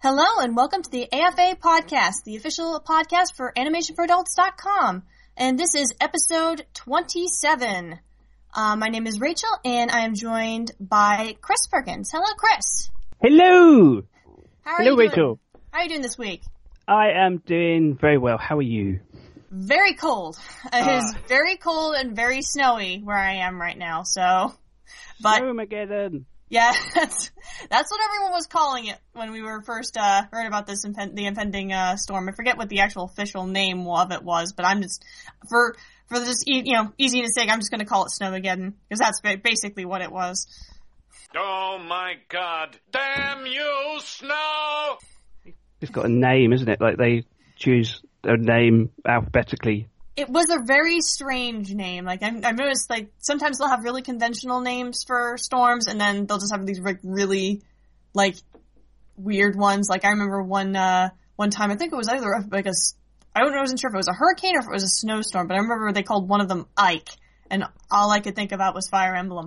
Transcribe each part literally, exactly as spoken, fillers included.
Hello and welcome to the A F A Podcast, the official podcast for animation for adults dot com. And this is episode twenty-seven. Uh, my name is Rachel and I am joined by Chris Perkins. Hello, Chris. Hello. How are Hello, you doing? Rachel. How are you doing this week? I am doing very well. How are you? Very cold. It Ah. is very cold and very snowy where I am right now, so... But, Snowmageddon. yeah, that's, that's what everyone was calling it when we were first, uh, heard about this, impen- the impending, uh, storm. I forget what the actual official name of it was, but I'm just, for, for just, e- you know, easiness sake, I'm just gonna call it Snowmageddon, because that's ba- basically what it was. Oh my god. Damn you, Snow! It's got a name, isn't it? Like they choose a name alphabetically. It was a very strange name. Like, I've, I've noticed, like, sometimes they'll have really conventional names for storms, and then they'll just have these, like, really, like, weird ones. Like, I remember one, uh, one time, I think it was either, like, a, I don't know, I wasn't sure if it was a hurricane or if it was a snowstorm, but I remember they called one of them Ike, and all I could think about was Fire Emblem.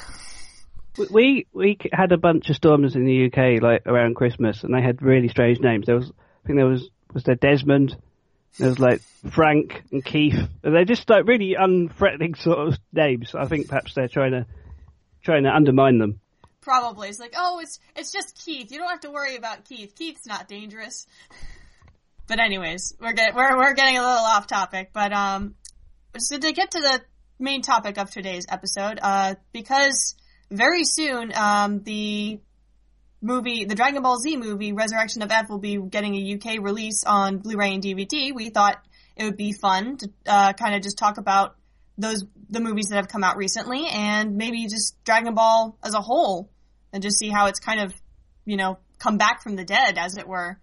We we had a bunch of storms in the U K like around Christmas, and they had really strange names. There was, I think there was was there Desmond. There was like Frank and Keith. And they're just like really unthreatening sort of names. I think perhaps they're trying to trying to undermine them. Probably. It's like, oh, it's it's just Keith. You don't have to worry about Keith. Keith's not dangerous. But anyways, we're get, we're we're getting a little off topic. But um, so to get to the main topic of today's episode, uh, because very soon um the movie, the Dragon Ball Z movie, Resurrection of F, will be getting a U K release on Blu-ray and D V D. We thought it would be fun to uh, kind of just talk about those the movies that have come out recently, and maybe just Dragon Ball as a whole, and just see how it's kind of, you know, come back from the dead, as it were.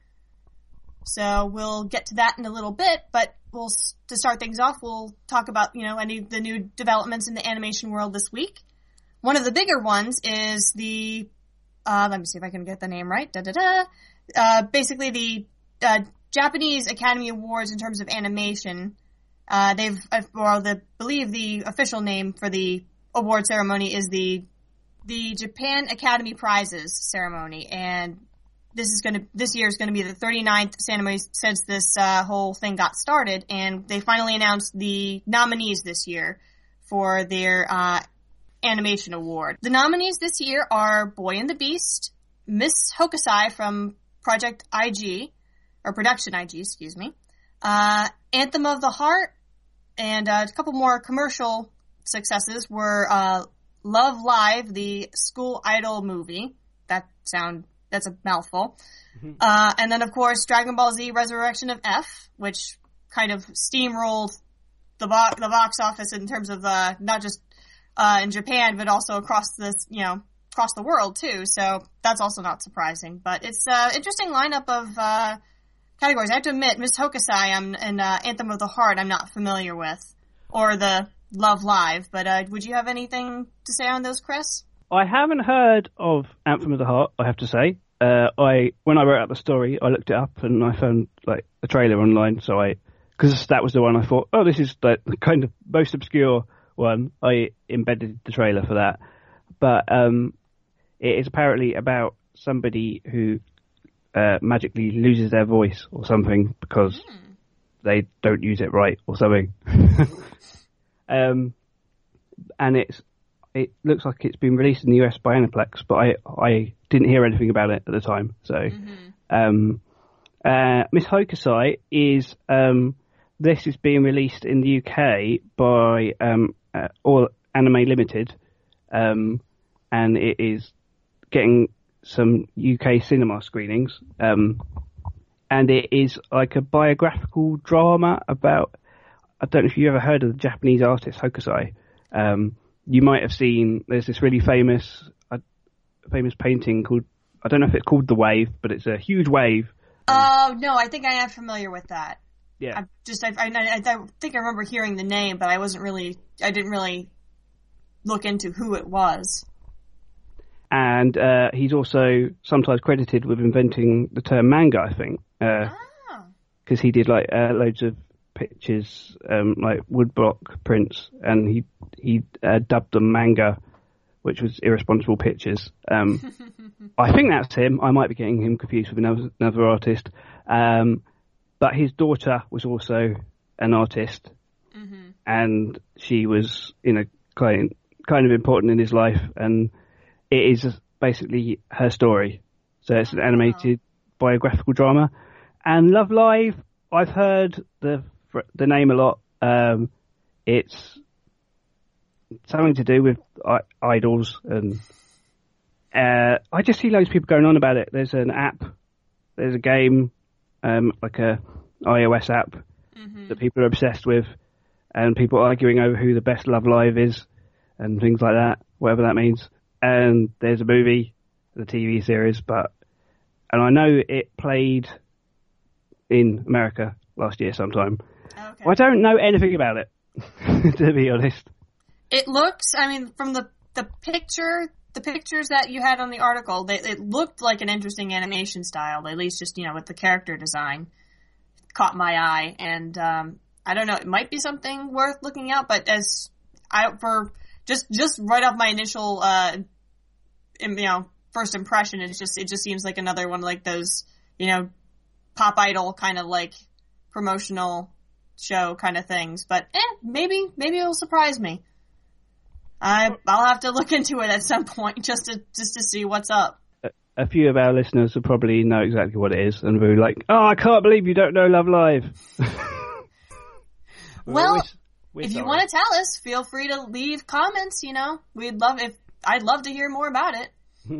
So we'll get to that in a little bit, but we'll to start things off, we'll talk about, you know, any of the new developments in the animation world this week. One of the bigger ones is the Uh, let me see if I can get the name right. Da da da. Uh, basically, the uh, Japanese Academy Awards in terms of animation. Uh, they've, well, the believe the official name for the award ceremony is the the Japan Academy Prizes ceremony, and this is going to this year is going to be the thirty-ninth ceremony since this uh, whole thing got started, and they finally announced the nominees this year for their uh, Animation Award. The nominees this year are Boy and the Beast, Miss Hokusai from Project I G, or Production I G, excuse me, uh, Anthem of the Heart, and uh, a couple more commercial successes were uh, Love Live, the school idol movie. That sound, that's a mouthful. Mm-hmm. Uh, and then, of course, Dragon Ball Z Resurrection of F, which kind of steamrolled the, bo- the box office in terms of uh, not just Uh, in Japan, but also across this, you know, across the world too. So that's also not surprising. But it's an uh, interesting lineup of uh, categories. I have to admit, Miss Hokusai I'm, and uh, Anthem of the Heart I'm not familiar with, or the Love Live. But uh, would you have anything to say on those, Chris? I haven't heard of Anthem of the Heart, I have to say. Uh, I when I wrote out the story, I looked it up and I found like a trailer online. So I, because that was the one I thought, oh, this is like the kind of most obscure one. I embedded the trailer for that, but um, it is apparently about somebody who uh, magically loses their voice or something because mm. they don't use it right or something. um, and it's it looks like it's been released in the U S by Aniplex, but I I didn't hear anything about it at the time. So, mm-hmm. um, uh, Miss Hokusai is um, this is being released in the U K by um. Uh, or Anime Limited, um, and it is getting some U K cinema screenings, um, and it is like a biographical drama about, I don't know if you ever heard of the Japanese artist Hokusai. Um, you might have seen, there's this really famous, uh, famous painting called, I don't know if it's called The Wave, but it's a huge wave. Oh, no, I think I am familiar with that. Yeah. I just, I, I, I think I remember hearing the name, but I wasn't really, I didn't really look into who it was. And uh, he's also sometimes credited with inventing the term manga, I think. Because uh, oh. he did like uh, loads of pictures, um, like woodblock prints, and he he uh, dubbed them manga which was Irresponsible Pictures. Um, I think that's him. I might be getting him confused with another, another artist. Um, but his daughter was also an artist, mm-hmm. and she was, you know, kind kind of important in his life, and it is basically her story. So it's an animated wow. biographical drama. And Love Live, I've heard the the name a lot. Um, it's something to do with I- idols, and uh, I just see loads of people going on about it. There's an app, there's a game, um, like a iOS app mm-hmm. that people are obsessed with, and people arguing over who the best Love Live is, and things like that, whatever that means. And there's a movie, the T V series, but and I know it played in America last year sometime. Okay. I don't know anything about it, to be honest. It looks, I mean, from the, the picture, the pictures that you had on the article, they, it looked like an interesting animation style, at least just, you know, with the character design. Caught my eye, and um, I don't know, it might be something worth looking out, but as I, for, just, just right off my initial, uh, you know, first impression, it just, it just seems like another one of like those, you know, pop idol kind of like promotional show kind of things, but eh, maybe, maybe it'll surprise me. I, I'll have to look into it at some point just to, just to see what's up. A, a few of our listeners will probably know exactly what it is and will be like, oh, I can't believe you don't know Love Live. Well, we're, we're if sorry. you want to tell us, feel free to leave comments, you know, we'd love, if, I'd love to hear more about it.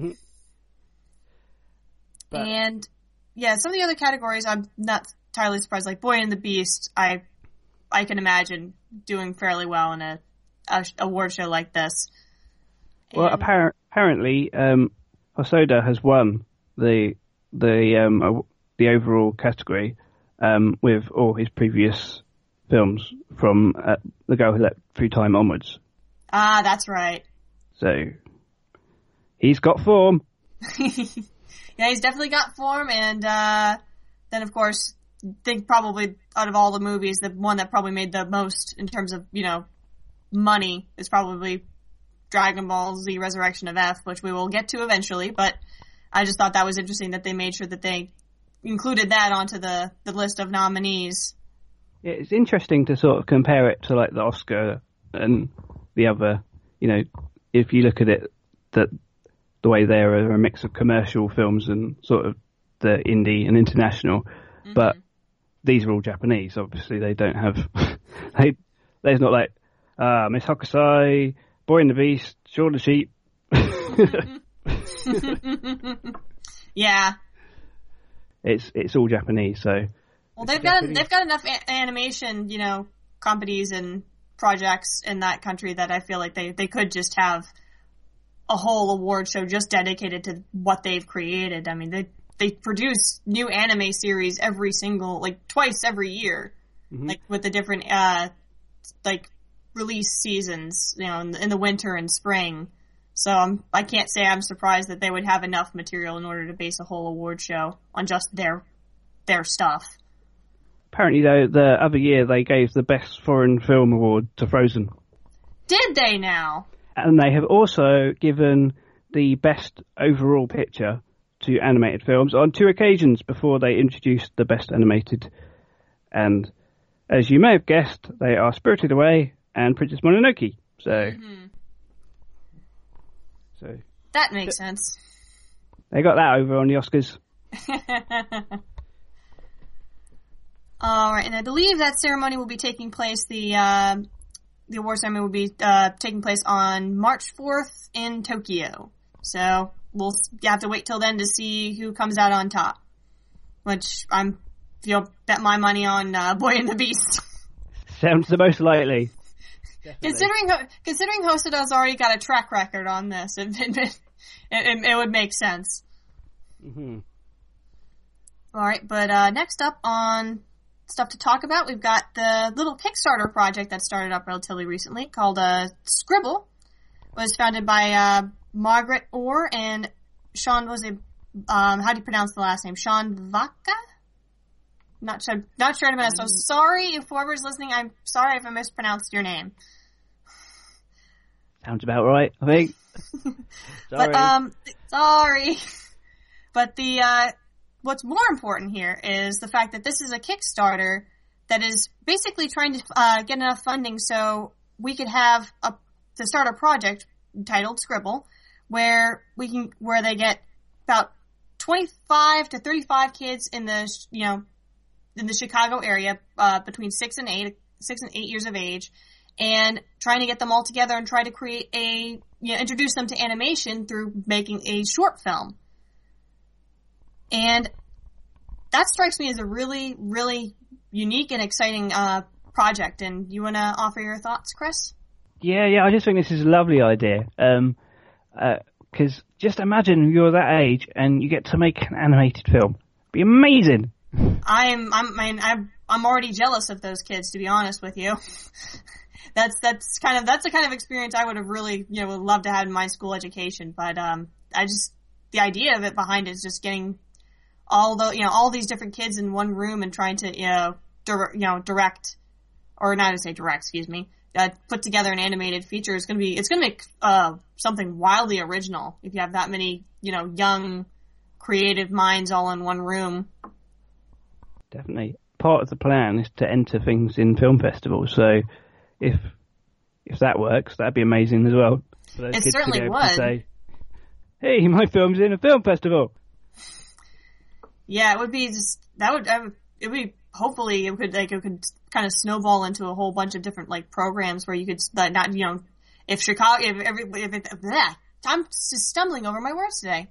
But, and yeah, some of the other categories, I'm not entirely surprised. Like Boy and the Beast, I I can imagine doing fairly well in a, a award show like this. Well, and, appar- apparently, um, Hosoda has won the the um, uh, the overall category um, with all his previous films from uh, The Girl Who Leapt Through Time onwards. Ah, that's right. So he's got form. Yeah, he's definitely got form, and uh, then, of course, I think probably out of all the movies, the one that probably made the most in terms of, you know, money is probably Dragon Ball Z Resurrection of F, which we will get to eventually, but I just thought that was interesting that they made sure that they included that onto the, the list of nominees. Yeah, it's interesting to sort of compare it to, like, the Oscar and the other, you know, if you look at it, that the way they're a mix of commercial films and sort of the indie and international, mm-hmm. but these are all Japanese. Obviously, they don't have. they, there's not like uh, Miss Hokusai, Boy and the Beast, Shaun the Sheep. Yeah, it's it's all Japanese. So well, they've got Japanese. they've got enough a- animation, you know, companies and projects in that country that I feel like they they could just have a whole award show just dedicated to what they've created. I mean, they they produce new anime series every single, like, twice every year, mm-hmm. like, with the different, uh, like, release seasons, you know, in the, in the winter and spring. So I'm, I can't say I'm surprised that they would have enough material in order to base a whole award show on just their, their stuff. Apparently, though, the other year they gave the Best Foreign Film Award to Frozen. Did they now? And they have also given the Best Overall Picture to animated films on two occasions before they introduced the Best Animated. And as you may have guessed, they are Spirited Away and Princess Mononoke. So, mm-hmm. so that makes th- sense. They got that over on the Oscars. All right, and I believe that ceremony will be taking place the. Uh, The award ceremony will be uh, taking place on March fourth in Tokyo. So we'll you have to wait till then to see who comes out on top. Which I'm feel bet my money on uh, Boy and the Beast. Sounds the most likely. Considering considering Hosoda's already got a track record on this, it it, it, it, it would make sense. Mm-hmm. All right, but uh, next up on stuff to talk about, we've got the little Kickstarter project that started up relatively recently called uh, Scribble. It was founded by uh, Margaret Orr and Sean, was it, um, how do you pronounce the last name? Sean Vaca? Not sure, not sure to pronounce. So sorry if whoever's listening, I'm sorry if I mispronounced your name. Sounds about right, I think. But, um, sorry. But the, uh, what's more important here is the fact that this is a Kickstarter that is basically trying to, uh, get enough funding so we could have a, to start a project titled Scribble, where we can, where they get about twenty-five to thirty-five kids in the, you know, in the Chicago area, uh, between six and eight, six and eight years of age, and trying to get them all together and try to create a, you know, introduce them to animation through making a short film. And that strikes me as a really, really unique and exciting, uh, project. And you want to offer your thoughts, Chris? Yeah, yeah, I just think this is a lovely idea. Um, uh 'cause just imagine you're that age and you get to make an animated film. It'd be amazing. I'm, I'm, I mean, I'm, I'm already jealous of those kids, to be honest with you. that's, that's kind of, that's the kind of experience I would have really, you know, would love to have in my school education. But, um, I just, the idea of it behind it is just getting all the, you know, all these different kids in one room and trying to, you know, dir- you know, direct, or not to say direct, excuse me, uh, put together an animated feature is going to be, it's going to make, uh, something wildly original if you have that many, you know, young, creative minds all in one room. Definitely. Part of the plan is to enter things in film festivals, so if if that works, that'd be amazing as well. For those it kids certainly to be able would. to say, hey, my film's in a film festival. Yeah, it would be just, that would, I would it would be, hopefully it could, like, it could kind of snowball into a whole bunch of different, like, programs where you could, uh, not, you know, if Chicago, if every, if it, bleh, I'm just stumbling over my words today.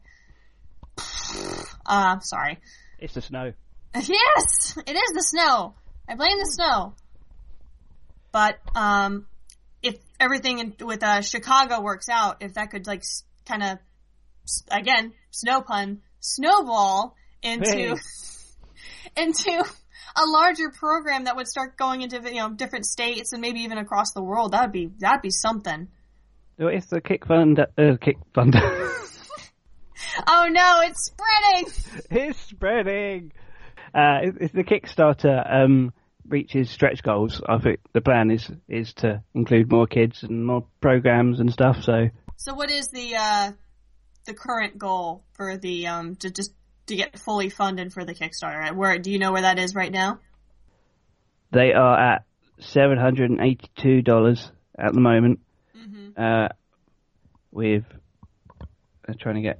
Uh, sorry. It's the snow. Yes, it is the snow. I blame the snow. But um, if everything in, with uh, Chicago works out, if that could like kind of again snow pun snowball into hey. into a larger program that would start going into you know different states and maybe even across the world, that'd be that'd be something. So it's the kick fund, uh, kick fund. Oh no, it's spreading. It's spreading. Uh, if, if the Kickstarter um, reaches stretch goals, I think the plan is is to include more kids and more programs and stuff. So, so what is the uh, the current goal for the um to just to get fully funded for the Kickstarter? Where do you know where that is right now? They are at seven hundred and eighty-two dollars at the moment. Mm-hmm. Uh, with uh, trying to get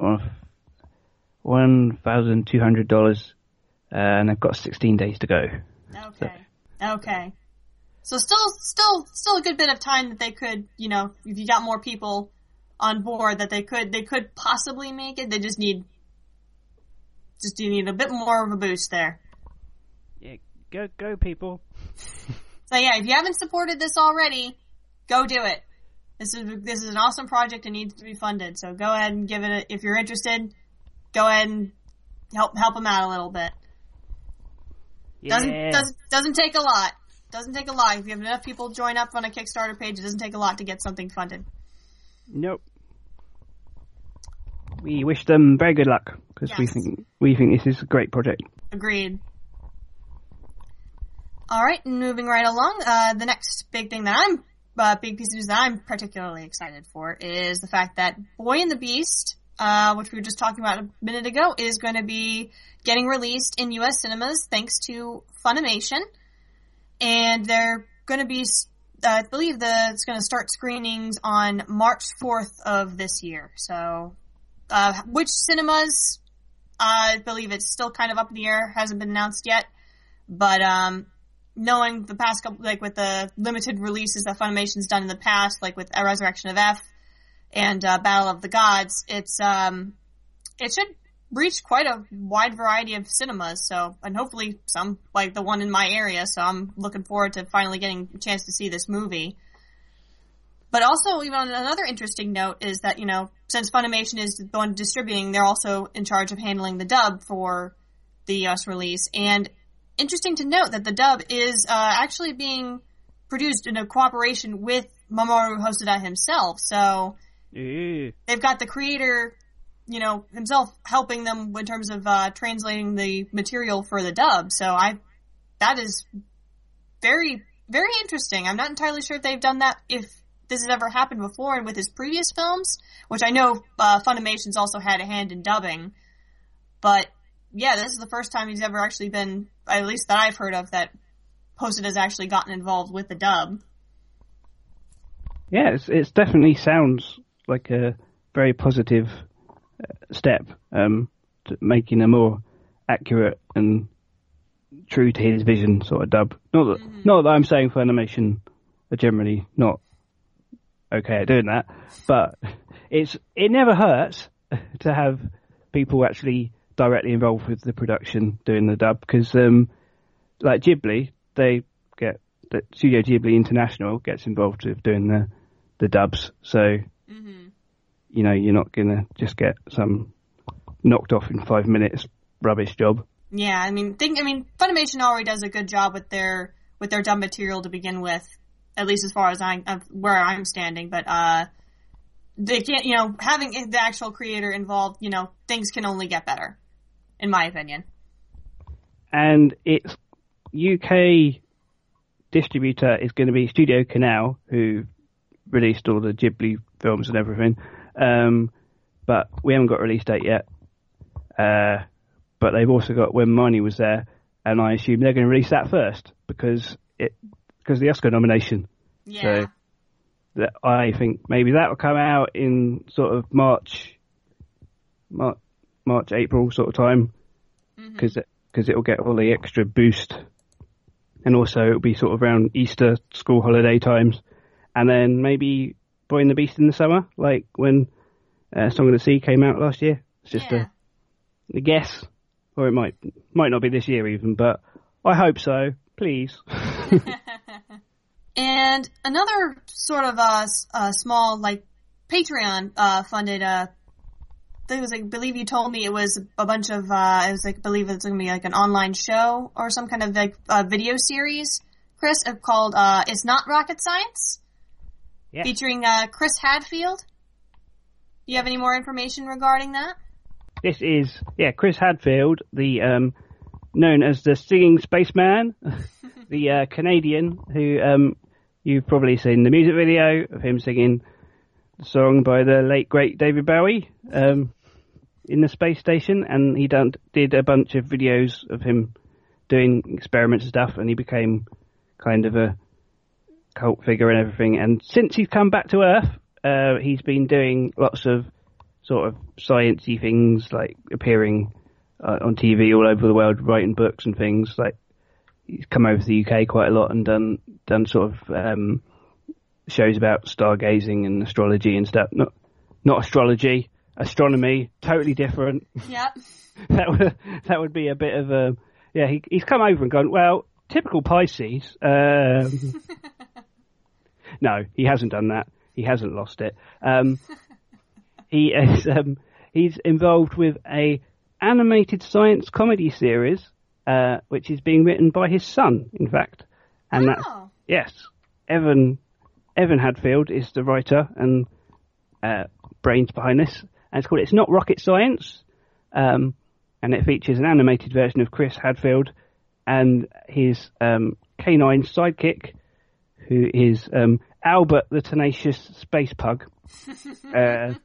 one thousand two hundred dollars. Uh, and they've got sixteen days to go. Okay. So. Okay. So still, still, still a good bit of time that they could, you know, if you got more people on board, that they could, they could possibly make it. They just need, just you need a bit more of a boost there. Yeah, go, go, people. So yeah, if you haven't supported this already, go do it. This is this is an awesome project and needs to be funded. So go ahead and give it a, if you're interested, go ahead and help help them out a little bit. Yeah. Doesn't, doesn't, doesn't take a lot. Doesn't take a lot. If you have enough people join up on a Kickstarter page, it doesn't take a lot to get something funded. Nope. We wish them very good luck, because yes. we think, we think this is a great project. Agreed. Alright, moving right along, uh, the next big thing that I'm, uh, big piece of news that I'm particularly excited for is the fact that Boy and the Beast, uh, which we were just talking about a minute ago, is going to be getting released in U S cinemas thanks to Funimation, and they're going to be, uh, I believe the, it's going to start screenings on March fourth of this year. So, uh, which cinemas, uh, I believe it's still kind of up in the air, hasn't been announced yet, but, um, knowing the past couple, like with the limited releases that Funimation's done in the past, like with Resurrection of F and, uh, Battle of the Gods, it's, um, it should reached quite a wide variety of cinemas, so, and hopefully some, like the one in my area, so I'm looking forward to finally getting a chance to see this movie. But also, even on another interesting note is that, you know, since Funimation is the one distributing, they're also in charge of handling the dub for the U S release, and interesting to note that the dub is, uh, actually being produced in a cooperation with Mamoru Hosoda himself, so, yeah. They've got the creator, you know, himself helping them in terms of uh, translating the material for the dub. So I, that is very, very interesting. I'm not entirely sure if they've done that, if this has ever happened before, and with his previous films, which I know uh, Funimation's also had a hand in dubbing, but yeah, this is the first time he's ever actually been, at least that I've heard of, that Posted has actually gotten involved with the dub. Yeah, it's, it's definitely sounds like a very positive step, um, to making a more accurate and true to his vision sort of dub. Not that, mm-hmm. not that I'm saying Funimation are generally not okay at doing that, but it's it never hurts to have people actually directly involved with the production doing the dub, because um, like Ghibli, they get the Studio Ghibli International gets involved with doing the the dubs, so mm-hmm. you know you're not gonna just get some knocked off in five minutes rubbish job. Yeah, I mean, think I mean Funimation already does a good job with their with their dub material to begin with, at least as far as I uh, where I'm standing. But uh, they can't, you know, having the actual creator involved, you know, things can only get better, in my opinion. And its U K distributor is going to be Studio Canal, who released all the Ghibli films and everything. Um, but we haven't got a release date yet. Uh, but they've also got When Marnie Was There, and I assume they're going to release that first because it because of the Oscar nomination. Yeah. So that I think maybe that will come out in sort of March, March, March April sort of time, because mm-hmm. it, it will get all the extra boost, and also it'll be sort of around Easter school holiday times, and then maybe Boy and the Beast in the summer, like when uh, Song of the Sea came out last year. It's just yeah. a, a guess, or it might might not be this year even, but I hope so. Please. And another sort of uh, uh small like Patreon uh funded uh thing was, like, I believe you told me it was a bunch of uh it was like I believe it's gonna be like an online show or some kind of like uh, video series, Chris, uh, called uh It's Not Rocket Science, yeah. featuring uh Chris Hadfield. Do you have any more information regarding that? This is yeah Chris Hadfield, the um known as the Singing Spaceman, the uh, Canadian who um you've probably seen the music video of him singing the song by the late great David Bowie um, in the space station, and he done, did a bunch of videos of him doing experiments and stuff, and he became kind of a cult figure and everything. And since he's come back to Earth, uh, he's been doing lots of sort of sciencey things, like appearing uh, on T V all over the world, writing books and things. Like he's come over to the U K quite a lot and done done sort of um, shows about stargazing and astrology and stuff. Not not astrology, astronomy, totally different. Yeah. that would that would be a bit of a yeah. He he's come over and gone, well, typical Pisces. Um, no, he hasn't done that. He hasn't lost it. Um, he is um, he's involved with a animated science comedy series. Uh, which is being written by his son, in fact. And oh. that's, yes, Evan Evan Hadfield is the writer and uh, brains behind this. And it's called It's Not Rocket Science. Um, and it features an animated version of Chris Hadfield and his um, canine sidekick, who is um, Albert the Tenacious Space Pug. uh,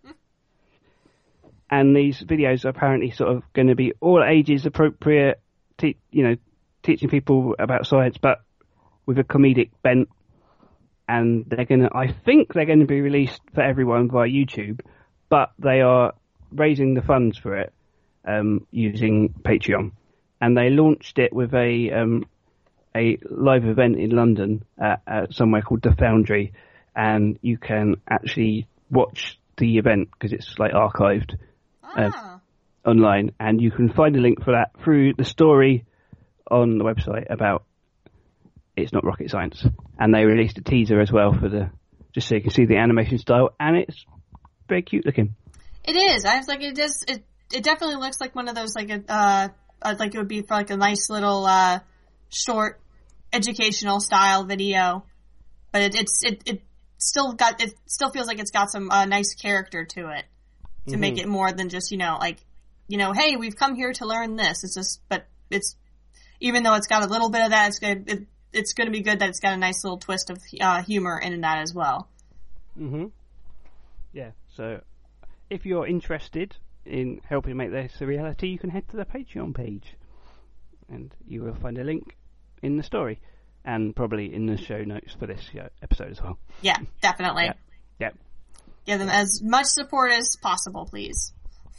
and these videos are apparently sort of going to be all ages appropriate, Te- you know, teaching people about science, but with a comedic bent. And they're gonna, I think they're going to be released for everyone via YouTube, but they are raising the funds for it um, using Patreon. And they launched it with a um, a live event in London at, at somewhere called The Foundry, and you can actually watch the event because it's like archived. Uh, ah. online, and you can find a link for that through the story on the website about It's Not Rocket Science. And they released a teaser as well for the, just so you can see the animation style, and it's very cute looking. It is. I was like, it does. It it definitely looks like one of those like a uh like it would be for like a nice little uh short educational style video, but it, it's it it still got it still feels like it's got some uh, nice character to it to mm-hmm. make it more than just, you know, like, you know, hey, we've come here to learn this. It's just, but it's, even though it's got a little bit of that, it's good. It, it's going to be good that it's got a nice little twist of uh, humor in that as well. Mm-hmm. Yeah, so if you're interested in helping make this a reality, you can head to the Patreon page, and you will find a link in the story, and probably in the show notes for this show, episode as well. Yeah, definitely. Yeah. Yep. Give them as much support as possible, please.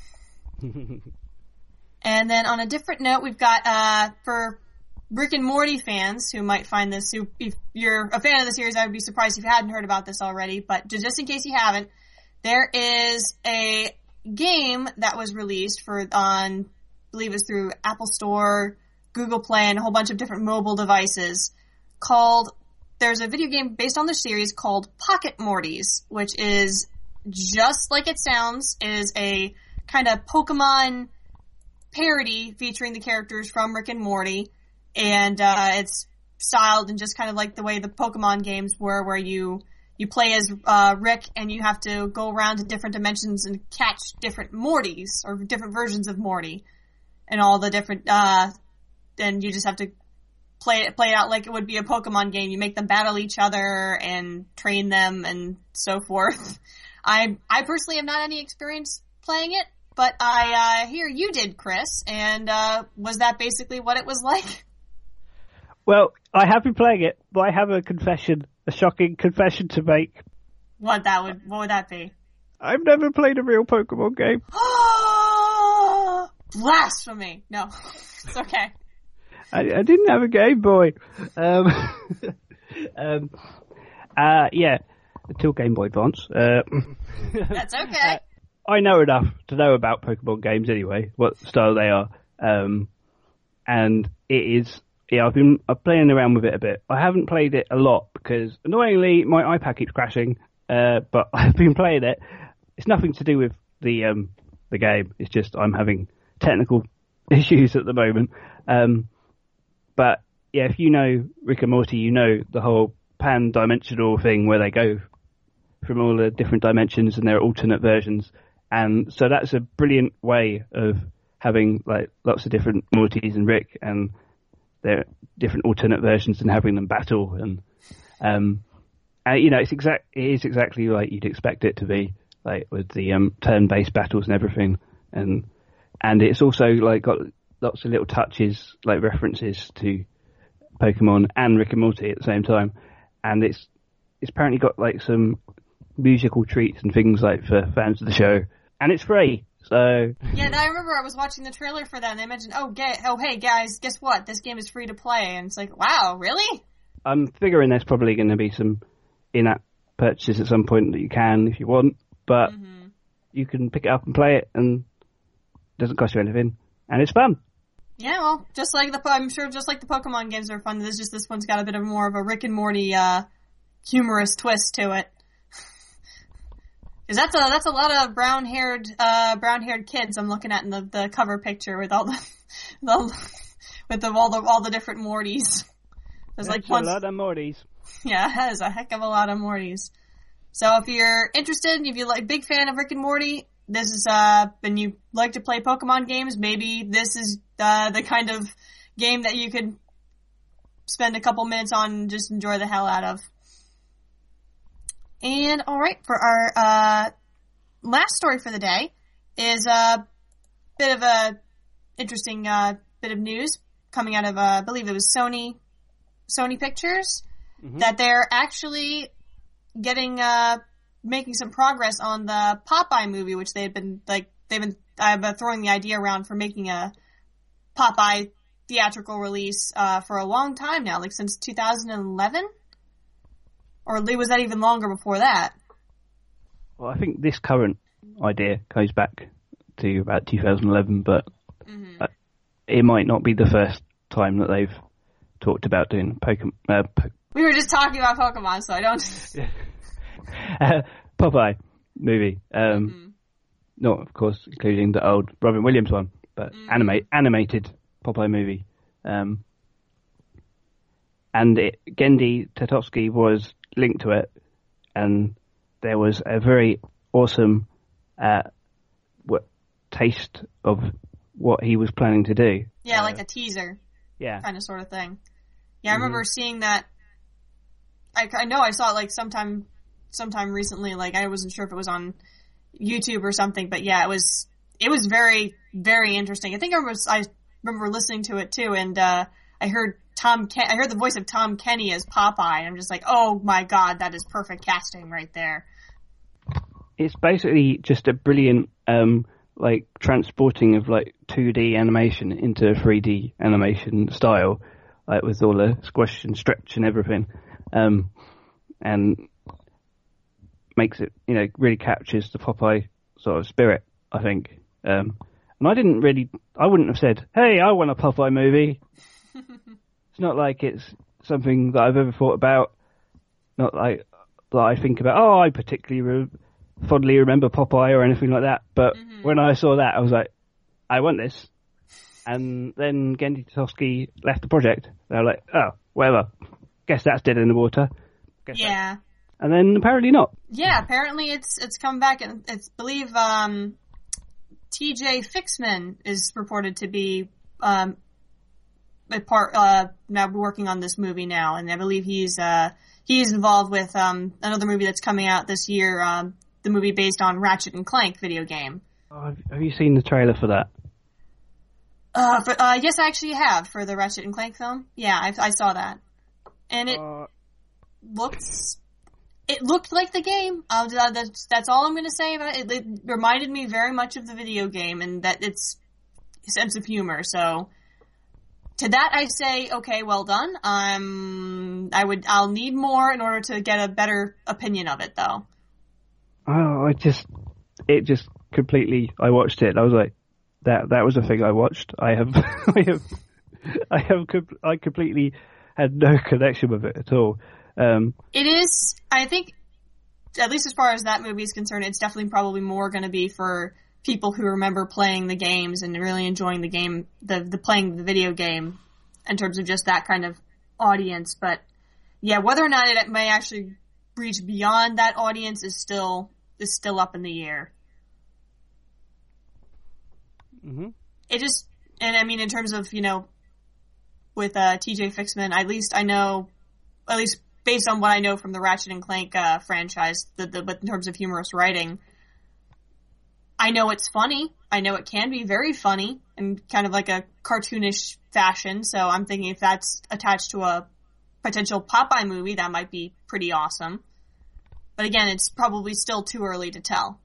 And then on a different note, we've got, uh, for Rick and Morty fans who might find this, if you're a fan of the series, I would be surprised if you hadn't heard about this already, but just in case you haven't, there is a game that was released for, on, I believe it was through Apple Store, Google Play, and a whole bunch of different mobile devices called, there's a video game based on the series called Pocket Mortys, which is just like it sounds, is a kind of Pokemon parody featuring the characters from Rick and Morty, and uh, it's styled and just kind of like the way the Pokemon games were, where you you play as uh, Rick and you have to go around to different dimensions and catch different Mortys or different versions of Morty, and all the different. Uh, then you just have to play it play it out like it would be a Pokemon game. You make them battle each other and train them and so forth. I I personally have not any experience playing it. But I uh, hear you did, Chris, and uh, was that basically what it was like? Well, I have been playing it, but I have a confession, a shocking confession to make. What that would? What would that be? I've never played a real Pokemon game. Blasphemy! No, it's okay. I, I didn't have a Game Boy. Um, um, uh, yeah, until Game Boy Advance. Uh, That's okay. Uh, I know enough to know about Pokemon games anyway, what style they are, um, and it is. Yeah, I've been I'm playing around with it a bit. I haven't played it a lot because annoyingly my iPad keeps crashing. Uh, but I've been playing it. It's nothing to do with the um, the game. It's just I'm having technical issues at the moment. Um, but yeah, if you know Rick and Morty, you know the whole pan-dimensional thing where they go from all the different dimensions and there are alternate versions. And so that's a brilliant way of having like lots of different Mortys and Rick and their different alternate versions and having them battle. And, um, and you know, it's exact, it is exactly like you'd expect it to be, like with the um, turn-based battles and everything. And, and it's also like got lots of little touches, like references to Pokemon and Rick and Morty at the same time. And it's, it's apparently got like some musical treats and things like for fans of the show. And it's free, so... Yeah, I remember I was watching the trailer for that, and they mentioned, oh, get, oh, hey, guys, guess what? This game is free to play. And it's like, wow, really? I'm figuring there's probably going to be some in-app purchases at some point that you can if you want, but mm-hmm. you can pick it up and play it, and it doesn't cost you anything, and it's fun. Yeah, well, just like the... I'm sure just like the Pokemon games are fun, there's just this one's got a bit of more of a Rick and Morty uh, humorous twist to it. Because that's a that's a lot of brown haired uh, brown haired kids I'm looking at in the, the cover picture with all the, the with the, all the all the different Mortys. There's that's like one, a lot of Mortys. Yeah, that is a heck of a lot of Mortys. So if you're interested, if you're like big fan of Rick and Morty, this is uh, and you like to play Pokemon games, maybe this is uh, the kind of game that you could spend a couple minutes on and just enjoy the hell out of. And alright, for our uh, last story for the day is a bit of a interesting uh, bit of news coming out of, uh, I believe it was Sony Sony Pictures, mm-hmm. that they're actually getting, uh, making some progress on the Popeye movie, which they've been, like, they've been, I've been throwing the idea around for making a Popeye theatrical release uh, for a long time now, like since two thousand eleven? Or was that even longer before that? Well, I think this current idea goes back to about two thousand eleven, but mm-hmm. it might not be the first time that they've talked about doing Pokemon. Uh, po- we were just talking about Pokemon, so I don't... uh, Popeye movie. Um, mm-hmm. Not, of course, including the old Robin Williams one, but mm-hmm. anima- animated Popeye movie. Um, and it, Genndy Tartakovsky was linked to it, and there was a very awesome uh, what, taste of what he was planning to do. Yeah, uh, like a teaser. Yeah. Kind of sort of thing. Yeah, I remember mm-hmm. seeing that. I, I know I saw it like sometime sometime recently. Like, I wasn't sure if it was on YouTube or something, but yeah, it was, it was very, very interesting. I think I was, I remember listening to it too, and, uh, I heard Tom, Ken- I heard the voice of Tom Kenny as Popeye, and I'm just like, oh my god, that is perfect casting right there. It's basically just a brilliant, um, like, transporting of, like, two D animation into three D animation style, like, with all the squish and stretch and everything. Um, and makes it, you know, really captures the Popeye sort of spirit, I think. Um, and I didn't really, I wouldn't have said, hey, I want a Popeye movie. It's not like it's something that I've ever thought about. Not like that I think about, oh, I particularly re- fondly remember Popeye or anything like that. But mm-hmm. when I saw that, I was like, I want this. And then Genndy Tartakovsky left the project. They were like, oh, whatever. Guess that's dead in the water. Guess yeah. That. And then apparently not. Yeah, apparently it's it's come back, and it's believe um, T J Fixman is reported to be um, a part uh, now working on this movie now, and I believe he's uh, he's involved with um, another movie that's coming out this year, um, the movie based on Ratchet and Clank video game. Oh, have you seen the trailer for that? Uh, for, uh, yes, I actually have for the Ratchet and Clank film. Yeah, I, I saw that, and it uh... looks. It looked like the game. Uh, that's, that's all I'm going to say about it. it. It reminded me very much of the video game, and that it's a sense of humor. So, to that I say, okay, well done. Um, I would, I'll need more in order to get a better opinion of it, though. Oh, I just, it just completely. I watched it. I was like, that. That was the thing I watched. I have, I have, I have, I completely had no connection with it at all. Um, it is, I think, at least as far as that movie is concerned, it's definitely probably more going to be for people who remember playing the games and really enjoying the game, the, the playing the video game in terms of just that kind of audience. But yeah, whether or not it may actually reach beyond that audience is still, is still up in the air. Mm-hmm. It just, and I mean, in terms of, you know, with, uh, T J Fixman, at least I know, at least based on what I know from the Ratchet and Clank uh, franchise, the, the, but in terms of humorous writing, I know it's funny. I know it can be very funny in kind of like a cartoonish fashion. So I'm thinking if that's attached to a potential Popeye movie, that might be pretty awesome. But again, it's probably still too early to tell.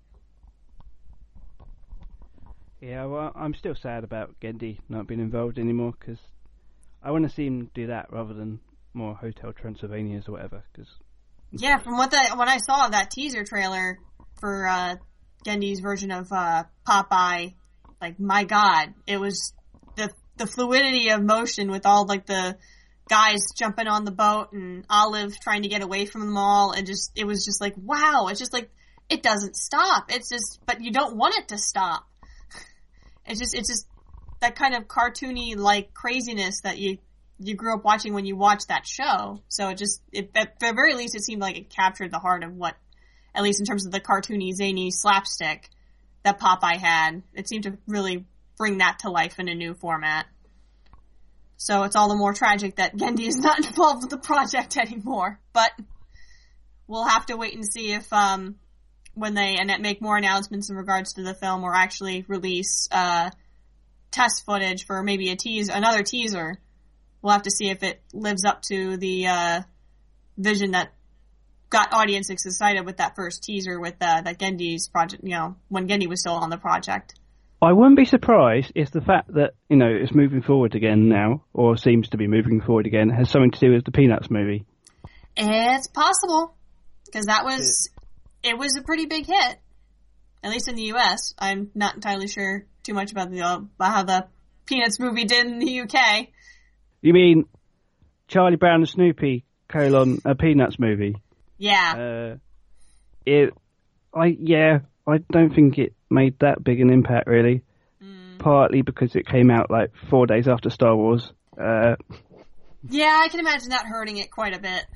Yeah, well, I'm still sad about Genndy not being involved anymore, because I want to see him do that rather than more Hotel Transylvanias or whatever. Cause... Yeah, from what the when I saw that teaser trailer for uh, Genndy's version of uh, Popeye, like, my God, it was the the fluidity of motion with all like the guys jumping on the boat and Olive trying to get away from them all, and just it was just like, wow, it's just like it doesn't stop. It's just, but you don't want it to stop. It's just it's just that kind of cartoony like craziness that you. you grew up watching when you watched that show. So it just, it, at the very least, it seemed like it captured the heart of what, at least in terms of the cartoony, zany slapstick that Popeye had. It seemed to really bring that to life in a new format. So it's all the more tragic that Genndy is not involved with the project anymore. But we'll have to wait and see if, um, when they and make more announcements in regards to the film or actually release, uh, test footage for maybe a tease, another teaser. We'll have to see if it lives up to the uh, vision that got audiences excited with that first teaser with uh, that Genndy's project, you know, when Genndy was still on the project. I wouldn't be surprised if the fact that, you know, it's moving forward again now, or seems to be moving forward again, has something to do with the Peanuts movie. It's possible, because that was, it, it was a pretty big hit, at least in the U S. I'm not entirely sure too much about, the, uh, about how the Peanuts movie did in the U K. You mean Charlie Brown and Snoopy colon a Peanuts movie? Yeah. Uh, it, I yeah, I don't think it made that big an impact really. Mm. Partly because it came out like four days after Star Wars. Uh, yeah, I can imagine that hurting it quite a bit.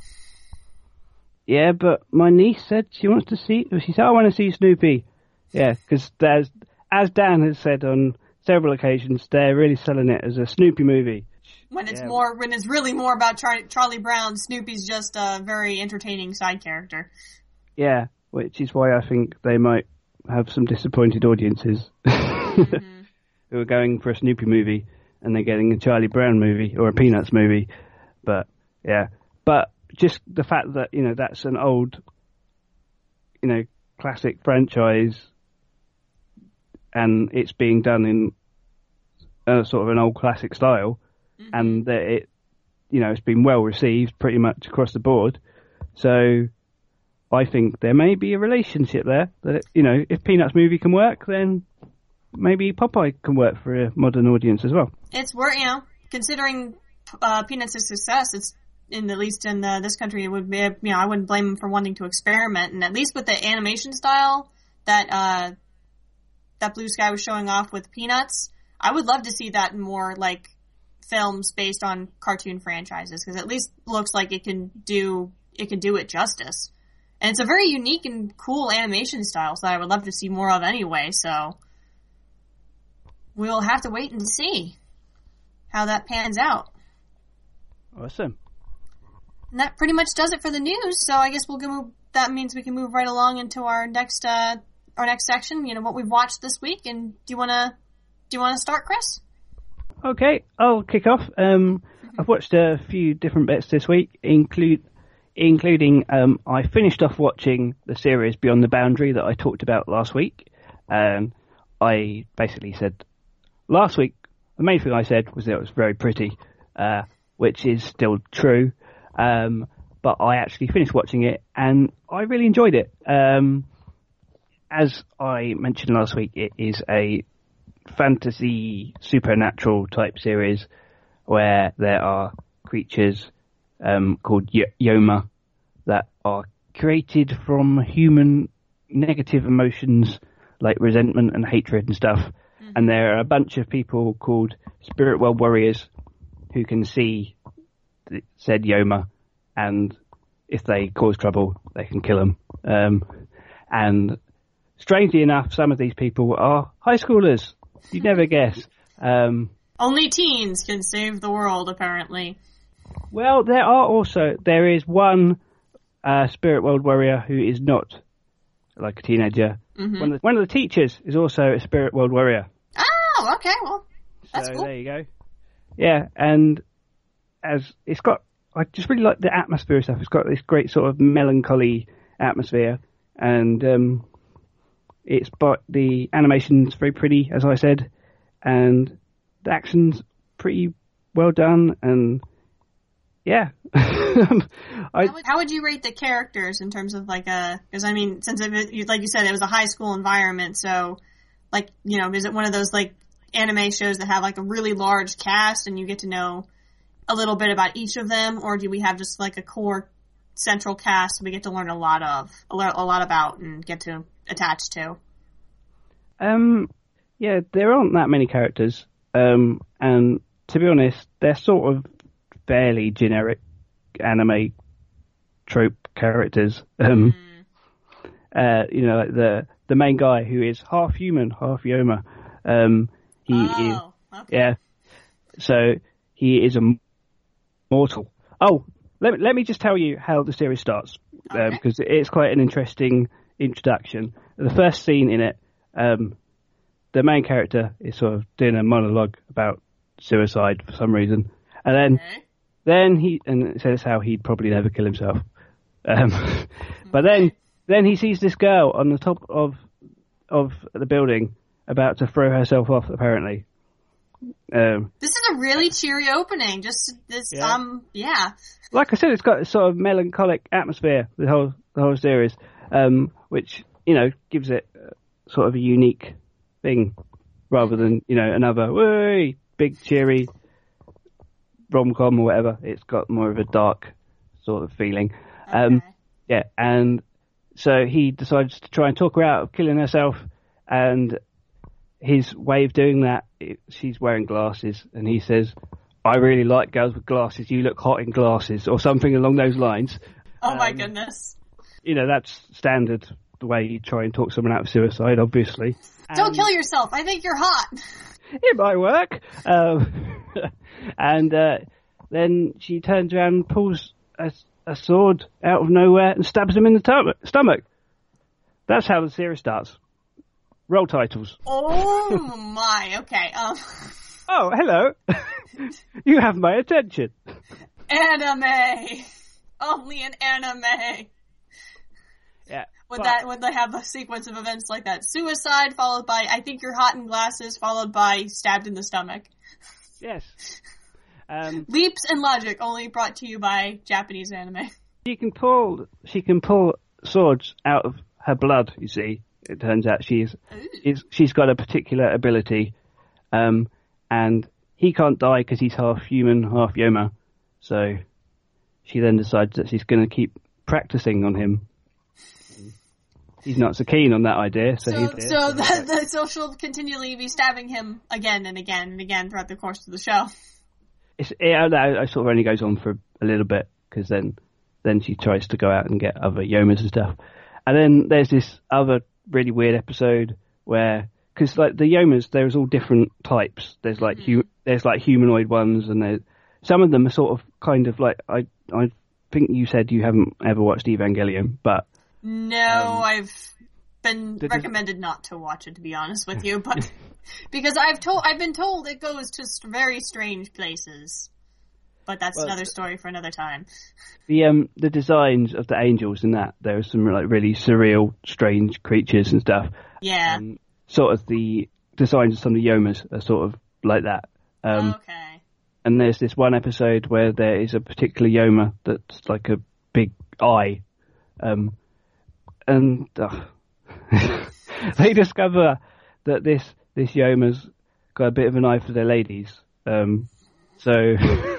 Yeah, but my niece said she wants to see. She said, "I want to see Snoopy." Yeah, because as as Dan has said on several occasions, they're really selling it as a Snoopy movie. When it's yeah. more, when it's really more about Char- Charlie Brown, Snoopy's just a very entertaining side character. Yeah, which is why I think they might have some disappointed audiences mm-hmm. who are going for a Snoopy movie and they're getting a Charlie Brown movie or a Peanuts movie. But yeah, but just the fact that, you know, that's an old, you know, classic franchise and it's being done in a sort of an old classic style mm-hmm. and that it, you know, it's been well received pretty much across the board. So I think there may be a relationship there that, you know, if Peanuts movie can work, then maybe Popeye can work for a modern audience as well. It's worth, you know, considering uh, Peanuts' success, it's in at least in the, this country, it would be, you know, I wouldn't blame them for wanting to experiment, and at least with the animation style that uh, that Blue Sky was showing off with Peanuts, I would love to see that in more like films based on cartoon franchises, because at least looks like it can do it can do it justice, and it's a very unique and cool animation style, so I would love to see more of anyway. So we'll have to wait and see how that pans out. Awesome. And that pretty much does it for the news. So I guess we'll go. That means we can move right along into our next uh, our next section. You know, what we've watched this week. And do you wanna do you wanna start, Chris? Okay, I'll kick off. Um, mm-hmm. I've watched a few different bits this week, include including um, I finished off watching the series Beyond the Boundary that I talked about last week. Um, I basically said last week the main thing I said was that it was very pretty, uh, which is still true. Um, but I actually finished watching it and I really enjoyed it. Um, as I mentioned last week, it is a fantasy supernatural type series where there are creatures um, called y- Yoma that are created from human negative emotions like resentment and hatred and stuff. Mm-hmm. And there are a bunch of people called Spirit World Warriors who can see said Yoma, and if they cause trouble, they can kill them. Um, and strangely enough, some of these people are high schoolers. You'd never guess. Um, Only teens can save the world, apparently. Well, there are also, there is one uh, Spirit World Warrior who is not like a teenager. Mm-hmm. One, of the, one of the teachers is also a Spirit World Warrior. Oh, okay, well, that's so cool. There you go. Yeah, and as it's got, I just really like the atmosphere stuff. It's got this great sort of melancholy atmosphere, and um, it's but the animation's very pretty, as I said, and the action's pretty well done, and yeah. I, how, would, how would you rate the characters in terms of like a? Because I mean, since it, like you said, it was a high school environment, so like you know, is it one of those like anime shows that have like a really large cast, and you get to know a little bit about each of them, or do we have just like a core central cast we get to learn a lot of, a lot, a lot about, and get to attach to? Um, yeah, there aren't that many characters, um, and to be honest, they're sort of fairly generic anime trope characters. Um, mm. uh, you know, like the the main guy who is half human, half Yoma. Um, he oh, is, okay. yeah. So he is a mortal. Oh, let me, let me just tell you how the series starts, okay. because um, it's quite an interesting introduction. The first scene in it, um, the main character is sort of doing a monologue about suicide for some reason, and then okay. then he and it says how he'd probably never kill himself. Um, but then then he sees this girl on the top of of the building about to throw herself off, apparently. Um, this is a really cheery opening. Just this, yeah. um, yeah. Like I said, it's got a sort of melancholic atmosphere. The whole the whole series, um, which you know gives it sort of a unique thing, rather than you know another way big cheery rom-com or whatever. It's got more of a dark sort of feeling. Okay. Um, yeah, and so he decides to try and talk her out of killing herself, and his way of doing that, it, she's wearing glasses, and he says, "I really like girls with glasses. You look hot in glasses," or something along those lines. Oh my um, goodness! You know, that's standard the way you try and talk someone out of suicide, obviously. Don't and kill yourself. I think you're hot. It might work. Um, and uh, then she turns around and pulls a, a sword out of nowhere and stabs him in the tum- stomach. That's how the series starts. Roll titles. Oh my, okay. Um. Oh, hello. You have my attention. Anime. Only an anime. Yeah. Would but... that would they have a sequence of events like that? Suicide followed by I think you're hot in glasses followed by stabbed in the stomach. Yes. Um, Leaps and Logic only brought to you by Japanese anime. She can pull. She can pull swords out of her blood. You see, it turns out she's she's, she's got a particular ability, um, and he can't die because he's half human, half Yoma. So she then decides that she's going to keep practicing on him. He's not so keen on that idea, so so, he's so, the, the, so she'll continually be stabbing him again and again and again throughout the course of the show. It's, it, it sort of only goes on for a little bit because then. Then she tries to go out and get other Yomas and stuff. And then there's this other really weird episode where, because like the Yomas, there's all different types. There's like mm-hmm. hu- there's like humanoid ones, and there's, some of them are sort of kind of like I I think you said you haven't ever watched Evangelion, but no, um, I've been recommended des- not to watch it, to be honest with you, but because I've told I've been told it goes to very strange places. But that's well, another story for another time. The um the designs of the angels in that, there are some like really surreal, strange creatures and stuff. Yeah. Um, sort of the designs of some of the Yomas are sort of like that. Um, okay. And there's this one episode where there is a particular Yoma that's like a big eye, um, and uh, they discover that this this Yoma's got a bit of an eye for their ladies. Um, so.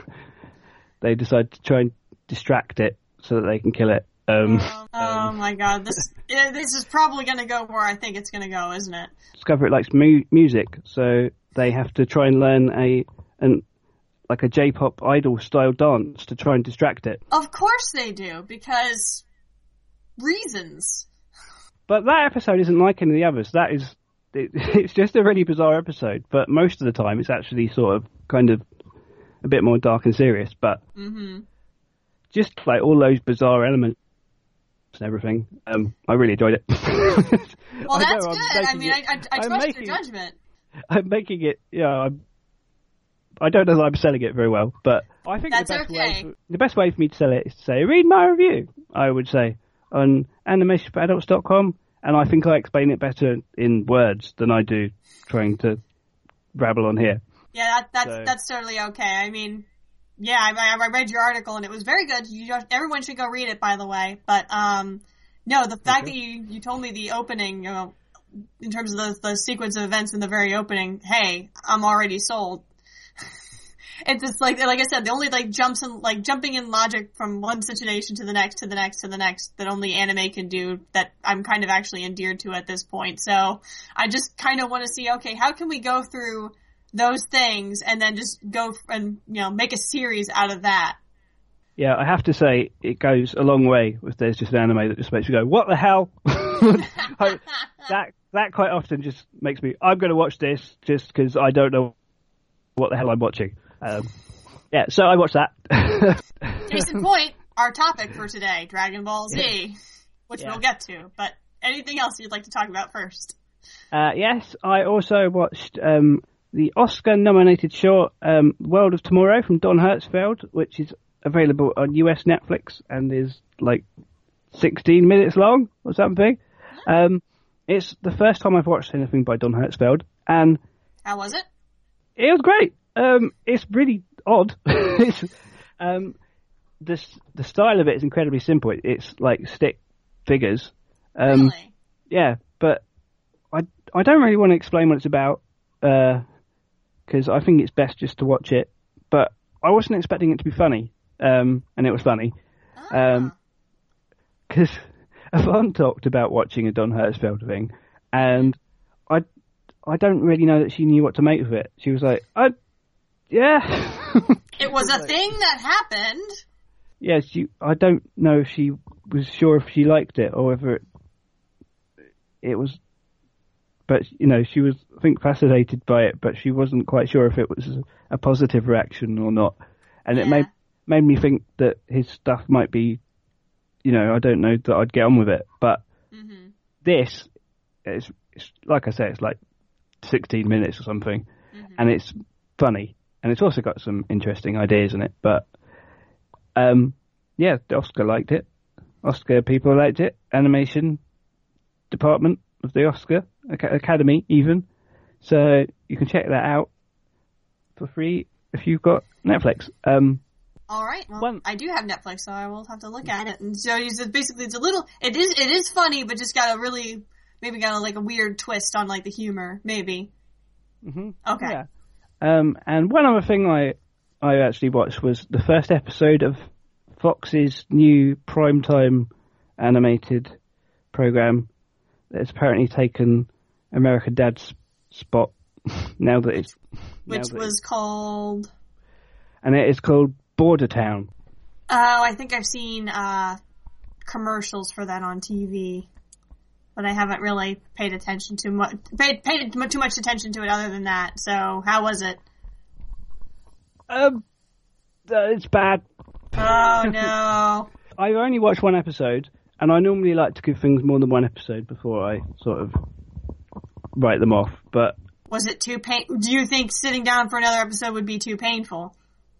They decide to try and distract it so that they can kill it. Um, oh, oh my god, this yeah, this is probably going to go where I think it's going to go, isn't it? Discover it likes mu- music, so they have to try and learn a an like a J-pop idol style dance to try and distract it. Of course they do, because reasons. But that episode isn't like any of the others. That is, it, it's just a really bizarre episode. But most of the time, it's actually sort of kind of. A bit more dark and serious, but mm-hmm. just like all those bizarre elements and everything, um, I really enjoyed it. Well, that's know, good. I mean, it, I, I, I trust making, your judgment. I'm making it, yeah. I'm, I don't know that I'm selling it very well, but I think that's the best okay. way for, the best way for me to sell it is to say, read my review. I would say on animation for adults dot com, and I think I explain it better in words than I do trying to rabble on here. Yeah, that, that's so. That's totally okay. I mean, yeah, I, I read your article and it was very good. You, everyone should go read it, by the way. But um, no, the fact okay. that you, you told me the opening, you know, in terms of the, the sequence of events in the very opening, hey, I'm already sold. It's just like like I said, the only like jumps in like jumping in logic from one situation to the next to the next to the next that only anime can do. That I'm kind of actually endeared to at this point. So I just kind of want to see, okay, how can we go through those things and then just go and, you know, make a series out of that. Yeah, I have to say it goes a long way if there's just an anime that just makes you go, what the hell? I, that that quite often just makes me, I'm going to watch this just because I don't know what the hell I'm watching. Um, yeah, so I watched that. Case in point, our topic for today, Dragon Ball Z, yeah. which yeah. we'll get to. But anything else you'd like to talk about first? Uh, yes, I also watched... Um, the Oscar-nominated short um, World of Tomorrow from Don Hertzfeldt, which is available on U S Netflix and is like sixteen minutes long or something. Um, it's the first time I've watched anything by Don Hertzfeldt, and how was it? It was great. Um, it's really odd. it's, um, this the style of it is incredibly simple. It, it's like stick figures. Um, really? Yeah, but I I don't really want to explain what it's about. Uh, because I think it's best just to watch it. But I wasn't expecting it to be funny, um, and it was funny. Because ah. um, Yvonne talked about watching a Don Hertzfeldt thing, and I, I don't really know that she knew what to make of it. She was like, I, yeah. It was a thing that happened. Yeah, she, I don't know if she was sure if she liked it or whether it, it was... But, you know, she was, I think, fascinated by it, but she wasn't quite sure if it was a positive reaction or not. And yeah. it made made me think that his stuff might be, you know, I don't know that I'd get on with it. But mm-hmm. this, it's, it's like I said, it's like sixteen minutes or something, mm-hmm. and it's funny, and it's also got some interesting ideas in it. But um, yeah, the Oscar liked it. Oscar people liked it. Animation department of the Oscar Academy, even. So you can check that out for free if you've got Netflix. Um, All right. Well, one, I do have Netflix, so I will have to look at it. And so it's basically, it's a little, it is, it is funny, but just got a really, maybe got a, like a weird twist on like the humor, maybe. Mm-hmm. Okay. Yeah. Um, and one other thing I, I actually watched was the first episode of Fox's new primetime animated program that's apparently taken American Dad's spot now that it's which that was it's, called and it is called Border Town. Oh, I think I've seen uh, commercials for that on T V, but I haven't really paid attention to much paid paid too much attention to it other than that. So how was it? Um, uh, it's bad. Oh no! I've only watched one episode, and I normally like to give things more than one episode before I sort of write them off. But was it too pain? Do you think sitting down for another episode would be too painful?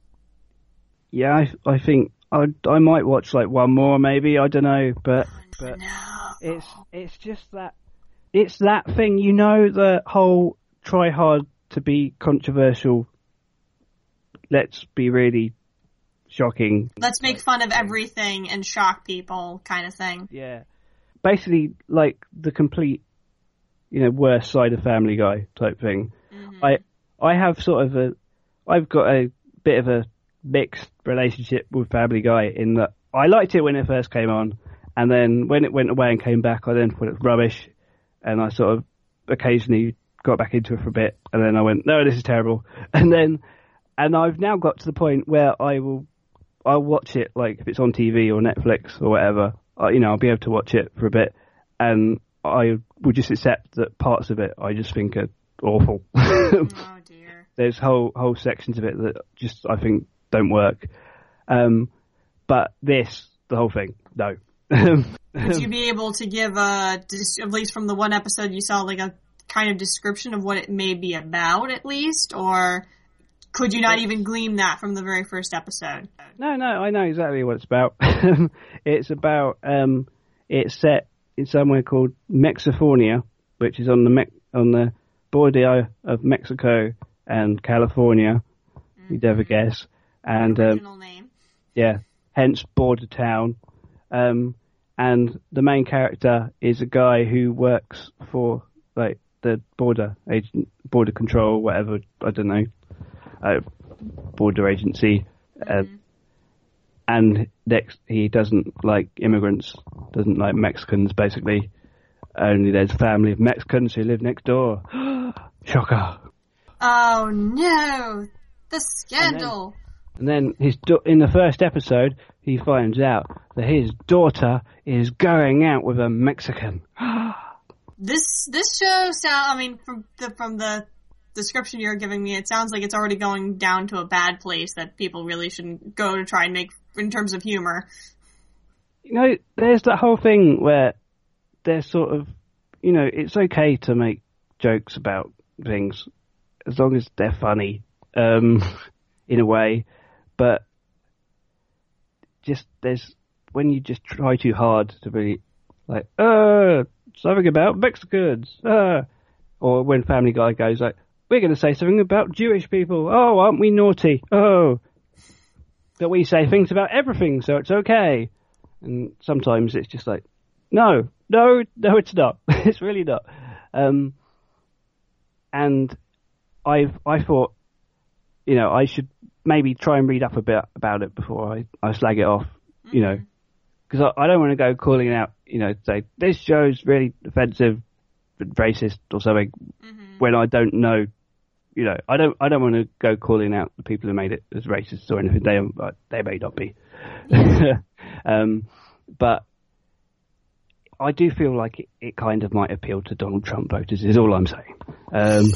Yeah, I, I think I I might watch like one more, maybe. I don't know, but oh, but no. it's it's just that it's that thing, you know, the whole try hard to be controversial. Let's be really shocking. Let's make fun of everything and shock people kind of thing. Yeah. Basically, like the complete, you know, worst side of Family Guy type thing. Mm-hmm. I I have sort of a, I've got a bit of a mixed relationship with Family Guy in that I liked it when it first came on, and then when it went away and came back, I then thought it was rubbish, and I sort of occasionally got back into it for a bit, and then I went, no, this is terrible, and then, and I've now got to the point where I will, I'll watch it, like if it's on T V or Netflix or whatever, I, you know, I'll be able to watch it for a bit, and I will just accept that parts of it I just think are awful. Oh dear. There's whole whole sections of it that just I think don't work. Um, but this, the whole thing, no. Would you be able to give a, at least from the one episode you saw, like a kind of description of what it may be about, at least, or could you not even glean that from the very first episode? No, no, I know exactly what it's about. It's about, um, it's set in somewhere called Mexifornia, which is on the Me- on the border of Mexico and California. Mm-hmm. You'd never guess. And original um, name. Yeah, hence Border Town. Um, and the main character is a guy who works for like the border agent, border control, whatever, I don't know, uh, border agency. Mm-hmm. Uh, and next, he doesn't like immigrants, doesn't like Mexicans, basically. Only there's a family of Mexicans who live next door. Shocker. Oh no, the scandal. And then, and then his do- in the first episode, he finds out that his daughter is going out with a Mexican. This this show sound. I mean, from the from the description you're giving me, it sounds like it's already going down to a bad place that people really shouldn't go to try and make in terms of humor. You know, there's that whole thing where they're sort of, you know, it's okay to make jokes about things as long as they're funny, um, in a way, but just there's when you just try too hard to be like, uh, something about Mexicans, uh, or when Family Guy goes like, we're going to say something about Jewish people. Oh, aren't we naughty? Oh, that we say things about everything, so it's okay. And sometimes it's just like, no, no, no, it's not. It's really not. Um, and I've I thought, you know, I should maybe try and read up a bit about it before I, I slag it off, mm-hmm. you know, because I, I don't want to go calling out, you know, say this show's really offensive, racist or something, mm-hmm. when I don't know. You know, I don't. I don't want to go calling out the people who made it as racist or anything. They, they may not be, um, but I do feel like it, it kind of might appeal to Donald Trump voters. Is all I'm saying. Um,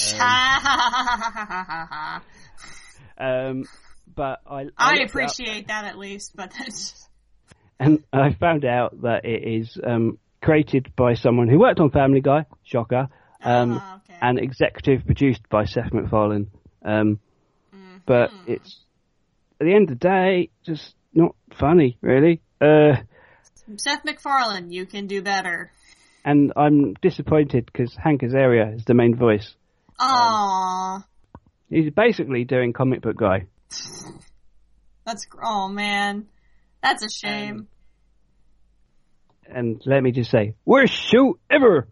um, um, but I. I, I appreciate that at least, but that's. And I found out that it is um, created by someone who worked on Family Guy, shocker, um, oh, okay. and executive produced by Seth MacFarlane. Um, mm-hmm. But it's, at the end of the day, just not funny, really. Uh, Seth MacFarlane, you can do better. And I'm disappointed because Hank Azaria is the main voice. Aww. Um, he's basically doing Comic Book Guy. That's, oh man, that's a shame. Um, and let me just say, worst show ever!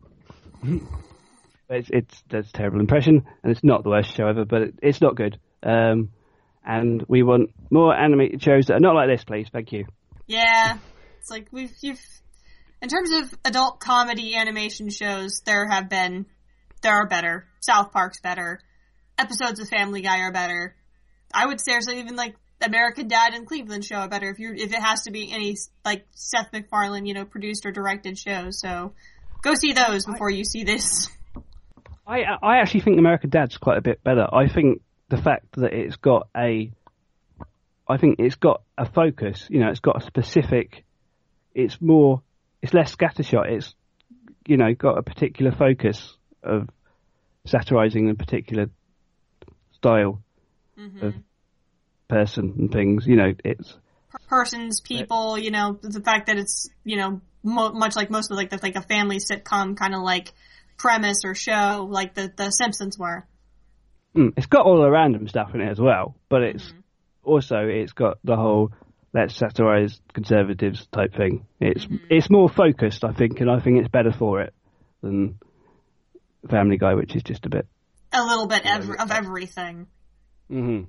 it's, it's, that's a terrible impression, and it's not the worst show ever, but it, it's not good. Um, and we want more animated shows that are not like this, please. Thank you. Yeah. It's like, we've, you've, in terms of adult comedy animation shows, there have been, there are better. South Park's better. Episodes of Family Guy are better. I would seriously even like American Dad and Cleveland Show are better if you if it has to be any like Seth MacFarlane, you know, produced or directed shows. So go see those before I, you see this. I I actually think American Dad's quite a bit better. I think the fact that it's got a, I think it's got a focus. You know, it's got a specific. It's more. It's less scattershot. It's, you know, got a particular focus of satirizing a particular style mm-hmm. of person and things. You know, it's persons, people. You know, the fact that it's, you know, mo- much like most of like the like a family sitcom kind of like premise or show, like the the Simpsons were. Mm, it's got all the random stuff in it as well, but it's mm-hmm. also it's got the whole let's satirize conservatives type thing. It's mm-hmm. it's more focused, I think, and I think it's better for it than Family Guy, which is just a bit a little bit ev- of everything. Mm-hmm.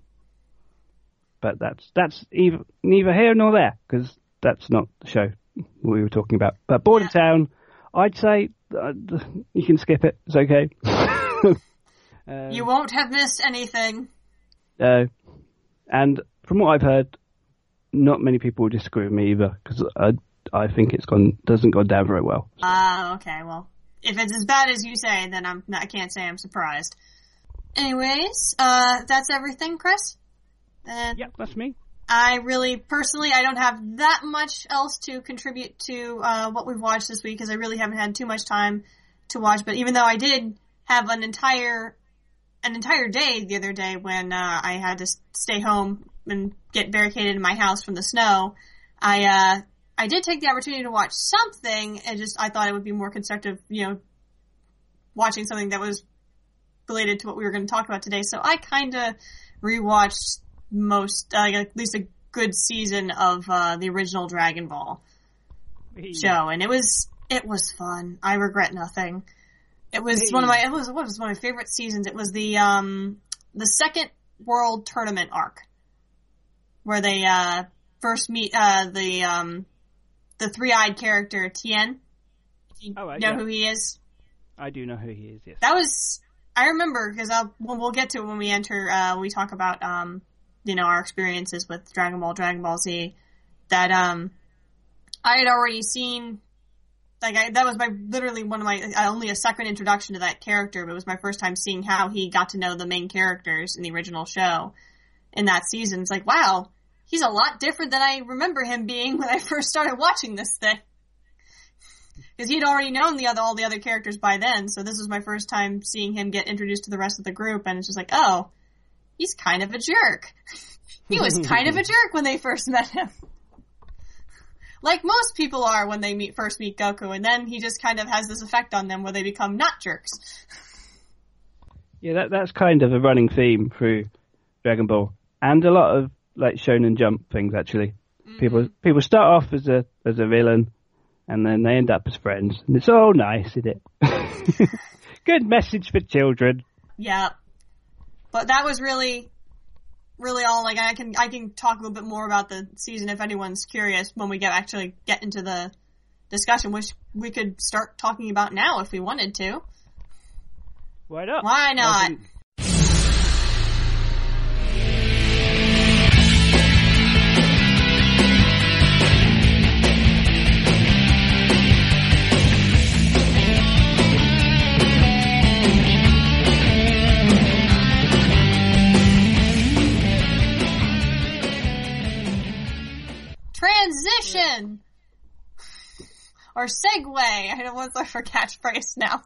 But that's that's either, neither here nor there, because that's not the show we were talking about. But Bordertown, yeah. I'd say uh, you can skip it. It's okay. um, you won't have missed anything. Uh, and from what I've heard, not many people disagree with me either, because I I think it's gone doesn't go down very well. Ah, uh, okay. Well, if it's as bad as you say, then I'm I can't say I'm surprised. Anyways, uh, that's everything, Chris. And yep, that's me. I really, personally, I don't have that much else to contribute to uh, what we've watched this week, because I really haven't had too much time to watch. But even though I did have an entire an entire day the other day when uh, I had to stay home and get barricaded in my house from the snow, I uh, I did take the opportunity to watch something, and just I thought it would be more constructive, you know, watching something that was related to what we were going to talk about today. So I kind of rewatched most, uh, at least a good season of uh, the original Dragon Ball hey. show, and it was it was fun. I regret nothing. It was hey. one of my it was what was one of my favorite seasons. It was the um the second World Tournament arc, where they uh first meet uh the um the three-eyed character Tien. You oh, right, know yeah. who he is? I do know who he is. Yes, that was. I remember because I'll we'll, we'll get to it when we enter uh when we talk about um. you know, our experiences with Dragon Ball, Dragon Ball Z, that, um, I had already seen, like, I, that was my, literally one of my, uh, only a second introduction to that character, but it was my first time seeing how he got to know the main characters in the original show in that season. It's like, wow, he's a lot different than I remember him being when I first started watching this thing. Because he'd already known the other, all the other characters by then, so this was my first time seeing him get introduced to the rest of the group, and it's just like, oh, he's kind of a jerk. He was kind of a jerk when they first met him. Like most people are when they meet first meet Goku, and then he just kind of has this effect on them where they become not jerks. Yeah, that that's kind of a running theme through Dragon Ball, and a lot of like Shonen Jump things actually. Mm-hmm. People people start off as a as a villain, and then they end up as friends, and it's all nice, isn't it? Good message for children. Yeah. But that was really, really all, like, I can, I can talk a little bit more about the season if anyone's curious when we get, actually get into the discussion, which we could start talking about now if we wanted to. Why not? Why not? Transition! or segue. I don't know what's our catchphrase now.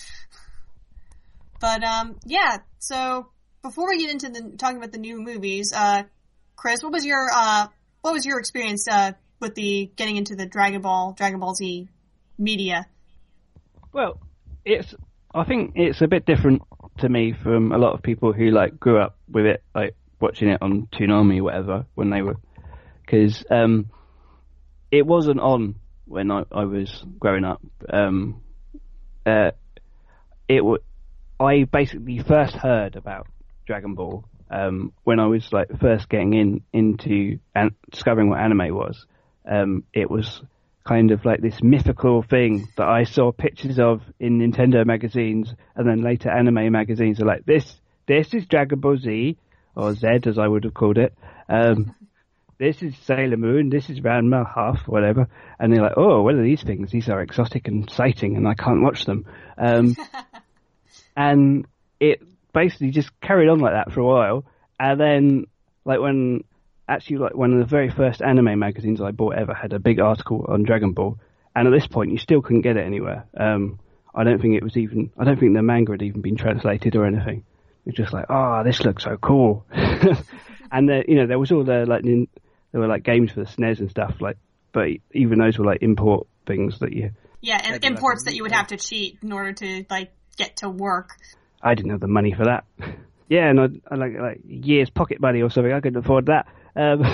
But, um, yeah, so before we get into the, talking about the new movies, uh, Chris, what was your, uh, what was your experience, uh, with the, getting into the Dragon Ball, Dragon Ball Z media? Well, it's, I think it's a bit different to me from a lot of people who, like, grew up with it, like, watching it on Toonami or whatever, when they were, because, um, it wasn't on when I, I was growing up. Um, uh, it w- I basically first heard about Dragon Ball um, when I was like first getting in into and discovering what anime was. Um, it was kind of like this mythical thing that I saw pictures of in Nintendo magazines, and then later anime magazines are like, this this is Dragon Ball Z, or Z as I would have called it. Um, this is Sailor Moon, this is Ranma, Half, whatever. And they're like, oh, what are these things? These are exotic and exciting, and I can't watch them. Um, and it basically just carried on like that for a while. And then, like, when, actually, like, one of the very first anime magazines I bought ever had a big article on Dragon Ball. And at this point, you still couldn't get it anywhere. Um, I don't think it was even, I don't think the manga had even been translated or anything. It's just like, oh, this looks so cool. And, the, you know, there was all the, like, in, there were, like, games for the S N E S and stuff, like, but even those were, like, import things that you... Yeah, and imports that you would have to cheat in order to, like, get to work. I didn't have the money for that. Yeah, and I, I like, like, year's pocket money or something, I couldn't afford that. Um,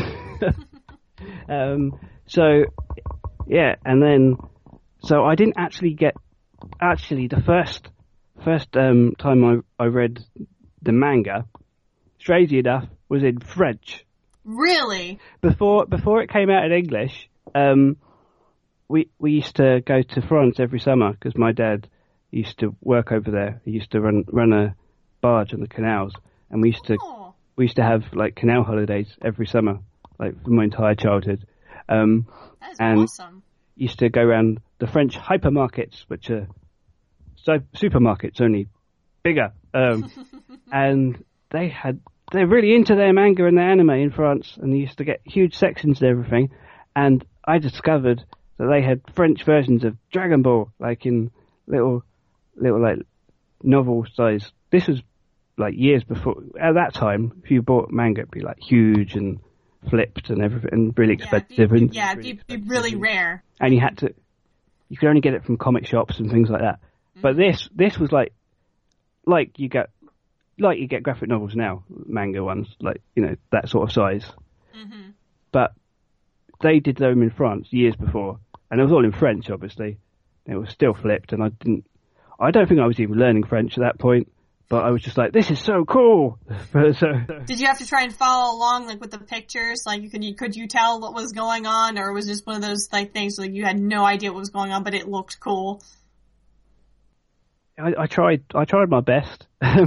um, so, yeah, and then, so I didn't actually get, actually, the first, first, um, time I, I read the manga, strangely enough, was in French. Really? Before before it came out in English, um, we we used to go to France every summer because my dad used to work over there. He used to run run a barge on the canals, and we used to oh. we used to have like canal holidays every summer, like for my entire childhood. Um, that is and awesome. Used to go around the French hypermarkets, which are so supermarkets only bigger, um, and they had. They're really into their manga and their anime in France, and they used to get huge sections and everything. And I discovered that they had French versions of Dragon Ball, like in little, little like novel size. This was like years before. At that time, if you bought manga, it'd be like huge and flipped and everything, and really expensive. Yeah, it'd and be, yeah, it'd be, be really rare. And you had to, you could only get it from comic shops and things like that. Mm-hmm. But this, this was like, like you get. Like you get graphic novels now, manga ones, like, you know, that sort of size. Mm-hmm. But they did them in France years before, and it was all in French, obviously. It was still flipped, and I didn't, I don't think I was even learning French at that point, but I was just like, this is so cool! so, Did you have to try and follow along, like, with the pictures? Like, could you, could you tell what was going on, or was it just one of those, like, things, like, you had no idea what was going on, but it looked cool? I, I tried, I tried my best.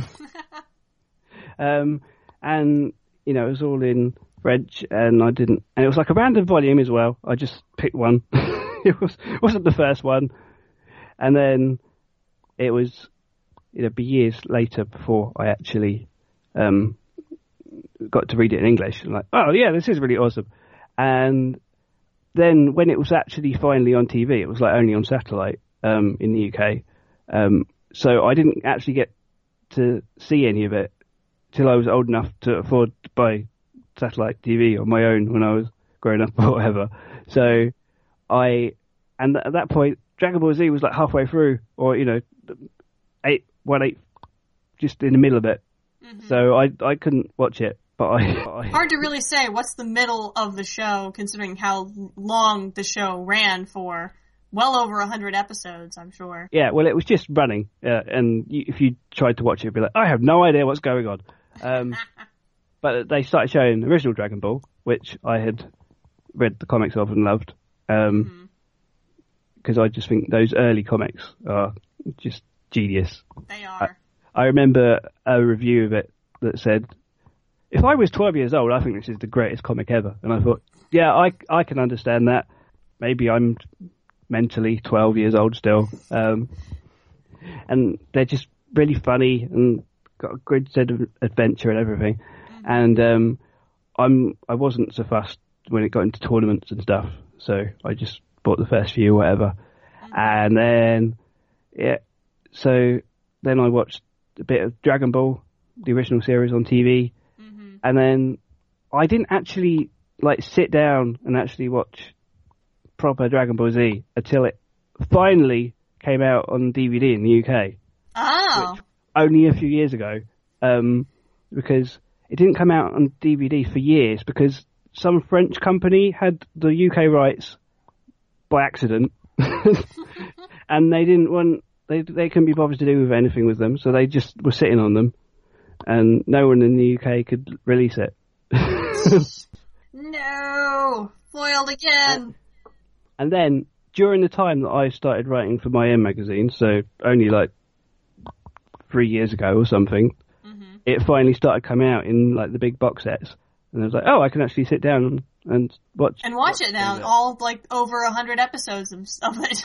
Um, and, you know, it was all in French, and I didn't, and it was like a random volume as well. I just picked one. It was, wasn't the first one. And then it was, you know, be years later before I actually, um, got to read it in English. I'm like, oh yeah, this is really awesome. And then when it was actually finally on T V, it was like only on satellite, um, in the U K. Um, so I didn't actually get to see any of it till I was old enough to afford to buy satellite T V on my own when I was growing up or whatever. So I, and at that point, Dragon Ball Z was like halfway through, or, you know, eight, one, eight, just in the middle of it. Mm-hmm. So I, I couldn't watch it, but I, I... Hard to really say what's the middle of the show, considering how long the show ran for. Well over a hundred episodes, I'm sure. Yeah, well, it was just running, uh, and you, if you tried to watch it, you'd be like, I have no idea what's going on. Um, but they started showing the original Dragon Ball, which I had read the comics of and loved, because um, mm-hmm. I just think those early comics are just genius. They are. I, I remember a review of it that said, if I was twelve years old, I think this is the greatest comic ever. And I thought, yeah, I, I can understand that. Maybe I'm mentally twelve years old still. Um, and they're just really funny and got a good set of adventure and everything. Mm-hmm. And um, I'm I wasn't so fussed when it got into tournaments and stuff, so I just bought the first few, whatever. And then, yeah, so then I watched a bit of Dragon Ball, the original series on T V. Mm-hmm. And then I didn't actually, like, sit down and actually watch proper Dragon Ball Z until it finally came out on D V D in the U K. Oh. Which, only a few years ago. Um, because it didn't come out on D V D for years because some French company had the U K rights by accident. And they didn't want, they they couldn't be bothered to do with anything with them, so they just were sitting on them. And no one in the U K could release it. No! Foiled again! And then, during the time that I started writing for My M magazine, so only like three years ago or something, mm-hmm. it finally started coming out in like the big box sets. And I was like, oh, I can actually sit down and, and watch And watch, watch it now, it. all like over a hundred episodes of, of it.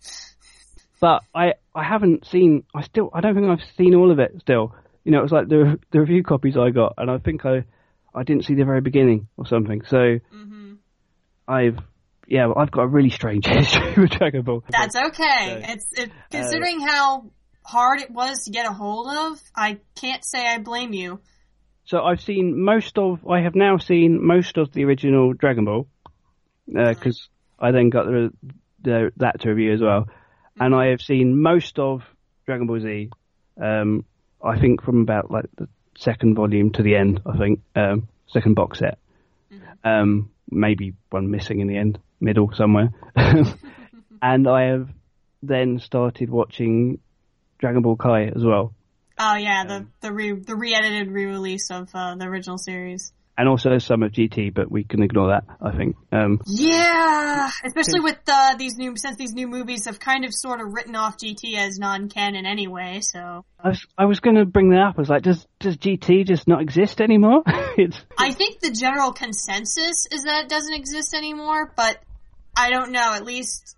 But I, I haven't seen, I still, I don't think I've seen all of it still. You know, it was like the the review copies I got, and I think I, I didn't see the very beginning or something. So, mm-hmm. I've, yeah, I've got a really strange history with Dragon Ball. That's okay. So, it's it, considering uh, how hard it was to get a hold of, I can't say I blame you. So I've seen most of, I have now seen most of the original Dragon Ball, because uh, I then got the, the that to review as well, mm-hmm. and I have seen most of Dragon Ball Z. Um, I think from about like the second volume to the end. I think um, second box set, mm-hmm. um, maybe one missing in the end, middle somewhere, and I have then started watching Dragon Ball Kai as well. Oh yeah, the the re the re-edited re-release of uh, the original series. And also some of G T, but we can ignore that, I think. Um, yeah, especially with uh, these new, since these new movies have kind of sort of written off G T as non-canon anyway, so. I was, I was going to bring that up. I was like, does does G T just not exist anymore? it's... I think the general consensus is that it doesn't exist anymore, but I don't know, at least.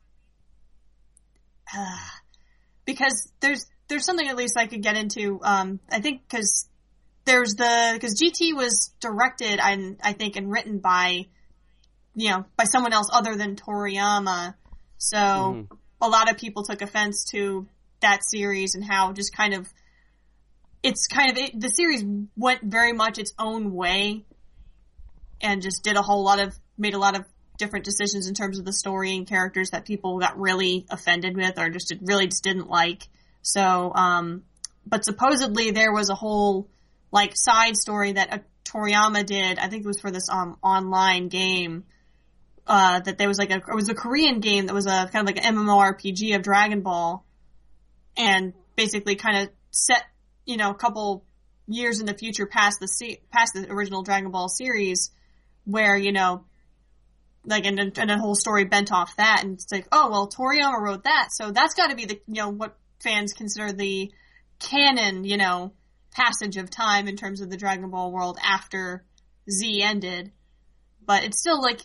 Uh, because there's there's something at least I could get into, um, I think, because. There's the, because G T was directed, I, I think, and written by, you know, by someone else other than Toriyama. So mm-hmm. a lot of people took offense to that series and how just kind of, it's kind of, it, the series went very much its own way and just did a whole lot of, made a lot of different decisions in terms of the story and characters that people got really offended with or just really just didn't like. So, um, but supposedly there was a whole, like, side story that uh, Toriyama did, I think it was for this um online game, uh, that there was like a, it was a Korean game that was a kind of like an MMORPG of Dragon Ball, and basically kind of set, you know, a couple years in the future past the se- past the original Dragon Ball series, where, you know, like, and, and a whole story bent off that, and it's like, oh, well, Toriyama wrote that, so that's gotta be the, you know, what fans consider the canon, you know, passage of time in terms of the Dragon Ball world after Z ended. But it's still like,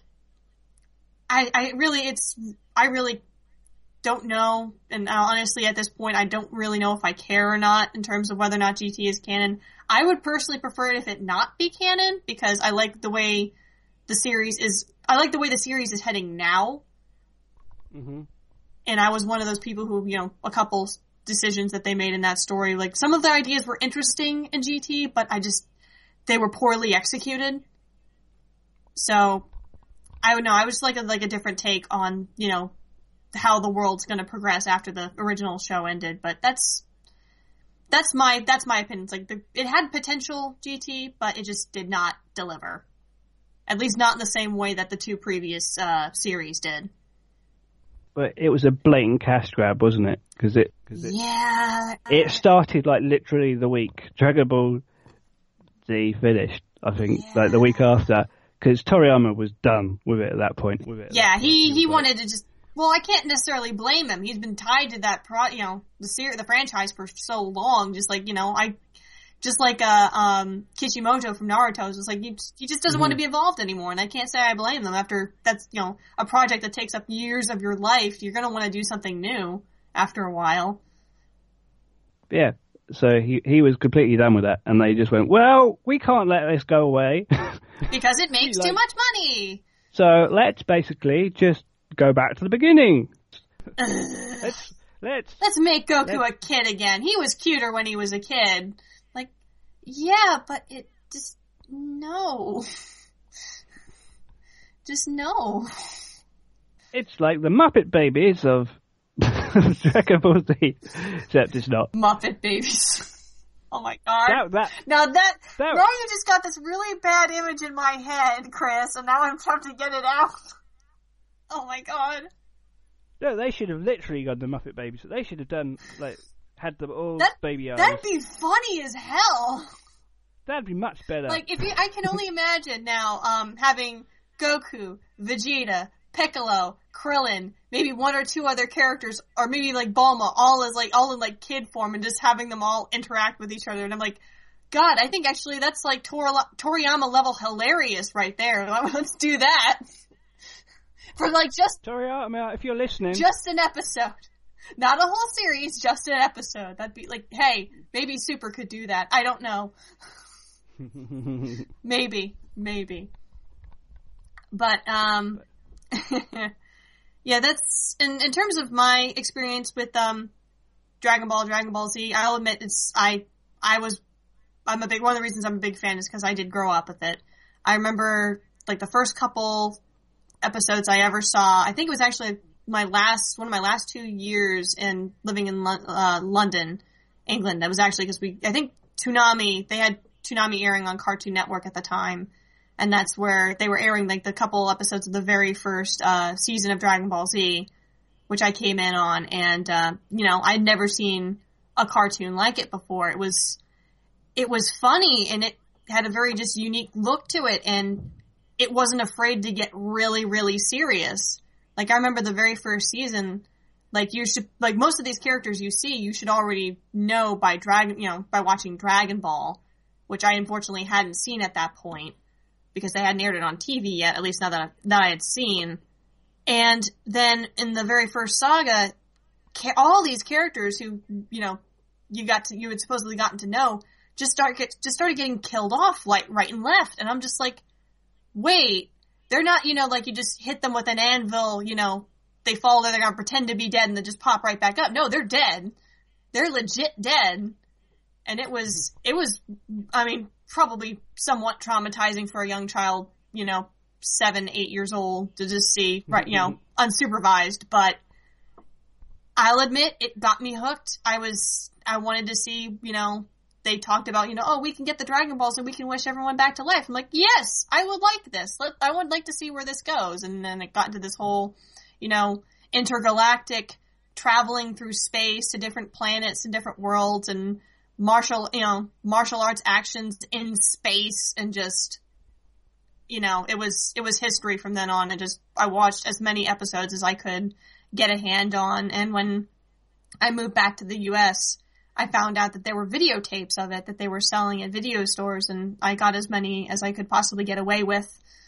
I, I really, it's, I really don't know, and honestly at this point I don't really know if I care or not in terms of whether or not G T is canon. I would personally prefer it if it not be canon, because I like the way the series is, I like the way the series is heading now. Mm-hmm. And I was one of those people who, you know, a couple decisions that they made in that story, like, some of the ideas were interesting in G T, but I just, they were poorly executed. So, I would know, I was like a, like a different take on, you know, how the world's gonna progress after the original show ended, but that's, that's my, that's my opinion. It's like, the, it had potential, G T, but it just did not deliver. At least not in the same way that the two previous, uh, series did. But it was a blatant cash grab, wasn't it? Because it, cause it, yeah, it started like literally the week Dragon Ball Z finished. I think yeah. like the week after, because Toriyama was done with it at that point. With it, yeah, he he, he wanted to just. Well, I can't necessarily blame him. He's been tied to that pro, you know, the ser- the franchise for so long. Just like, you know, I. Just like uh, um, Kishimoto from Naruto is just like, he, he just doesn't mm-hmm. want to be involved anymore, and I can't say I blame them. After that's, you know, a project that takes up years of your life, you're going to want to do something new after a while. Yeah, so he he was completely done with that, and they just went, well, we can't let this go away. Because it makes like, too much money! So let's basically just go back to the beginning. let's let's let's make Goku let's... a kid again. He was cuter when he was a kid. Like, yeah, but it just no, just no. It's like the Muppet Babies of Dragon Ball Z, except it's not Muppet Babies. Oh my god! That, that, now that, that now you just got this really bad image in my head, Chris, and now I'm trying to get it out. Oh my god! No, they should have literally gone the Muppet Babies. They should have done like had them all that, baby eyes. That'd be funny as hell. That'd be much better. Like if you, I can only imagine now, um, having Goku, Vegeta, Piccolo, Krillin, maybe one or two other characters, or maybe like Bulma, all as like all in like kid form, and just having them all interact with each other. And I'm like, God, I think actually that's like Tor- Toriyama level hilarious right there. Let's do that for like just Toriyama, if you're listening, just an episode, not a whole series, just an episode. That'd be like, hey, maybe Super could do that. I don't know. maybe, maybe, but um. yeah, that's in in terms of my experience with um Dragon Ball, Dragon Ball Z. I'll admit it's I I was I'm a big one of the reasons I'm a big fan is because I did grow up with it. I remember like the first couple episodes I ever saw. I think it was actually my last one of my last two years in living in uh, London, England. That was actually because we I think Toonami they had Toonami airing on Cartoon Network at the time. And that's where they were airing like the couple episodes of the very first uh, season of Dragon Ball Z, which I came in on. And, uh, you know, I'd never seen a cartoon like it before. It was, it was funny and it had a very just unique look to it. And it wasn't afraid to get really, really serious. Like I remember the very first season, like you should, like most of these characters you see, you should already know by Dragon, you know, by watching Dragon Ball, which I unfortunately hadn't seen at that point. Because they hadn't aired it on T V yet, at least not that I, that I had seen. And then in the very first saga, ca- all these characters who, you know, you got to, you had supposedly gotten to know, just start get, just started getting killed off like right and left. And I'm just like, wait, they're not, you know, like you just hit them with an anvil, you know, they fall there, they're gonna pretend to be dead and then just pop right back up. No, they're dead. They're legit dead. And it was, it was, I mean, probably somewhat traumatizing for a young child, you know, seven, eight years old to just see, right, you know, unsupervised. But I'll admit it got me hooked. I was, I wanted to see, you know, they talked about, you know, oh, we can get the Dragon Balls and we can wish everyone back to life. I'm like, yes, I would like this. Let, I would like to see where this goes. And then it got into this whole, you know, intergalactic traveling through space to different planets and different worlds and martial, you know, martial arts actions in space and just, you know, it was, it was history from then on. And just, I watched as many episodes as I could get a hand on. And when I moved back to the U S, I found out that there were videotapes of it that they were selling at video stores, and I got as many as I could possibly get away with.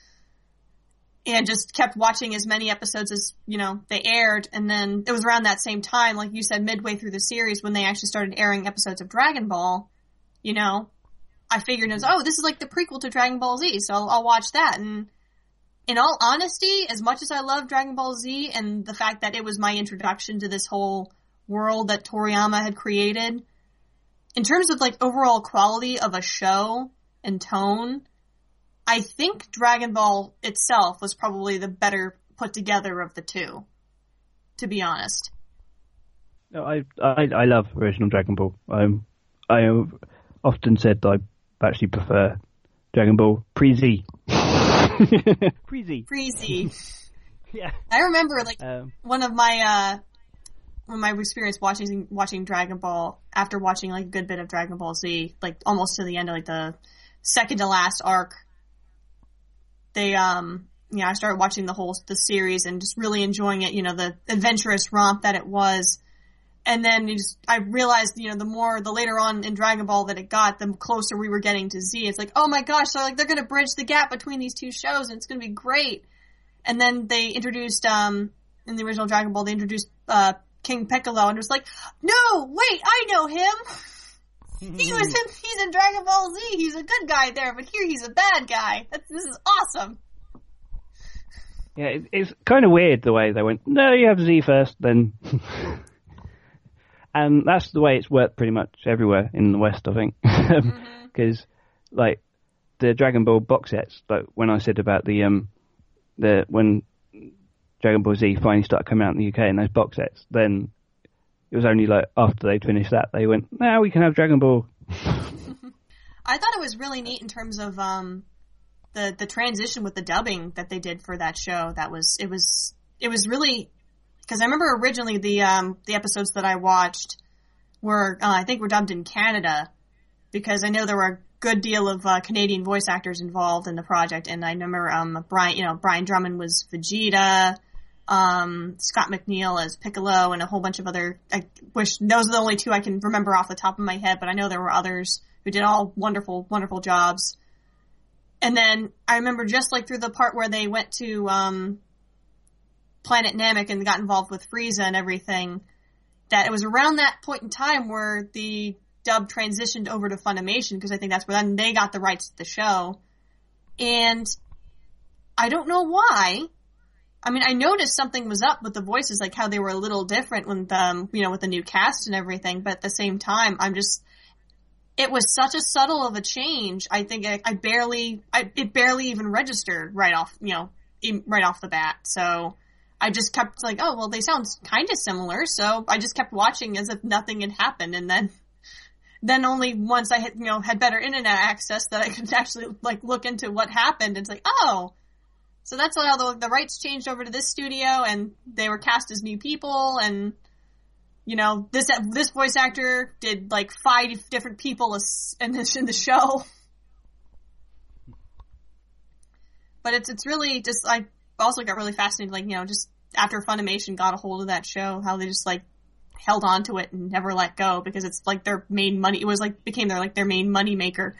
And just kept watching as many episodes as, you know, they aired. And then it was around that same time, like you said, midway through the series when they actually started airing episodes of Dragon Ball, you know, I figured it was, oh, this is like the prequel to Dragon Ball Z, so I'll, I'll watch that. And in all honesty, as much as I love Dragon Ball Z and the fact that it was my introduction to this whole world that Toriyama had created, in terms of like overall quality of a show and tone, I think Dragon Ball itself was probably the better put together of the two, to be honest. No, I I, I love original Dragon Ball. Um, I have often said that I actually prefer Dragon Ball pre-Z. Pre-Z. Pre-Z. Yeah. I remember like um, one of my uh, one of my experience watching watching Dragon Ball after watching like a good bit of Dragon Ball Z, like almost to the end of like the second to last arc. They, um, yeah, I started watching the whole, the series and just really enjoying it, you know, the adventurous romp that it was. And then you just, I realized, you know, the more, the later on in Dragon Ball that it got, the closer we were getting to Z. It's like, oh my gosh, so like they're going to bridge the gap between these two shows and it's going to be great. And then they introduced, um, in the original Dragon Ball, they introduced, uh, King Piccolo and it was like, no, wait, I know him. He was in, he's in Dragon Ball Z. He's a good guy there, but here he's a bad guy. That's, this is awesome. Yeah, it, it's kind of weird the way they went, no, you have Z first, then... And that's the way it's worked pretty much everywhere in the West, I think. Because, mm-hmm. like, the Dragon Ball box sets, like when I said about the, um, the when Dragon Ball Z finally started coming out in the U K in those box sets, then it was only like after they'd finished that, they went, now we can have Dragon Ball. I thought it was really neat in terms of, um, the, the transition with the dubbing that they did for that show. That was, it was, it was really... Because I remember originally the um, the episodes that I watched were, uh, I think, were dubbed in Canada, because I know there were a good deal of uh, Canadian voice actors involved in the project, and I remember um, Brian, you know, Brian Drummond was Vegeta, um, Scott McNeil as Piccolo, and a whole bunch of other. I wish those are the only two I can remember off the top of my head, but I know there were others who did all wonderful, wonderful jobs. And then I remember just like through the part where they went to. Um, Planet Namek and got involved with Frieza and everything, that it was around that point in time where the dub transitioned over to Funimation, because I think that's where then they got the rights to the show. And I don't know why. I mean, I noticed something was up with the voices, like how they were a little different with um, you know, with the new cast and everything, but at the same time, I'm just, it was such a subtle of a change. I think I, I barely, I, it barely even registered right off, you know, right off the bat. So, I just kept like, oh, well, they sound kind of similar, so I just kept watching as if nothing had happened, and then, then only once I had, you know, had better internet access that I could actually, like, look into what happened. It's like, oh, so that's how the, the rights changed over to this studio, and they were cast as new people, and, you know, this, this voice actor did, like, five different people in this, in the show. But it's, it's really just, I also got really fascinated, like, you know, just after Funimation got a hold of that show, how they just, like, held on to it and never let go, because it's, like, their main money, it was, like, became their, like, their main money maker.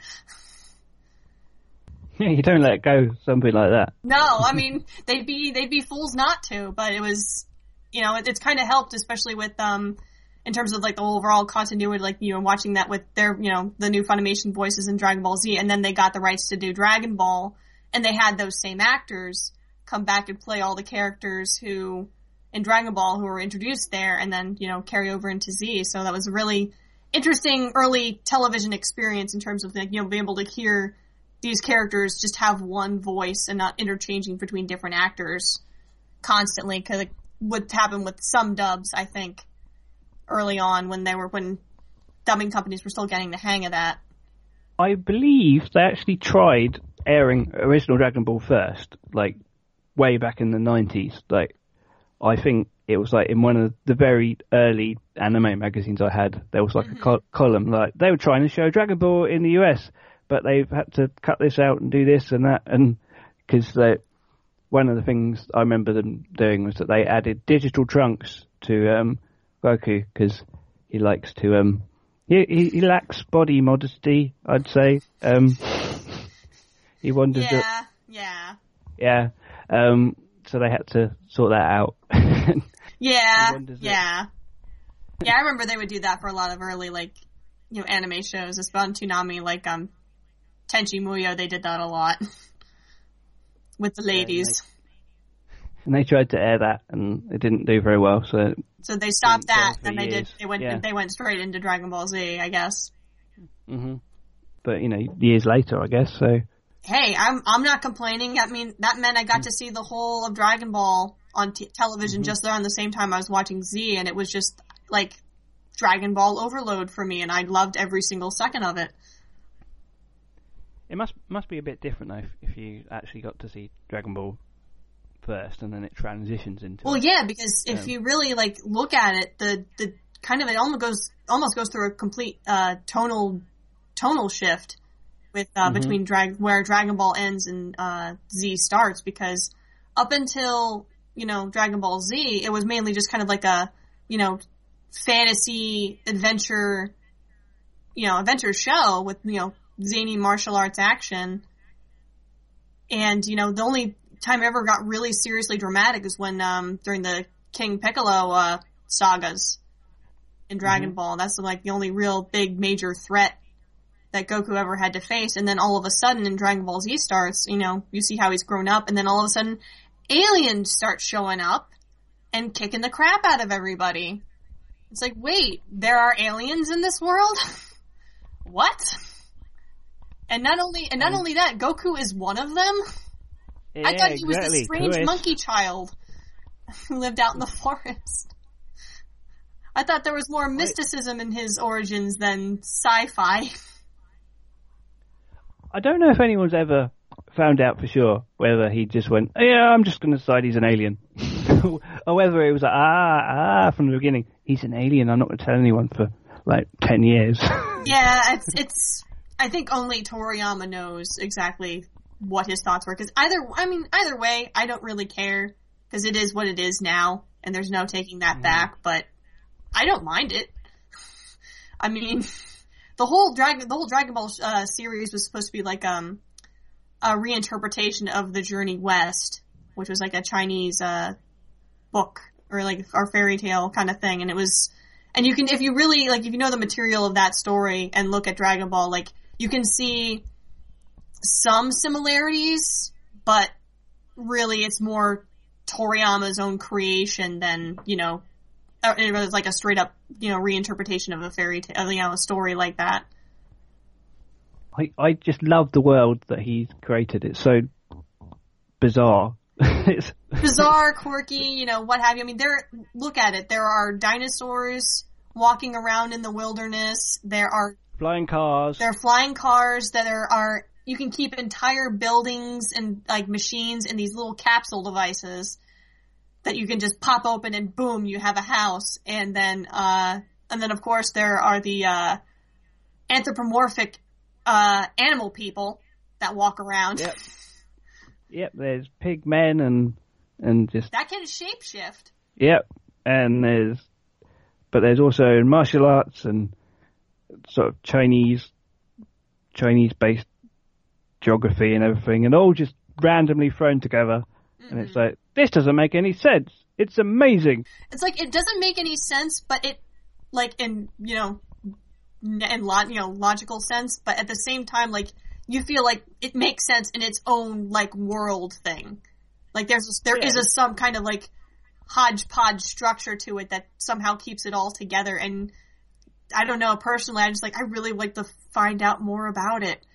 Yeah, you don't let go, something like that. No, I mean, they'd be, they'd be fools not to, but it was, you know, it, it's kind of helped, especially with, um, in terms of, like, the overall continuity, like, you know, watching that with their, you know, the new Funimation voices in Dragon Ball Z, and then they got the rights to do Dragon Ball, and they had those same actors come back and play all the characters who, in Dragon Ball, who were introduced there, and then, you know, carry over into Z. So that was a really interesting early television experience in terms of, like, you know, being able to hear these characters just have one voice and not interchanging between different actors constantly, because it would happen with some dubs, I think, early on when they were, when dubbing companies were still getting the hang of that. I believe they actually tried airing original Dragon Ball first, like, way back in the nineties. Like, I think it was like in one of the very early anime magazines I had, there was like mm-hmm. a col- column, like, they were trying to show Dragon Ball in the U S, but they've had to cut this out and do this and that, and because they, one of the things I remember them doing was that they added digital trunks to um, Goku, because he likes to, um, he, he, he lacks body modesty, I'd say. Um, he wonders Yeah, that, yeah. Yeah. Um, so they had to sort that out. yeah, yeah. Yeah, I remember they would do that for a lot of early, like, you know, anime shows, especially on Toonami, like, um, Tenchi Muyo, they did that a lot. With the ladies. Yeah, and, they, and they tried to air that, and it didn't do very well, so... So they stopped that, and they years. did, they went, yeah. they went straight into Dragon Ball Z, I guess. hmm But, you know, years later, I guess, so... Hey, I'm I'm not complaining. I mean, that meant I got mm. to see the whole of Dragon Ball on t- television mm-hmm. just around the same time I was watching Z, and it was just, like, Dragon Ball overload for me, and I loved every single second of it. It must must be a bit different, though, if, if you actually got to see Dragon Ball first, and then it transitions into... Well, it. yeah, because if um, you really, like, look at it, the, the kind of, it almost goes, almost goes through a complete uh, tonal tonal shift. With uh, mm-hmm. between drag where Dragon Ball ends and uh, Z starts, because up until, you know, Dragon Ball Z, it was mainly just kind of like a, you know, fantasy adventure, you know, adventure show with, you know, zany martial arts action. And, you know, the only time it ever got really seriously dramatic is when um, during the King Piccolo uh, sagas in Dragon mm-hmm. Ball. That's like the only real big major threat that Goku ever had to face. And then all of a sudden in Dragon Ball Z starts, you know, you see how he's grown up, and then all of a sudden aliens start showing up and kicking the crap out of everybody. It's like, wait, there are aliens in this world? What? And not only and not only that, Goku is one of them? Yeah, I thought he was exactly. the strange Chris. monkey child who lived out in the forest. I thought there was more mysticism in his origins than sci-fi. I don't know if anyone's ever found out for sure whether he just went, oh, yeah, I'm just going to decide he's an alien. Or whether it was like, ah, ah, from the beginning, he's an alien, I'm not going to tell anyone for like ten years. Yeah, it's, it's, I think only Toriyama knows exactly what his thoughts were. Cause either, I mean, either way, I don't really care. Cause it is what it is now, and there's no taking that mm. back, but I don't mind it. I mean, the whole Dragon, the whole Dragon Ball uh, series was supposed to be like, um, a reinterpretation of The Journey West, which was like a Chinese, uh, book, or like, or fairy tale kind of thing, and it was, and you can, if you really, like, if you know the material of that story and look at Dragon Ball, like, you can see some similarities, but really it's more Toriyama's own creation than, you know, it was like a straight up, you know, reinterpretation of a fairy tale, you know, a story like that. I, I just love the world that he's created. It's so bizarre. It's bizarre, quirky, you know, what have you. I mean, there, look at it. There are dinosaurs walking around in the wilderness. There are flying cars. There are flying cars that are, are, you can keep entire buildings and like machines in these little capsule devices that you can just pop open and boom, you have a house. And then, uh, and then of course there are the, uh, anthropomorphic, uh, animal people that walk around. Yep. Yep, there's pig men and, and just... That can shapeshift. Yep, and there's, but there's also martial arts and sort of Chinese, Chinese-based geography and everything, and all just randomly thrown together. Mm-hmm. And it's like, this doesn't make any sense. It's amazing. It's like, it doesn't make any sense, but it, like, in, you know, in lo- you know, logical sense, but at the same time, like, you feel like it makes sense in its own, like, world thing. Like, there's, a, there yeah. is a, some kind of, like, hodgepodge structure to it that somehow keeps it all together, and I don't know, personally, I just, like, I really like to find out more about it.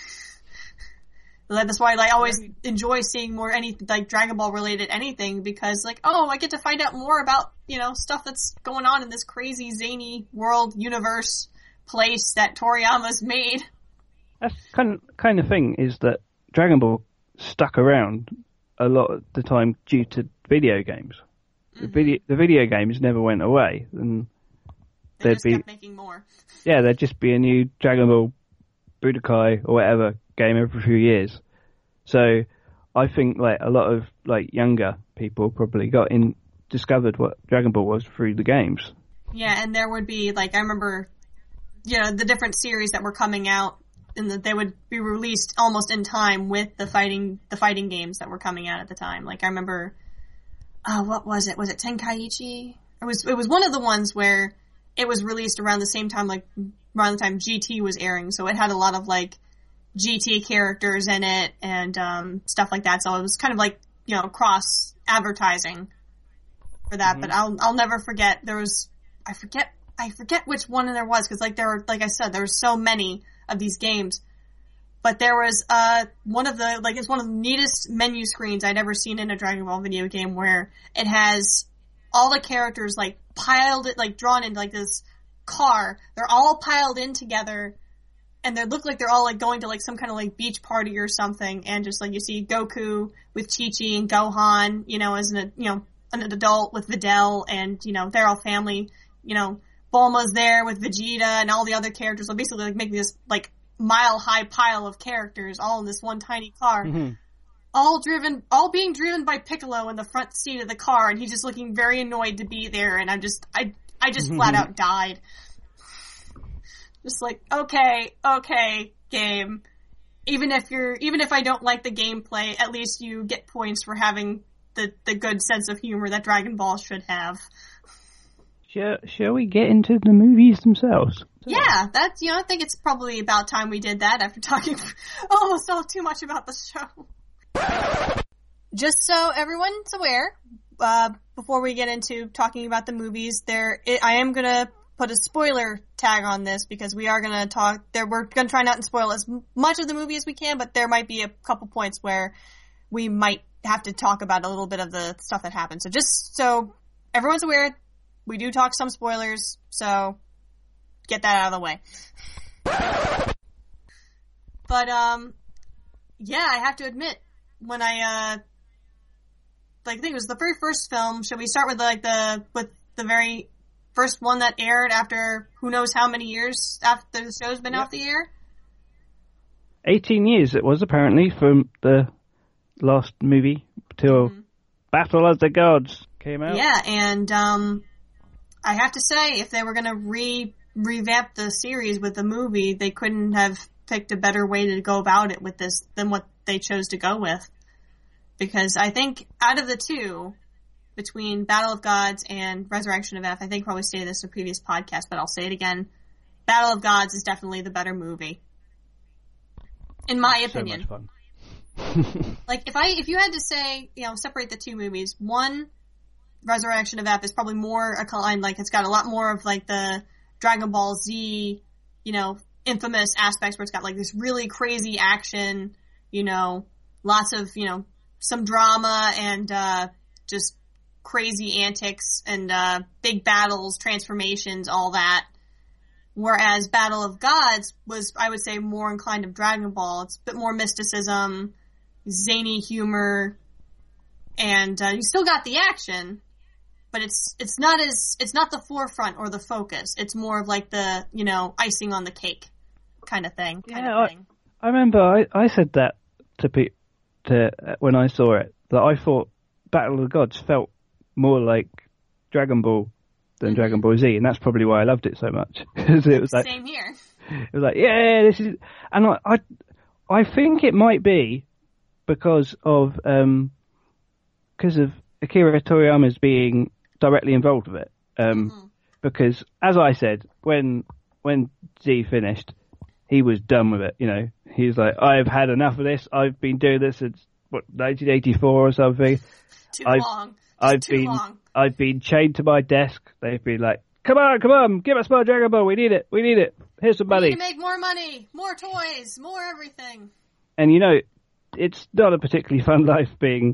That's why like, I always enjoy seeing more any like Dragon Ball related anything, because like, oh, I get to find out more about, you know, stuff that's going on in this crazy zany world, universe, place that Toriyama's made. That's kind of, kind of thing is that Dragon Ball stuck around a lot of the time due to video games. Mm-hmm. The video the video games never went away, and they there'd just be kept making more. Yeah, there'd just be a new Dragon Ball Budokai or whatever game every few years. So I think like a lot of like younger people probably got in discovered what Dragon Ball was through the games. Yeah, and there would be like I remember, you know, the different series that were coming out, and that they would be released almost in time with the fighting the fighting games that were coming out at the time. Like I remember, uh, what was it? Was it Tenkaichi? It was it was one of the ones where it was released around the same time, like around the time G T was airing. So it had a lot of like G T characters in it and um, stuff like that. So it was kind of like, you know, cross advertising for that. Mm-hmm. But I'll I'll never forget. There was I forget I forget which one there was, because like there were like I said there were so many of these games. But there was uh one of the like it's one of the neatest menu screens I'd ever seen in a Dragon Ball video game, where it has all the characters like piled it like drawn into like this car. They're all piled in together. And they look like they're all like going to like some kind of like beach party or something, and just like you see Goku with Chi-Chi and Gohan, you know, as an, you know, an adult with Videl, and, you know, they're all family, you know, Bulma's there with Vegeta and all the other characters. So basically like making this like mile high pile of characters all in this one tiny car. Mm-hmm. All driven, all being driven by Piccolo in the front seat of the car, and he's just looking very annoyed to be there, and I'm just, I, I just flat out died. Just like, okay, okay, game. Even if you're, even if I don't like the gameplay, at least you get points for having the, the good sense of humor that Dragon Ball should have. Shall, shall we get into the movies themselves? Yeah, that's, you know, I think it's probably about time we did that after talking almost all too much about the show. just so everyone's aware, uh, before we get into talking about the movies, there it, I am gonna put a spoiler tag on this because we are gonna talk. There, we're gonna try not to spoil as much of the movie as we can, but there might be a couple points where we might have to talk about a little bit of the stuff that happened. So just so everyone's aware, we do talk some spoilers. So get that out of the way. But um, yeah, I have to admit, when I uh. Like, I think it was the very first film. Should we start with like the with the very first one that aired after who knows how many years after the show's been yep. off the air? Eighteen years it was apparently from the last movie till mm-hmm. Battle of the Gods came out. Yeah, and um, I have to say, if they were going to re revamp the series with the movie, they couldn't have picked a better way to go about it with this than what they chose to go with. Because I think out of the two, between Battle of Gods and Resurrection of F, I think I probably stated this in a previous podcast, but I'll say it again. Battle of Gods is definitely the better movie. In my opinion. So much fun. Like, if I, if you had to say, you know, separate the two movies, one, Resurrection of F is probably more a kind, like, it's got a lot more of, like, the Dragon Ball Z, you know, infamous aspects where it's got, like, this really crazy action, you know, lots of, you know, some drama and uh, just crazy antics and uh, big battles, transformations, all that. Whereas Battle of Gods was, I would say, more inclined of Dragon Ball. It's a bit more mysticism, zany humor, and uh, you still got the action, but it's it's not as it's not the forefront or the focus. It's more of like the, you know, icing on the cake kind of thing. Kind yeah, of thing. I, I remember I, I said that to people. To, when I saw it, that I thought Battle of the Gods felt more like Dragon Ball than mm-hmm. Dragon Ball Z, and that's probably why I loved it so much. Because it was like, same here. It was like, yeah, this is, and I, I, I think it might be because of um, because of Akira Toriyama's being directly involved with it. Um, mm-hmm. Because as I said, when when Z finished, he was done with it, you know. He was like, I've had enough of this. I've been doing this since, what, nineteen eighty-four or something. Too I've, long. I've too been, long. I've been chained to my desk. They've been like, come on, come on, give us more Dragon Ball. We need it. We need it. Here's some money. We need to make more money, more toys, more everything. And you know, it's not a particularly fun life being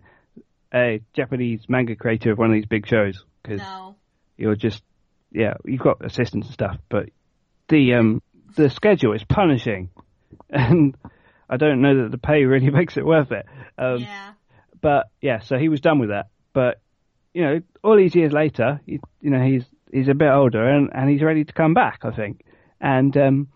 a Japanese manga creator of one of these big shows. Because no. You're just, yeah, you've got assistants and stuff, but the, um, the schedule is punishing, and I don't know that the pay really makes it worth it. Um, yeah. But yeah, so he was done with that. But you know, all these years later, you, you know, he's he's a bit older and, and he's ready to come back, I think. And um,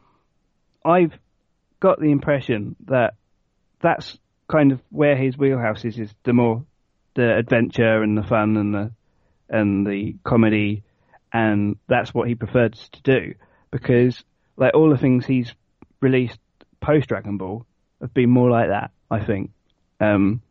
I've got the impression that that's kind of where his wheelhouse is, is the more the adventure and the fun and the and the comedy, and that's what he prefers to do, because like all the things he's released post Dragon Ball have been more like that, I think. Um,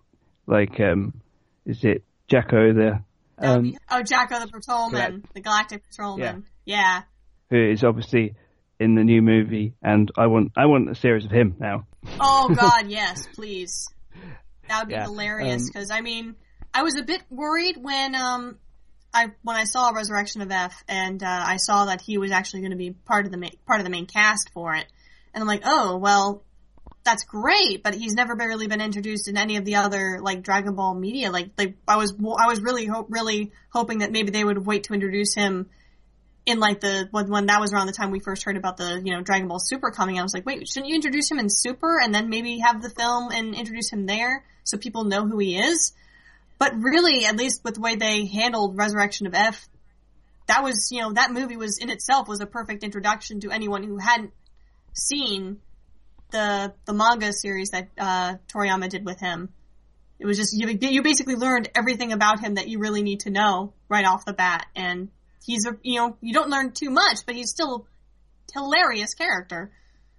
like, um, is it Jacko the... Um, oh, Jacko the Patrolman, Galactic. the Galactic Patrolman. Yeah. yeah. Who is obviously in the new movie, and I want I want a series of him now. Oh, God, yes, please. That would be yeah. hilarious, because, um, I mean, I was a bit worried when... um. I when I saw Resurrection of F, and uh, I saw that he was actually going to be part of the main, part of the main cast for it, and I'm like, oh well, that's great, but he's never been, really been introduced in any of the other like Dragon Ball media. Like, like I was I was really ho- really hoping that maybe they would wait to introduce him in like the when, when that was around the time we first heard about the you know Dragon Ball Super coming. I was like, wait, shouldn't you introduce him in Super and then maybe have the film and introduce him there so people know who he is? But really, at least with the way they handled Resurrection of F, that was, you know, that movie was in itself was a perfect introduction to anyone who hadn't seen the the manga series that uh, Toriyama did with him. It was just, you, you basically learned everything about him that you really need to know right off the bat. And he's, a, you know, you don't learn too much, but he's still a hilarious character.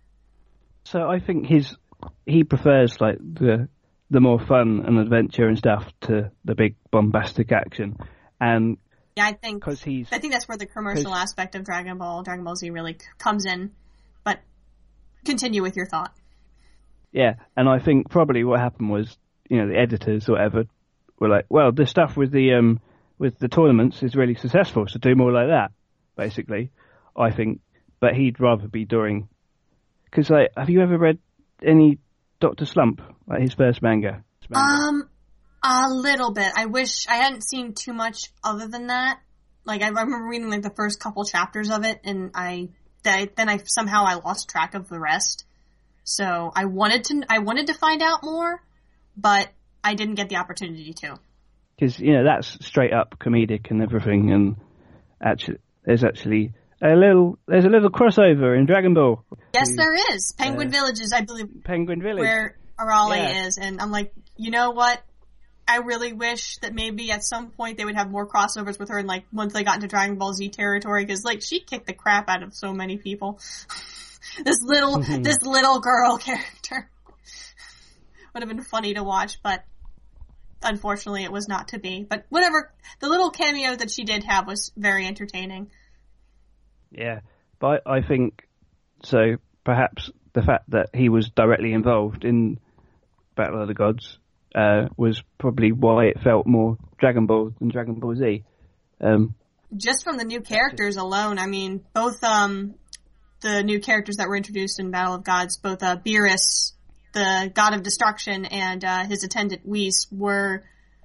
So I think his, he prefers, like, the... the more fun and adventure and stuff to the big bombastic action. And yeah, I think cause he's, I think that's where the commercial aspect of Dragon Ball, Dragon Ball Z really comes in. But continue with your thought. Yeah, and I think probably what happened was, you know, the editors or whatever were like, well, the stuff with the um with the tournaments is really successful, so do more like that. Basically, I think, but he'd rather be doing because like, have you ever read any Doctor Slump, like his first manga? manga? Um, a little bit. I wish I hadn't seen too much other than that. Like I remember reading like the first couple chapters of it, and I then I somehow I lost track of the rest. So I wanted to I wanted to find out more, but I didn't get the opportunity to. Because you know that's straight up comedic and everything, and actually there's actually a little there's a little crossover in Dragon Ball. Yes, there is. Penguin uh, Village is, I believe, Penguin Village, where Arale yeah. is, and I'm like, you know what? I really wish that maybe at some point they would have more crossovers with her, and like once they got into Dragon Ball Z territory, because like she kicked the crap out of so many people. this little this little girl character would have been funny to watch, but unfortunately it was not to be. But whatever, the little cameo that she did have was very entertaining. Yeah, but I think so. Perhaps the fact that he was directly involved in Battle of the Gods uh, was probably why it felt more Dragon Ball than Dragon Ball Z. Um, Just from the new characters alone, I mean, both um, the new characters that were introduced in Battle of Gods, both uh, Beerus, the God of Destruction, and uh, his attendant Whis were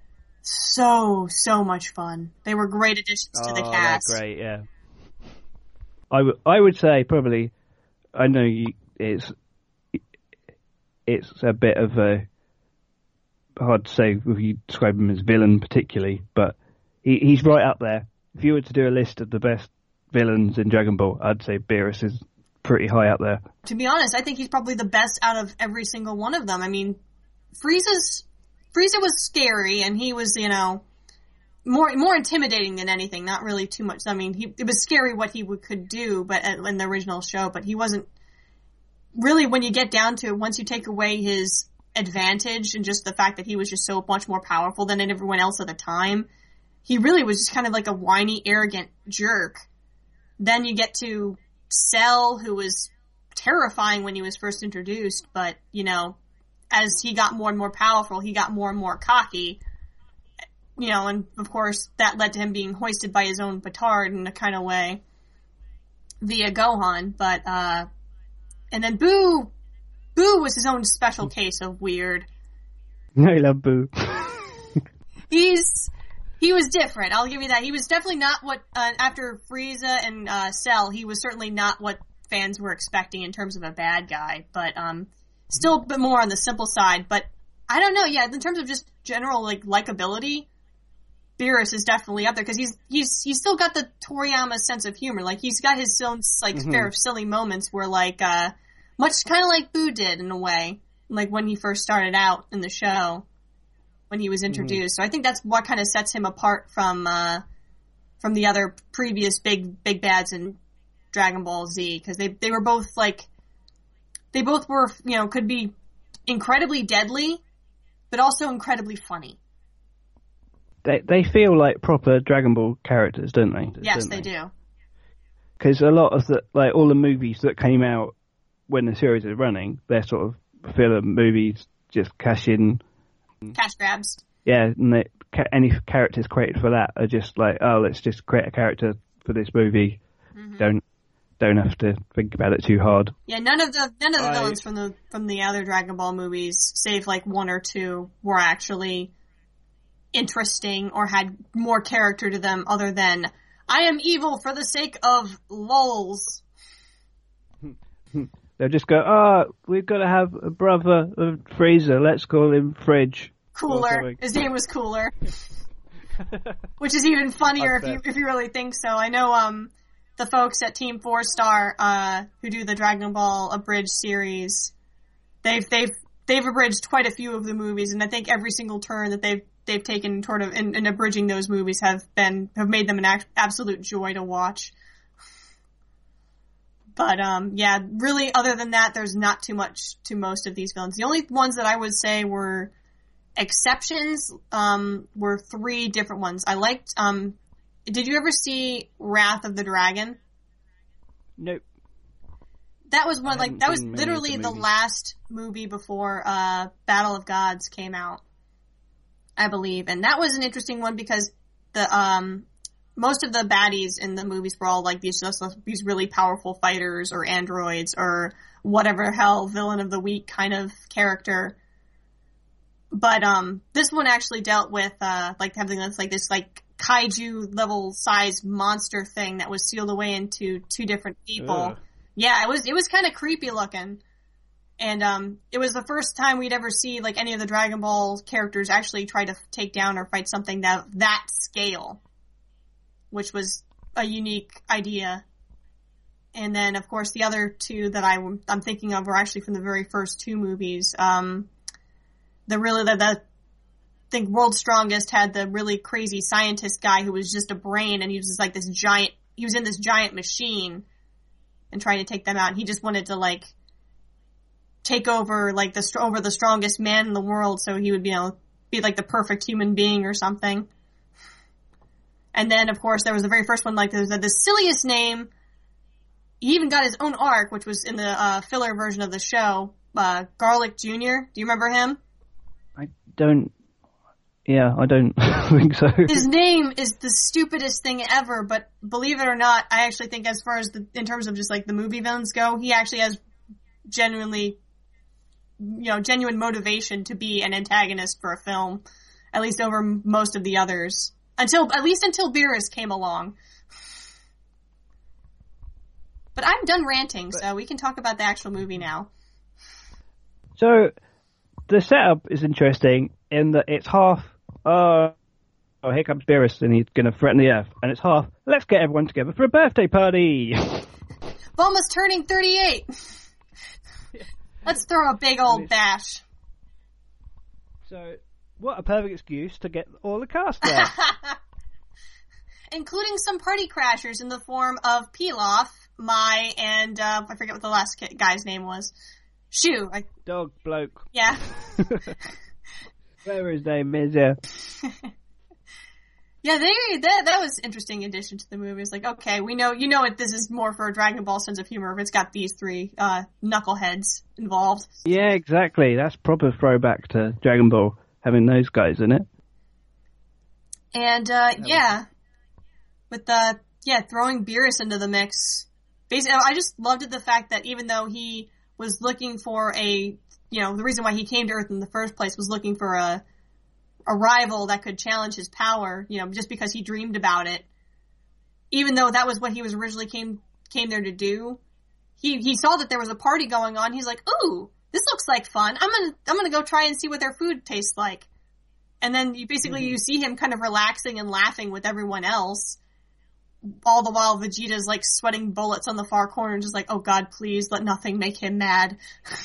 so, so much fun. They were great additions oh, to the cast. They're great, yeah. I, w- I would say probably, I know you, it's it's a bit of a, hard to say if you describe him as villain particularly, but he, he's right up there. If you were to do a list of the best villains in Dragon Ball, I'd say Beerus is pretty high up there. To be honest, I think he's probably the best out of every single one of them. I mean, Frieza's, Frieza was scary, and he was, you know, more more intimidating than anything, not really too much. I mean, he, it was scary what he would, could do but in the original show, but he wasn't really, when you get down to it, once you take away his advantage and just the fact that he was just so much more powerful than everyone else at the time, he really was just kind of like a whiny, arrogant jerk. Then you get to Cell, who was terrifying when he was first introduced, but, you know, as he got more and more powerful, he got more and more cocky. You know, and of course, that led to him being hoisted by his own petard in a kind of way via Gohan, but, uh, and then Boo, Boo was his own special case of weird. I love Boo. He's, he was different, I'll give you that. He was definitely not what, uh, after Frieza and, uh, Cell, he was certainly not what fans were expecting in terms of a bad guy, but, um, still a bit more on the simple side, but I don't know, yeah, in terms of just general, like, likability, Beerus is definitely up there, because he's, he's, he's still got the Toriyama sense of humor. Like, he's got his own, like, mm-hmm. fair of silly moments where, like, uh, much kind of like Boo did, in a way, like, when he first started out in the show, when he was introduced. Mm-hmm. So I think that's what kind of sets him apart from, uh, from the other previous big, big bads in Dragon Ball Z, because they, they were both, like, they both were, you know, could be incredibly deadly, but also incredibly funny. They they feel like proper Dragon Ball characters, don't they? Yes, don't they, they do. Because a lot of the, like, all the movies that came out when the series is running, they're sort of filler movies, just cash in. Cash grabs. Yeah, and they, ca- any characters created for that are just like, oh, let's just create a character for this movie. Mm-hmm. Don't don't have to think about it too hard. Yeah, none of the none of the I... villains from the from the other Dragon Ball movies, save like one or two, were actually interesting or had more character to them other than, I am evil for the sake of lols. They'll just go, oh, we've got to have a brother of Frieza, let's call him Fridge. Cooler. His name was Cooler. Which is even funnier if you if you really think so. I know um the folks at Team Four Star uh who do the Dragon Ball Abridged series, they've they've they've abridged quite a few of the movies, and I think every single turn that they've they've taken sort of in, in abridging those movies have been have made them an act, absolute joy to watch. But um yeah, really, other than that, there's not too much to most of these villains. The only ones that I would say were exceptions um were three different ones. I liked um did you ever see Wrath of the Dragon? Nope. That was one like that was literally the last movie before uh Battle of Gods came out. I believe. And that was an interesting one because the um most of the baddies in the movies were all like these just these really powerful fighters or androids or whatever hell villain of the week kind of character. But um this one actually dealt with uh like having this like this like kaiju level size monster thing that was sealed away into two different people. Ugh. Yeah, it was it was kind of creepy looking. And um it was the first time we'd ever see like any of the Dragon Ball characters actually try to take down or fight something that that scale, which was a unique idea. And then of course the other two that I I'm thinking of were actually from the very first two movies. Um the really the, the I think World's Strongest had the really crazy scientist guy who was just a brain, and he was just like this giant, he was in this giant machine and trying to take them out. And he just wanted to like take over like the, over the strongest man in the world. So he would, you know, be like the perfect human being or something. And then of course there was the very first one, like there was the silliest name. He even got his own arc, which was in the uh, filler version of the show, uh, Garlic Junior Do you remember him? I don't. Yeah, I don't think so. His name is the stupidest thing ever, but believe it or not, I actually think as far as the, in terms of just like the movie villains go, he actually has genuinely, you know, genuine motivation to be an antagonist for a film, at least over most of the others. Until, at least until Beerus came along. But I'm done ranting, but, so we can talk about the actual movie now. So, the setup is interesting in that it's half, uh, oh, here comes Beerus and he's going to threaten the Earth. And it's half, let's get everyone together for a birthday party. Bulma's turning thirty-eight. Let's throw a big old bash. So, what a perfect excuse to get all the cast there. Including some party crashers in the form of Pilaf, Mai, and uh, I forget what the last guy's name was. Shoo. I... Dog bloke. Yeah. Whatever his name is, yeah. Yeah, they that that was an interesting addition to the movie. It's like, okay, we know, you know, it. This is more for a Dragon Ball sense of humor. If it's got these three uh, knuckleheads involved. Yeah, exactly. That's proper throwback to Dragon Ball, having those guys in it. And uh, yeah, with the yeah throwing Beerus into the mix. Basically, I just loved it, the fact that even though he was looking for a, you know, the reason why he came to Earth in the first place was looking for a a rival that could challenge his power, you know, just because he dreamed about it. Even though that was what he was originally came came there to do, he he saw that there was a party going on. He's like, "Ooh, this looks like fun. I'm gonna I'm gonna go try and see what their food tastes like." And then you basically mm-hmm. you see him kind of relaxing and laughing with everyone else, all the while Vegeta's like sweating bullets on the far corner, just like, "Oh God, please let nothing make him mad."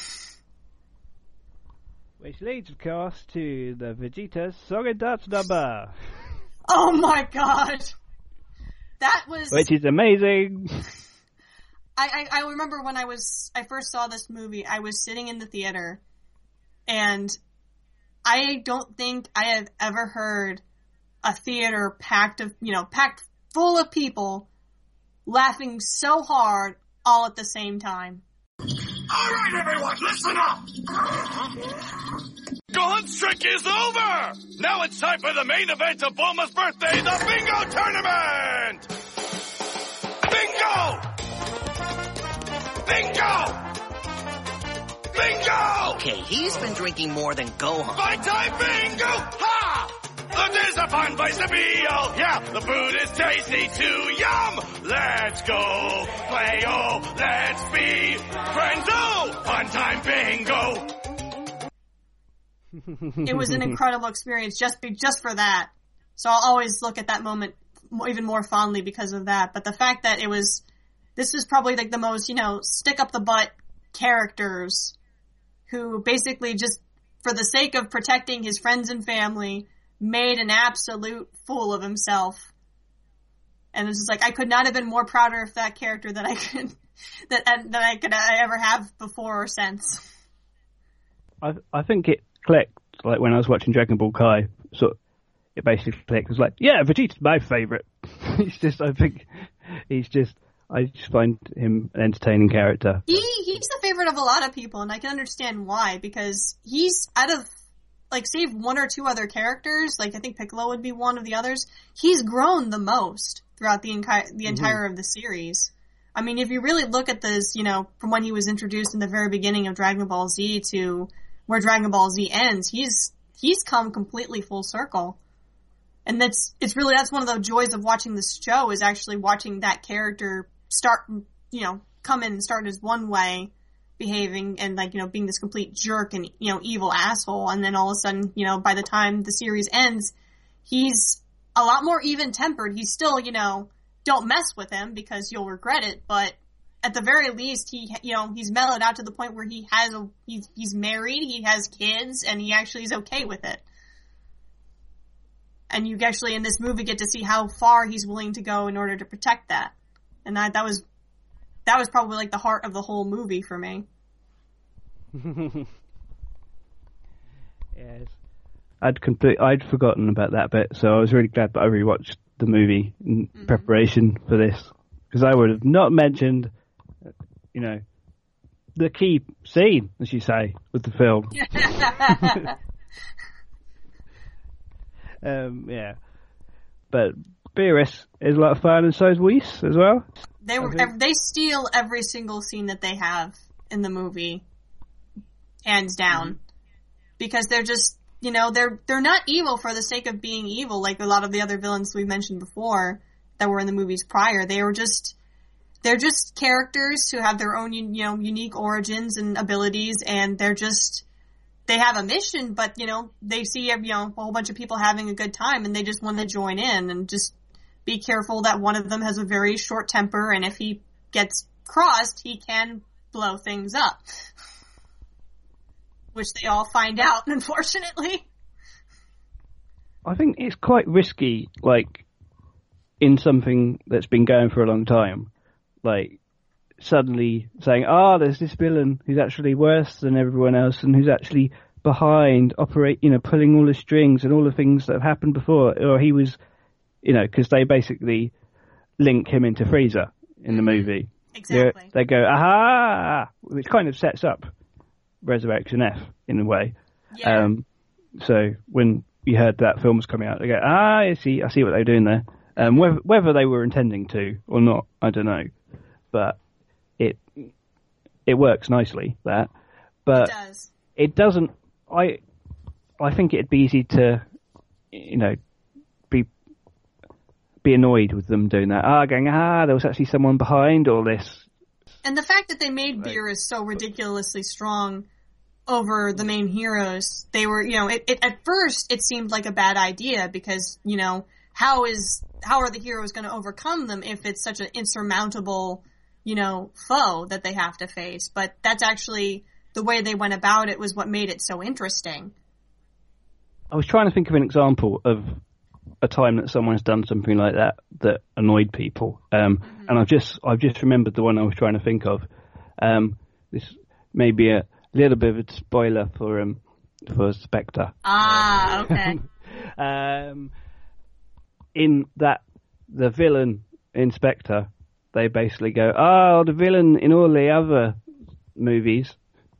Which leads, of course, to the Vegeta Sogedatsu number. Oh my God! That was... Which is amazing! I, I, I remember when I was, I first saw this movie, I was sitting in the theater, and I don't think I have ever heard a theater packed of, you know, packed full of people laughing so hard all at the same time. All right, everyone, listen up! Gohan's trick is over! Now it's time for the main event of Bulma's birthday, the Bingo Tournament! Bingo! Bingo! Bingo! Okay, he's been drinking more than Gohan. Fight time bingo! Ha! Look, there's a fun place to be, oh, yeah, the food is tasty too, yum! Let's go play, oh, let's be friends, oh, fun time bingo! It was an incredible experience just be, just for that. So I'll always look at that moment even more fondly because of that. But the fact that it was, this is probably like the most, you know, stick up the butt characters who basically just, for the sake of protecting his friends and family, made an absolute fool of himself. And it's just like, I could not have been more prouder of that character that I could, that, that I could I ever have before or since. I I think it clicked, like when I was watching Dragon Ball Kai, so it basically clicked. It was like, yeah, Vegeta's my favourite. He's just, I think, he's just, I just find him an entertaining character. He He's the favourite of a lot of people, and I can understand why, because he's, out of like, save one or two other characters, like, I think Piccolo would be one of the others, he's grown the most throughout the, enci- the entire mm-hmm. of the series. I mean, if you really look at this, you know, from when he was introduced in the very beginning of Dragon Ball Z to where Dragon Ball Z ends, he's, he's come completely full circle. And that's, it's really, that's one of the joys of watching this show, is actually watching that character start, you know, come in and start as one way, behaving and, like, you know, being this complete jerk and, you know, evil asshole. And then all of a sudden, you know, by the time the series ends, he's a lot more even-tempered. He's still, you know, don't mess with him because you'll regret it. But at the very least, he, you know, he's mellowed out to the point where he has a, he's, he's married, he has kids, and he actually is okay with it. And you actually, in this movie, get to see how far he's willing to go in order to protect that. And that, that was, that was probably, like, the heart of the whole movie for me. Yes. I'd complete, I'd forgotten about that bit, so I was really glad that I rewatched the movie in mm-hmm. preparation for this. Because I would have not mentioned, you know, the key scene, as you say, with the film. um, yeah. But Beerus is a lot of fun, and so is Whis as well. They were they steal every single scene that they have in the movie, hands down, mm-hmm. because they're just, you know, they're they're not evil for the sake of being evil, like a lot of the other villains we've mentioned before that were in the movies prior. They were just they're just characters who have their own, you know, unique origins and abilities, and they're just they have a mission, but, you know, they see, you know, a whole bunch of people having a good time, and they just want to join in and just be careful that one of them has a very short temper, and if he gets crossed, he can blow things up. Which they all find out, unfortunately. I think it's quite risky, like, in something that's been going for a long time. Like, suddenly saying, ah, oh, there's this villain who's actually worse than everyone else, and who's actually behind, operate, you know, pulling all the strings and all the things that have happened before, or he was, you know, because they basically link him into Frieza in the movie. Exactly. They, they go, aha, which kind of sets up Resurrection F in a way. Yeah. Um, so when you heard that film was coming out, they go, ah, I see, I see what they're doing there. Um, whether, whether they were intending to or not, I don't know, but it it works nicely, that. But it does. It doesn't. I I think it'd be easy to, you know, be be annoyed with them doing that. Ah, going, ah, there was actually someone behind all this. And the fact that they made Right. Beerus so ridiculously strong over the main heroes, they were, you know, it, it, at first it seemed like a bad idea because, you know, how is, how are the heroes going to overcome them if it's such an insurmountable, you know, foe that they have to face? But that's actually, the way they went about it was what made it so interesting. I was trying to think of an example of a time that someone's done something like that that annoyed people, um, mm-hmm. and I've just I've just remembered the one I was trying to think of. Um, this may be a little bit of a spoiler for um for Spectre. Ah, okay. um, in that the villain in Spectre, they basically go, oh, the villain in all the other movies,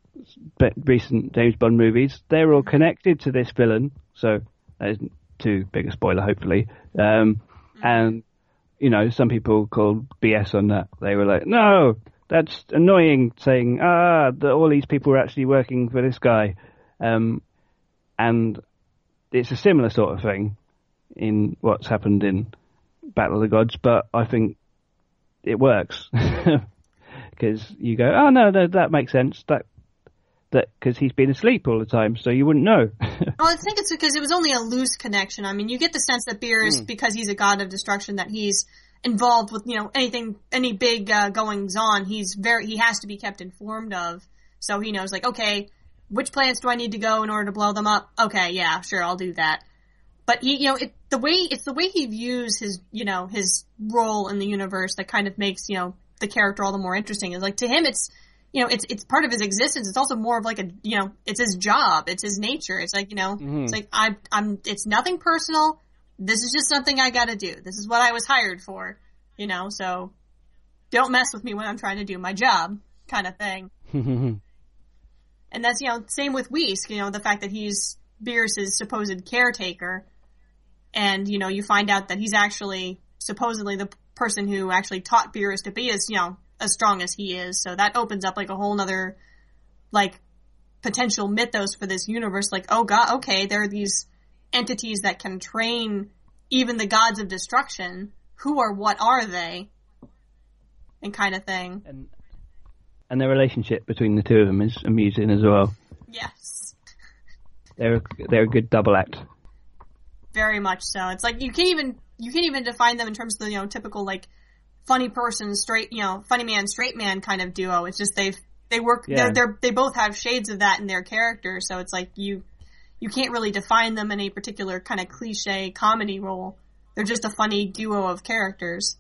recent James Bond movies, they're all connected to this villain, so that isn't too big a spoiler, hopefully. Um, and, you know, some people called B S on that. They were like, no, that's annoying, saying, ah, that all these people are actually working for this guy. Um, and it's a similar sort of thing in what's happened in Battle of the Gods, but I think it works. Because you go, oh, no, no, that makes sense. That That because he's been asleep all the time, so you wouldn't know. Well, I think it's because it was only a loose connection. I mean, you get the sense that Beerus, mm. because he's a god of destruction, that he's involved with, you know, anything, any big uh, goings on. He's very, he has to be kept informed of. So he knows, like, okay, which planets do I need to go in order to blow them up? Okay, yeah, sure, I'll do that. But he, you know, it, the way it's the way he views his, you know, his role in the universe that kind of makes, you know, the character all the more interesting. Is like, to him, it's, you know, it's it's part of his existence. It's also more of like a, you know, it's his job. It's his nature. It's like, you know, mm-hmm. it's like, I, I'm, it's nothing personal. This is just something I gotta do. This is what I was hired for, you know, so don't mess with me when I'm trying to do my job, kind of thing. And that's, you know, same with Whis, you know, the fact that he's, Beerus's supposed caretaker. And, you know, you find out that he's actually supposedly the person who actually taught Beerus to be as, you know, as strong as he is. So that opens up like a whole nother, like, potential mythos for this universe. Like, oh god, okay, there are these entities that can train even the gods of destruction. Who or what are they? And kind of thing. And, and the relationship between the two of them is amusing as well. Yes. They're, they're a good double act. Very much so. It's like you can't even you can't even define them in terms of the, you know, typical like funny person, straight, you know, funny man, straight man kind of duo. It's just they've they work Yeah. they're they're they both have shades of that in their character, so it's like you you can't really define them in a particular kind of cliche comedy role. They're just a funny duo of characters.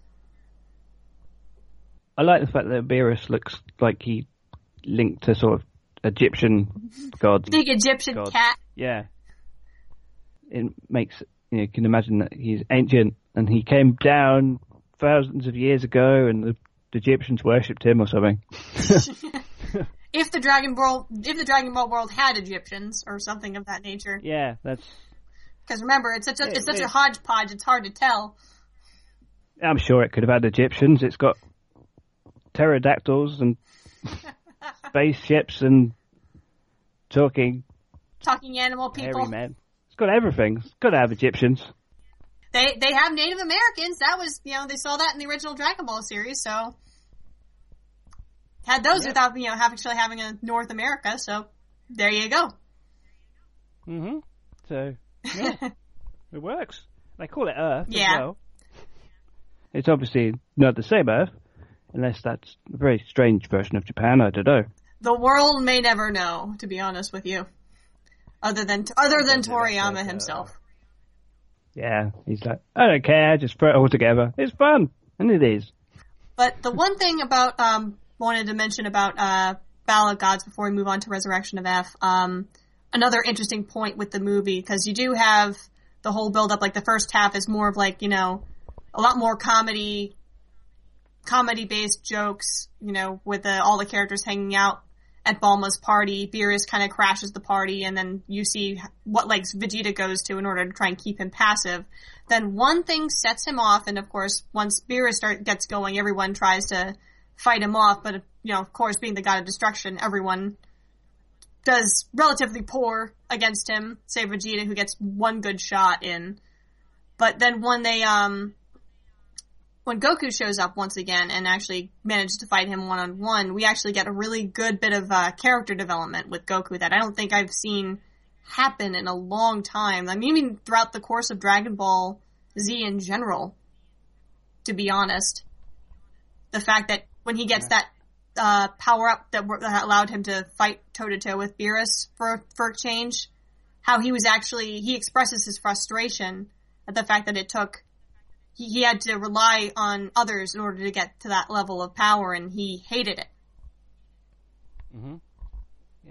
I like the fact that Beerus looks like he linked to sort of Egyptian gods. Big Egyptian God. cat. Yeah. It makes, you know, you can imagine that he's ancient and he came down thousands of years ago and the, the Egyptians worshipped him or something. If the Dragon Ball, if the Dragon Ball world had Egyptians or something of that nature. Yeah, that's... Because remember, it's such a, It- it's such it- a hodgepodge, it's hard to tell. I'm sure it could have had Egyptians. It's got pterodactyls and spaceships and talking Talking animal people. hairy men. It's got everything. It's got to have Egyptians. They they have Native Americans. That was, you know, they saw that in the original Dragon Ball series, so had those Yeah. without, you know, have, actually having a North America, so there you go. hmm So, yeah, it works. They call it Earth Yeah. as well. It's obviously not the same Earth, unless that's a very strange version of Japan, I don't know. The world may never know, to be honest with you. Other than other than Toriyama himself. Yeah, he's like, I don't care, just throw it all together. It's fun, and it is. But the one thing about um wanted to mention about uh Battle of Gods before we move on to Resurrection of F, um another interesting point with the movie, because you do have the whole build up, like the first half is more of like, you know, a lot more comedy comedy based jokes, you know, with the, all the characters hanging out at Bulma's party. Beerus kind of crashes the party, and then you see what lengths Vegeta goes to in order to try and keep him passive. Then one thing sets him off, and of course, once Beerus start, gets going, everyone tries to fight him off, but, you know, of course, being the god of destruction, everyone does relatively poor against him, save Vegeta, who gets one good shot in. But then when they, um, when Goku shows up once again and actually manages to fight him one-on-one, we actually get a really good bit of uh, character development with Goku that I don't think I've seen happen in a long time. I mean, even throughout the course of Dragon Ball Z in general, to be honest. The fact that when he gets that uh, power-up that, w- that allowed him to fight toe-to-toe with Beerus for, for a change, how he was actually, he expresses his frustration at the fact that it took He, he had to rely on others in order to get to that level of power, and he hated it. hmm Yeah.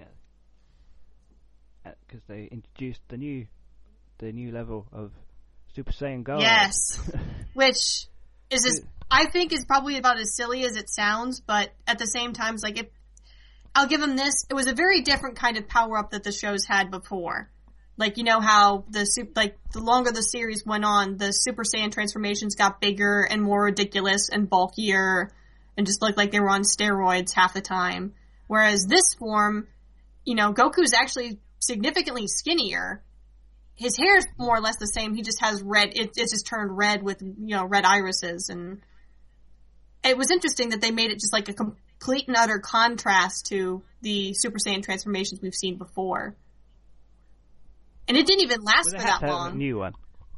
Because they introduced the new, the new level of Super Saiyan God. Yes. Which is, as, I think is probably about as silly as it sounds, but at the same time, it's like, if, I'll give him this, it was a very different kind of power-up that the show's had before. Like, you know how the super, like, the longer the series went on, the Super Saiyan transformations got bigger and more ridiculous and bulkier and just looked like they were on steroids half the time. Whereas this form, you know, Goku's actually significantly skinnier. His hair's more or less the same. He just has red, it, it's just turned red with, you know, red irises. And it was interesting that they made it just like a complete and utter contrast to the Super Saiyan transformations we've seen before. And it didn't even last Well, for they had that to long. have a new one.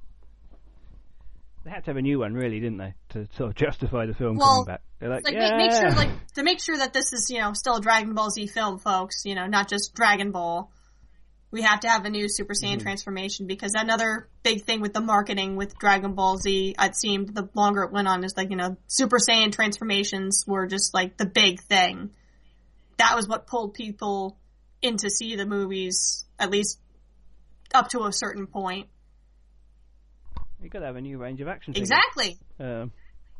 They had to have a new one, really, didn't they, to sort of justify the film Well, coming back? They're like, Like, yeah. make, make sure, like, to make sure that this is, you know, still a Dragon Ball Z film, folks, you know, not just Dragon Ball. We have to have a new Super Saiyan Mm-hmm. transformation, because another big thing with the marketing with Dragon Ball Z, it seemed the longer it went on, is like, you know, Super Saiyan transformations were just like the big thing. That was what pulled people in to see the movies, at least up to a certain point. You've got to have a new range of action figures. Exactly. Um,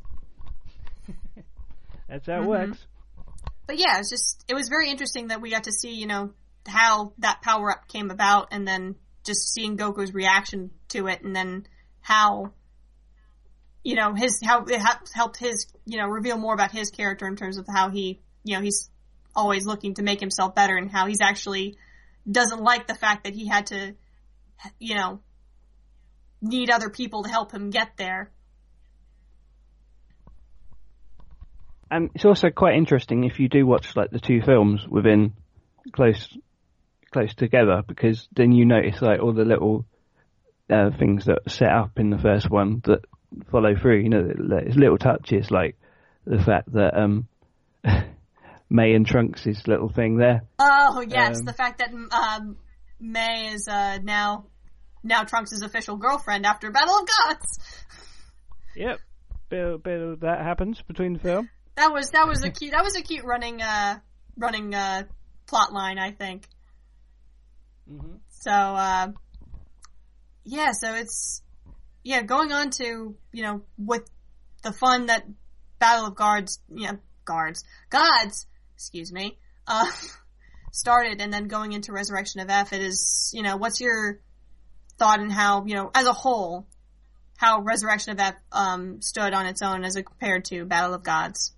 that's how it Mhm. works. But yeah, it's just, it was very interesting that we got to see, you know, how that power-up came about, and then just seeing Goku's reaction to it, and then how, you know, his how it helped his, you know, reveal more about his character in terms of how he, you know, he's always looking to make himself better, and how he's actually doesn't like the fact that he had to, you know, need other people to help him get there. And it's also quite interesting if you do watch like the two films within close close together, because then you notice like all the little uh, things that are set up in the first one that follow through. You know, there's little touches like the fact that um, May and Trunks' little thing there. Oh yes, um, the fact that um, May is uh, now now Trunks' official girlfriend after Battle of Gods. Yep, bit, bit of that happens between the film. That was that was a cute that was a cute running uh running uh plot line, I think. Mm-hmm. So uh, yeah, so it's yeah going on to, you know, with the fun that Battle of Guards, yeah, guards gods, excuse me, uh, started, and then going into Resurrection of F. It is, you know, what's your thought on how, you know, as a whole, how Resurrection of F um stood on its own as compared to Battle of Gods?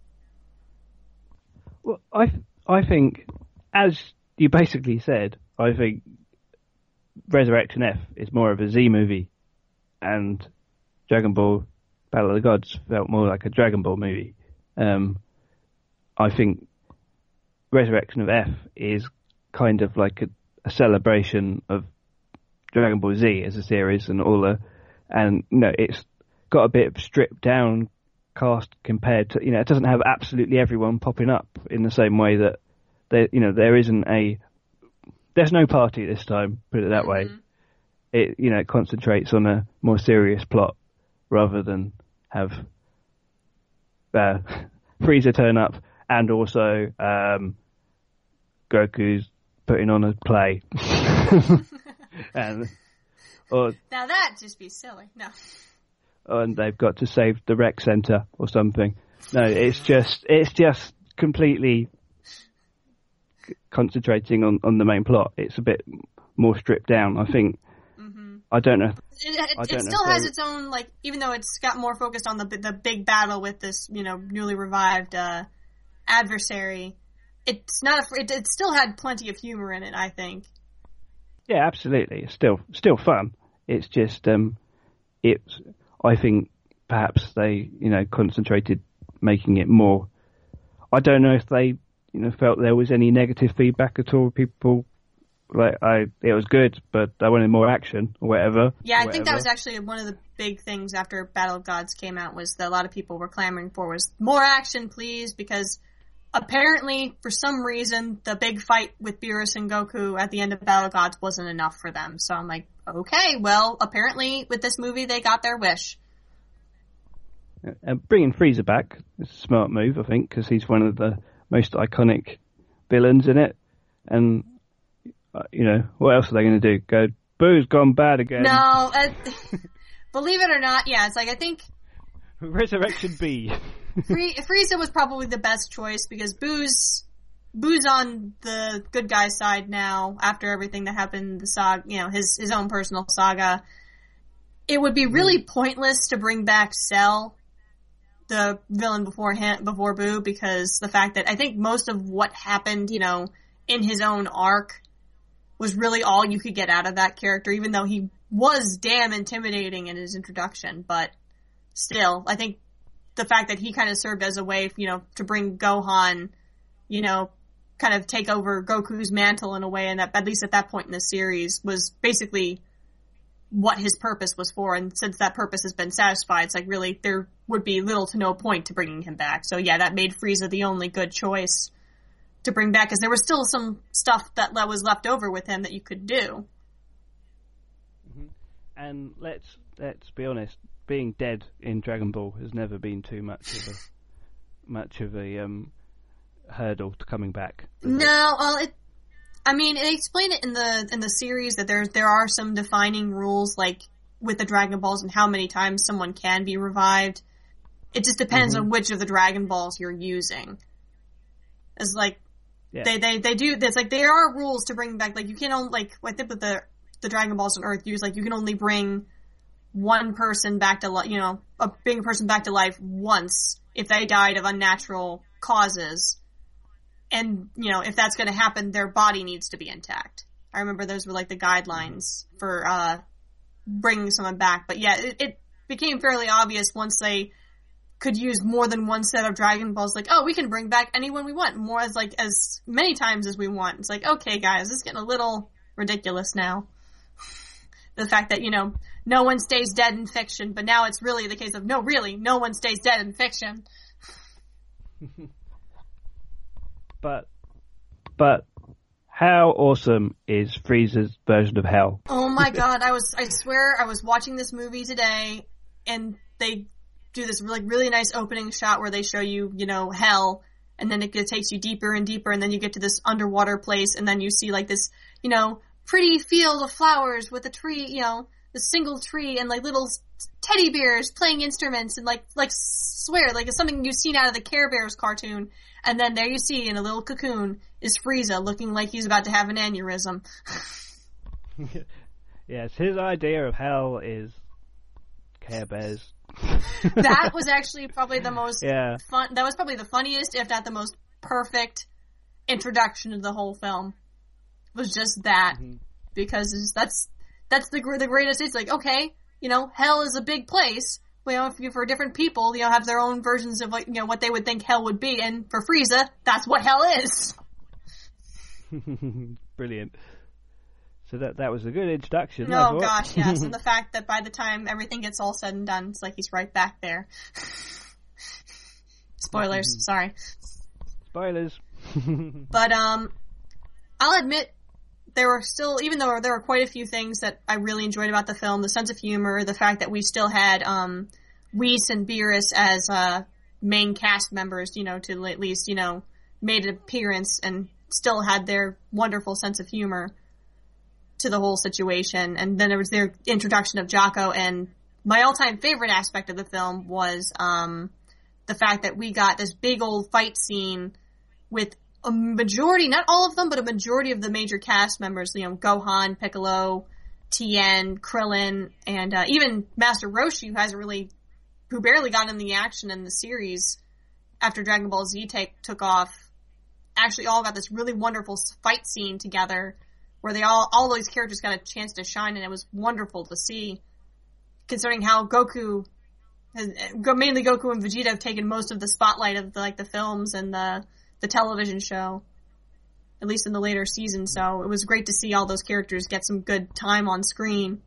Well, I I think, as you basically said, I think Resurrection F is more of a Z movie, and Dragon Ball Battle of the Gods felt more like a Dragon Ball movie. Um, I think Resurrection of F is kind of like a, a celebration of Dragon Ball Z as a series and all the, and you know, it's got a bit of stripped down cast compared to, you know, it doesn't have absolutely everyone popping up in the same way that there, you know, there isn't a, there's no party this time, put it that way. Mm-hmm. It, you know, it concentrates on a more serious plot rather than have uh, Frieza turn up and also um, Goku's putting on a play. and or Now that'd just be silly. No. and they've got to save the rec center or something. No, it's just it's just completely c- concentrating on, on the main plot. It's a bit more stripped down, I think. Mm-hmm. I don't know. It, it, I it don't know still if has they- its own, like, even though it's got more focused on the the big battle with this, you know, newly revived uh, adversary. It's not. A, it, it still had plenty of humor in it, I think. Yeah, absolutely. It's still still fun. It's just um, it's. I think perhaps they, you know, concentrated making it more. I don't know if they, you know, felt there was any negative feedback at all. People like I, it was good, but I wanted more action or whatever. Yeah, I whatever. think that was actually one of the big things after Battle of Gods came out, was that a lot of people were clamoring for was more action, please, because apparently, for some reason, the big fight with Beerus and Goku at the end of Battle of Gods wasn't enough for them. So I'm like, okay, well, apparently with this movie they got their wish. Uh, bringing Frieza back is a smart move, I think, because he's one of the most iconic villains in it. And, uh, you know, what else are they going to do? Go, Boo's gone bad again. No, uh, believe it or not, yeah, it's like, I think Resurrection B. Free- Frieza was probably the best choice, because Boo's, Boo's on the good guy side now, after everything that happened in the saga, you know, his, his own personal saga. It would be really pointless to bring back Cell, the villain before him, before Boo, because the fact that I think most of what happened, you know, in his own arc was really all you could get out of that character, even though he was damn intimidating in his introduction. But still, I think the fact that he kind of served as a way, you know, to bring Gohan, you know, kind of take over Goku's mantle in a way, and that, at least at that point in the series, was basically what his purpose was for. And since that purpose has been satisfied, it's like really there would be little to no point to bringing him back. So yeah, that made Frieza the only good choice to bring back, because there was still some stuff that was left over with him that you could do. Mm-hmm. And let's let's be honest, being dead in Dragon Ball has never been too much of a much of a um, hurdle to coming back. No, well, it. I mean, they explain it in the in the series that there there are some defining rules, like with the Dragon Balls and how many times someone can be revived. It just depends mm-hmm. on which of the Dragon Balls you're using. It's like yeah. they, they they do. There's like there are rules to bring back. Like you can't only, like I think with the the Dragon Balls on Earth use, like, you can only bring one person back to life, you know, a big person back to life once if they died of unnatural causes. And, you know, if that's going to happen, their body needs to be intact. I remember those were, like, the guidelines for, uh, bringing someone back. But yeah, it, it became fairly obvious once they could use more than one set of Dragon Balls, like, oh, we can bring back anyone we want, more as, like, as many times as we want. It's like, okay, guys, this is getting a little ridiculous now. The fact that, you know, no one stays dead in fiction, but now it's really the case of, no, really, no one stays dead in fiction. but, but, how awesome is Frieza's version of hell? Oh my god, I was, I swear, I was watching this movie today, and they do this really, really nice opening shot where they show you, you know, hell, and then it takes you deeper and deeper, and then you get to this underwater place, and then you see, like, this, you know, pretty field of flowers with a tree, you know, the single tree, and, like, little teddy bears playing instruments, and, like, like, swear, like, it's something you've seen out of the Care Bears cartoon, and then there you see, in a little cocoon, is Frieza, looking like he's about to have an aneurysm. Yes, his idea of hell is Care Bears. That was actually probably the most yeah. fun, that was probably the funniest, if not the most perfect introduction to the whole film. Was just that. Mm-hmm. Because it's, that's, that's the, the greatest, it's like, okay, you know, hell is a big place, but, you know, if, for different people, you know, have their own versions of, like, you know, what they would think hell would be, and for Frieza, that's what hell is. Brilliant. So that that was a good introduction. Oh gosh, yes, and the fact that by the time everything gets all said and done, it's like he's right back there. Spoilers, sorry. Spoilers. But um, I'll admit there were still, even though there were quite a few things that I really enjoyed about the film, the sense of humor, the fact that we still had um, Whis and Beerus as uh, main cast members, you know, to at least, you know, made an appearance and still had their wonderful sense of humor to the whole situation. And then there was their introduction of Jaco, and my all-time favorite aspect of the film was um, the fact that we got this big old fight scene with a majority, not all of them, but a majority of the major cast members, you know, Gohan, Piccolo, Tien, Krillin, and uh, even Master Roshi, who hasn't really, who barely got in the action in the series after Dragon Ball Z take, took off, actually all got this really wonderful fight scene together where they all, all those characters got a chance to shine, and it was wonderful to see, considering how Goku, has, mainly Goku and Vegeta have taken most of the spotlight of the, like the films and the the television show, at least in the later seasons. So it was great to see all those characters get some good time on screen.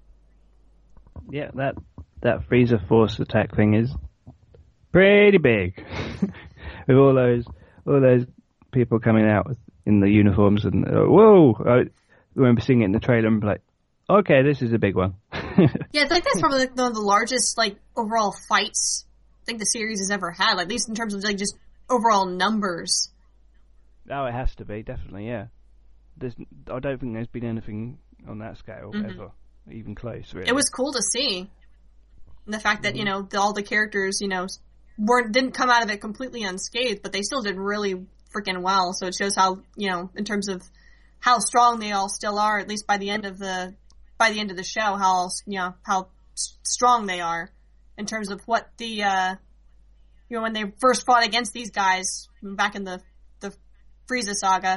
Yeah, that that Frieza Force attack thing is pretty big, with all those all those people coming out in the uniforms and uh, whoa! I remember seeing it in the trailer and be like, okay, this is a big one. Yeah, I think that's probably like one of the largest like overall fights I think the series has ever had, like, at least in terms of like just overall numbers. Oh, it has to be, definitely, yeah. There's, I don't think there's been anything on that scale mm-hmm. ever, even close, really. It was cool to see. And the fact that, mm-hmm. you know, the, all the characters, you know, weren't, didn't come out of it completely unscathed, but they still did really freaking well. So it shows how, you know, in terms of how strong they all still are, at least by the end of the, by the end of the show, how, you know, how strong they are in terms of what the, uh, you know, when they first fought against these guys back in the, the Frieza saga.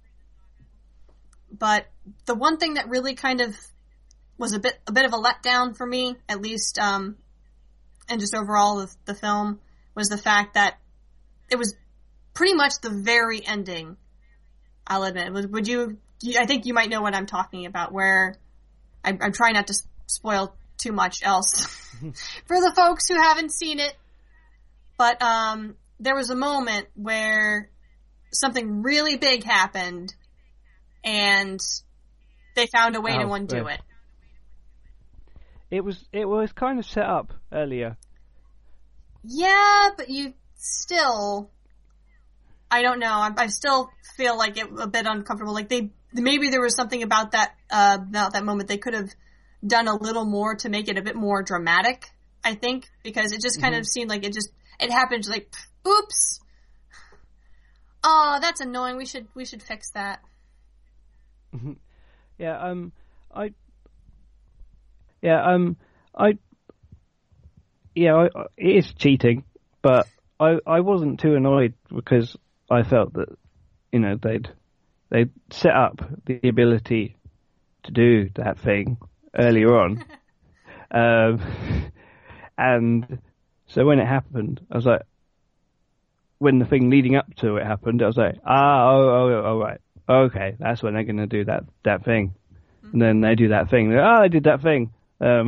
But the one thing that really kind of was a bit, a bit of a letdown for me, at least, um, and just overall the, the film, was the fact that it was pretty much the very ending. I'll admit. Was, would you, I think you might know what I'm talking about, where I, I'm trying not to spoil too much else for the folks who haven't seen it. But um, there was a moment where something really big happened, and they found a way oh, to undo right. it. It was it was kind of set up earlier. Yeah, but you still, I don't know. I, I still feel like it a bit uncomfortable. Like they maybe there was something about that uh, about that moment they could have done a little more to make it a bit more dramatic. I think because it just kind mm-hmm. of seemed like it just. It happened like, oops. Oh, that's annoying. We should we should fix that. Yeah, um, I. Yeah. Um. I. Yeah. I, I- it is cheating, but I. I wasn't too annoyed because I felt that, you know, they'd they'd set up the ability to do that thing earlier on, um, and so when it happened, I was like, when the thing leading up to it happened, I was like, ah, oh, oh, oh, right, okay, that's when they're going to do that that thing, mm-hmm. And then they do that thing. Ah, oh, I did that thing. Um,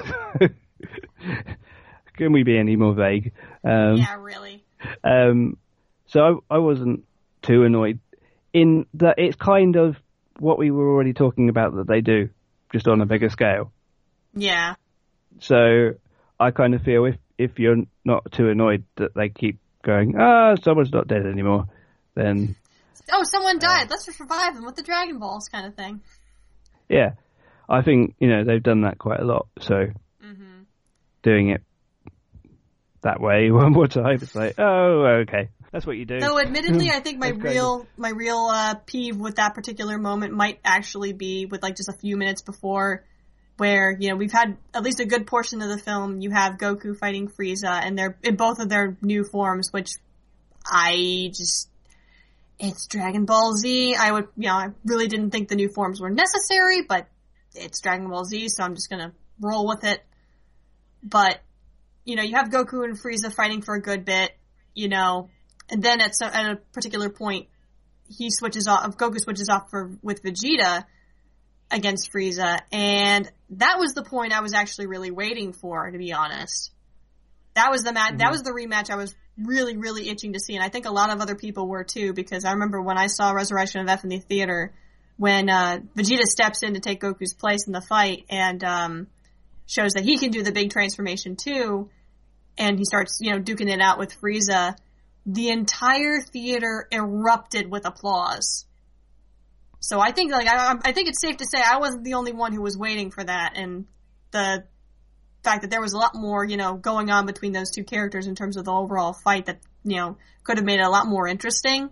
can we be any more vague? Um, yeah, really. Um, so I, I wasn't too annoyed in that it's kind of what we were already talking about that they do, just on a bigger scale. Yeah. So I kind of feel if, if you're not too annoyed that they keep going, ah, someone's not dead anymore, then... Oh, someone died. Uh, Let's just revive them with the Dragon Balls kind of thing. Yeah. I think, you know, they've done that quite a lot, so mm-hmm. doing it that way one more time, it's like, oh, okay. That's what you do. Though, admittedly, I think my real my real uh, peeve with that particular moment might actually be with like just a few minutes before, where you know we've had at least a good portion of the film. You have Goku fighting Frieza, and they're in both of their new forms, which I just it's Dragon Ball Z. I would you know I really didn't think the new forms were necessary, but it's Dragon Ball Z, so I'm just gonna roll with it. But you know, you have Goku and Frieza fighting for a good bit, you know. And then at, so, at a particular point, he switches off. Goku switches off for with Vegeta against Frieza, and that was the point I was actually really waiting for, to be honest. That was the match. Mm-hmm. That was the rematch I was really, really itching to see, and I think a lot of other people were too, because I remember when I saw Resurrection of F in the theater, when uh, Vegeta steps in to take Goku's place in the fight, and um, shows that he can do the big transformation too, and he starts, you know, duking it out with Frieza. The entire theater erupted with applause. So I think, like, I, I think it's safe to say I wasn't the only one who was waiting for that, and the fact that there was a lot more, you know, going on between those two characters in terms of the overall fight that, you know, could have made it a lot more interesting.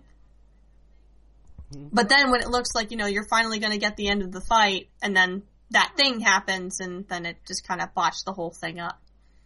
Mm-hmm. But then when it looks like, you know, you're finally going to get the end of the fight, and then that thing happens, and then it just kind of botched the whole thing up.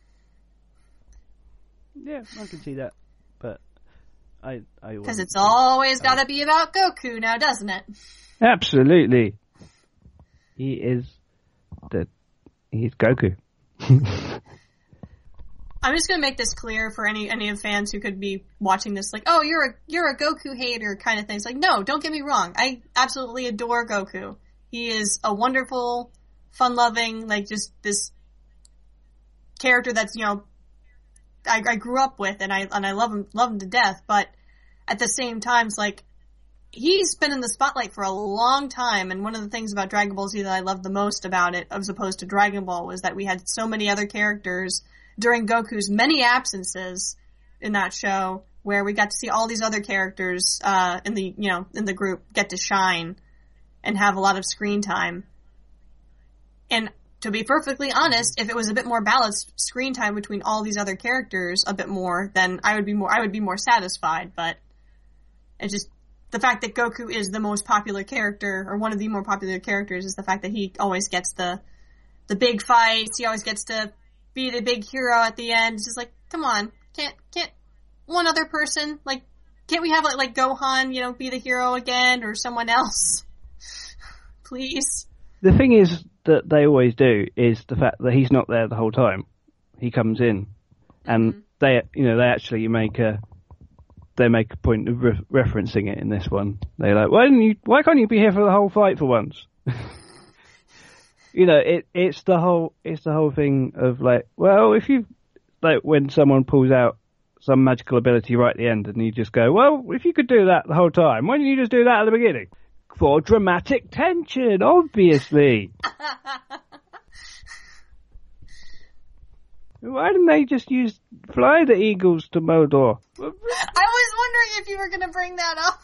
Yeah, I can see that, but I, I because it's always got to be about Goku now, doesn't it? Absolutely. He is the he's Goku. I'm just gonna make this clear for any any of fans who could be watching this, like, oh, you're a you're a Goku hater kind of thing. It's like, no, don't get me wrong. I absolutely adore Goku. He is a wonderful, fun-loving, like, just this character that's, you know, I, I grew up with, and I and I love him love him to death. But at the same time, it's like he's been in the spotlight for a long time. And one of the things about Dragon Ball Z that I loved the most about it, as opposed to Dragon Ball, was that we had so many other characters during Goku's many absences in that show, where we got to see all these other characters uh, in the you know in the group get to shine and have a lot of screen time. And to be perfectly honest, if it was a bit more balanced screen time between all these other characters, a bit more, then I would be more I would be more satisfied. But it's just the fact that Goku is the most popular character, or one of the more popular characters, is the fact that he always gets the the big fights. He always gets to be the big hero at the end. It's just like, come on, can't can't one other person, like, can't we have like, like Gohan, you know, be the hero again, or someone else, please? The thing is that they always do is the fact that he's not there the whole time. He comes in, and mm-hmm. they, you know, they actually make a they make a point of re- referencing it in this one. They're like, why didn't you? Why can't you be here for the whole fight for once? You know, it it's the whole it's the whole thing of like, well, if you like when someone pulls out some magical ability right at the end, and you just go, well, if you could do that the whole time, why didn't you just do that at the beginning? For dramatic tension, obviously. Why didn't they just use fly the eagles to Mordor? I was wondering if you were going to bring that up.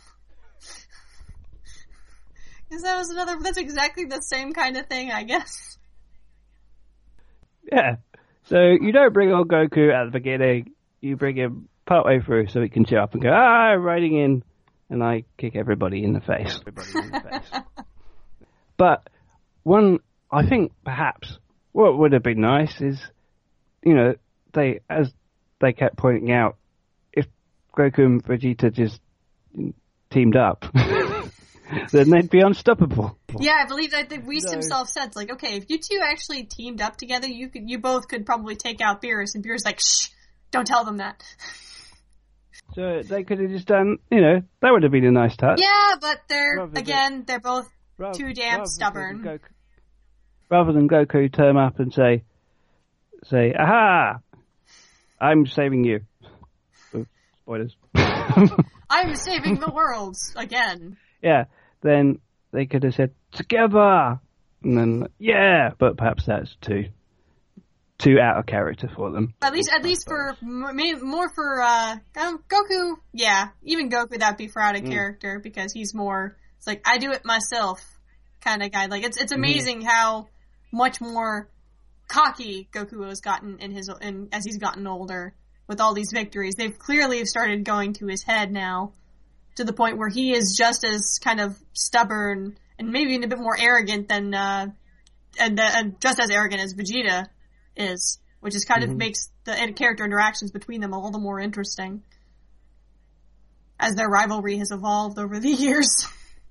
Because that was another, that's exactly the same kind of thing, I guess. Yeah. So you don't bring on Goku at the beginning, you bring him partway through so he can cheer up and go, ah, I'm riding in. And I kick everybody in the face. Everybody in the face. But one I think perhaps what would have been nice is, you know, they as they kept pointing out, if Goku and Vegeta just teamed up, then they'd be unstoppable. Yeah, I believe that Whis No. himself said, it's like, okay, if you two actually teamed up together, you could, you both could probably take out Beerus, and Beerus like, shh, don't tell them that. So they could have just done, you know, that would have been a nice touch. Yeah, but they're, Rather than- again, they're both Rather- too damn rather stubborn. Than Goku, rather than Goku turn up and say, say, aha, I'm saving you. Oh, spoilers. I'm saving the world again. Yeah, then they could have said, together! And then, yeah, but perhaps that's too, too out of character for them. At least, at least for, m- may- more for, uh, um, Goku, yeah, even Goku, that'd be for out of Mm. character, because he's more, it's like, I do it myself kind of guy. Like, it's, it's amazing mm-hmm. how much more cocky Goku has gotten in his, in, as he's gotten older with all these victories. They've clearly started going to his head now, to the point where he is just as kind of stubborn and maybe even a bit more arrogant than, uh, and, uh, and just as arrogant as Vegeta is, which is kind mm-hmm. of makes the character interactions between them all the more interesting as their rivalry has evolved over the years.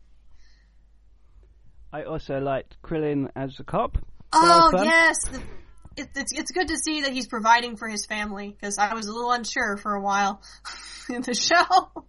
I also liked Krillin as a cop. Oh, yes! The, it, it's it's good to see that he's providing for his family, because I was a little unsure for a while in the show.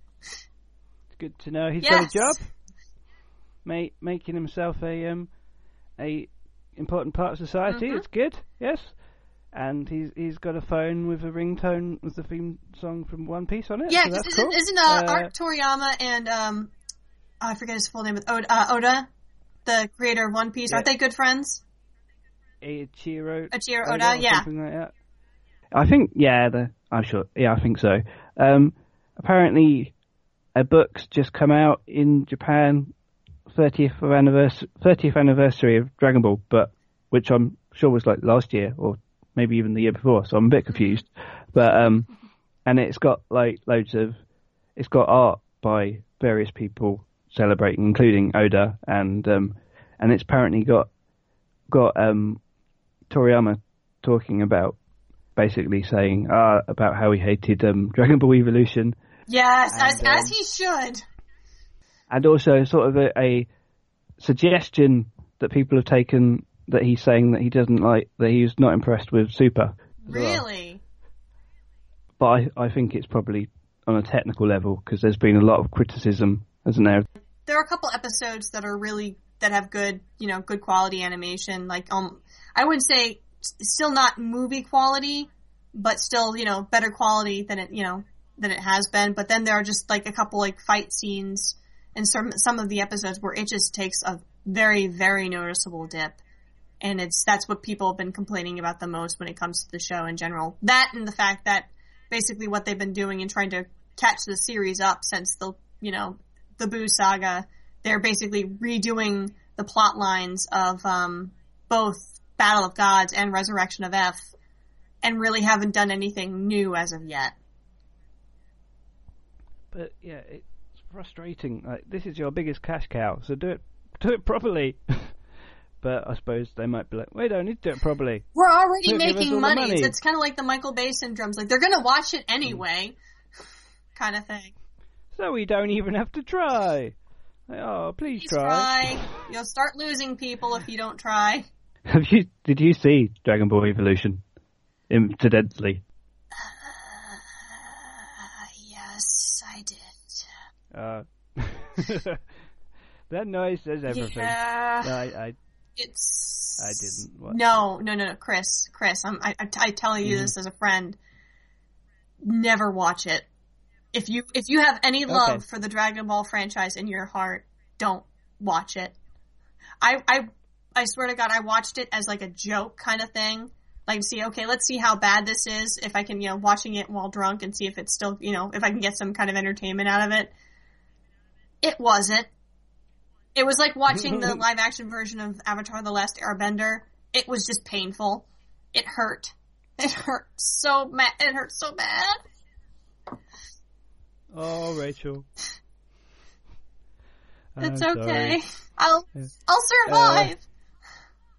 Good to know he's yes. got a job, Ma- making himself a um a important part of society. Mm-hmm. It's good, yes. And he's he's got a phone with a ringtone with the theme song from One Piece on it. Yeah, so because that's isn't, cool. isn't uh, uh, Art Toriyama and um oh, I forget his full name, Oda, uh, Oda, the creator of One Piece, yeah. aren't they good friends? Eiichiro Eiichiro Oda, Oda yeah. Something like that. I think yeah, the, I'm sure. Yeah, I think so. Um, apparently. A book's just come out in Japan, thirtieth anniversary, thirtieth anniversary of Dragon Ball, but which I'm sure was like last year or maybe even the year before, so I'm a bit confused. But um, and it's got like loads of, it's got art by various people celebrating, including Oda, and um, and it's apparently got got um, Toriyama talking about basically saying uh, about how he hated um, Dragon Ball Evolution. Yes, and, as um, as he should. And also sort of a, a suggestion that people have taken that he's saying that he doesn't like, that he's not impressed with Super. Really? Well. But I, I think it's probably on a technical level, because there's been a lot of criticism, hasn't there? There are a couple episodes that are really, that have good, you know, good quality animation. Like, um, I would say still not movie quality, but still, you know, better quality than it, you know, than it has been, but then there are just like a couple like fight scenes in some some of the episodes where it just takes a very, very noticeable dip. And it's that's what people have been complaining about the most when it comes to the show in general. That and the fact that basically what they've been doing in trying to catch the series up since the, you know, the Buu saga, they're basically redoing the plot lines of um, both Battle of Gods and Resurrection of F, and really haven't done anything new as of yet. But yeah, it's frustrating. Like, this is your biggest cash cow, so do it, do it properly. But I suppose they might be like, we don't need to do it properly. We're already Don't making money. money. It's kind of like the Michael Bay syndromes. Like, they're gonna watch it anyway, mm. kind of thing. So we don't even have to try. Like, oh, please, please try. try. You'll start losing people if you don't try. Have you? Did you see Dragon Ball Evolution? Incidentally. Uh, that noise says everything. Yeah. No, I, I, it's. I didn't. Watch. No, no, no, no, Chris, Chris. I'm, I, I, I tell you mm-hmm. this as a friend. Never watch it. If you, if you have any love okay. for the Dragon Ball franchise in your heart, don't watch it. I, I, I swear to God, I watched it as like a joke kind of thing. Like, see, okay, let's see how bad this is. If I can, you know, watching it while drunk and see if it's still, you know, if I can get some kind of entertainment out of it. It wasn't. It was like watching the live action version of Avatar: The Last Airbender. It was just painful. It hurt. It hurt so ma- It hurt so bad. Oh, Rachel. It's I'm okay. Sorry. I'll I'll survive.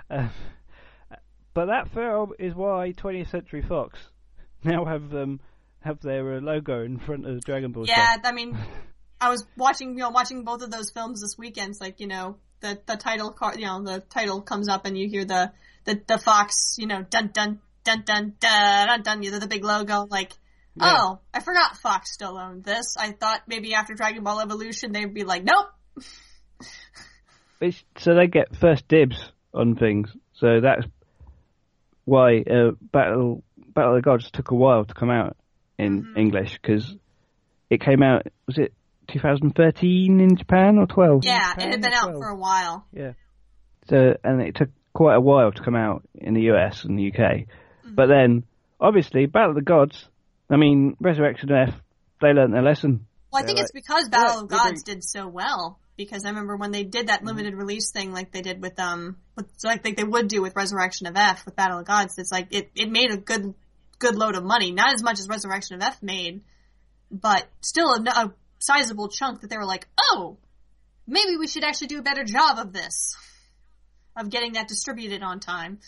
Uh, but that film is why twentieth Century Fox now have um have their uh, logo in front of Dragon Ball. Yeah, stuff. I mean, I was watching, you know, watching both of those films this weekend. It's like, you know, the the title card, you know, the title comes up and you hear the the, the Fox, you know, dun dun dun dun dun dun dun, you know, the big logo. Like, yeah. Oh, I forgot Fox still owned this. I thought maybe after Dragon Ball Evolution they'd be like, nope. It's, so they get first dibs on things. So that's why uh, Battle Battle of the Gods took a while to come out in mm-hmm. English, because it came out, was it twenty thirteen in Japan or twelve? Yeah, Japan it had been out for a while. Yeah. So, and it took quite a while to come out in the U S and the U K. Mm-hmm. But then, obviously, Battle of the Gods, I mean, Resurrection F, they learned their lesson. Well, I think They're it's like, because Battle of Gods did so well. Because I remember when they did that limited mm-hmm. release thing, like they did with um, with, like they would do with Resurrection of F with Battle of Gods. It's like it, it made a good good load of money, not as much as Resurrection of F made, but still a, a sizable chunk that they were like, oh, maybe we should actually do a better job of this, of getting that distributed on time.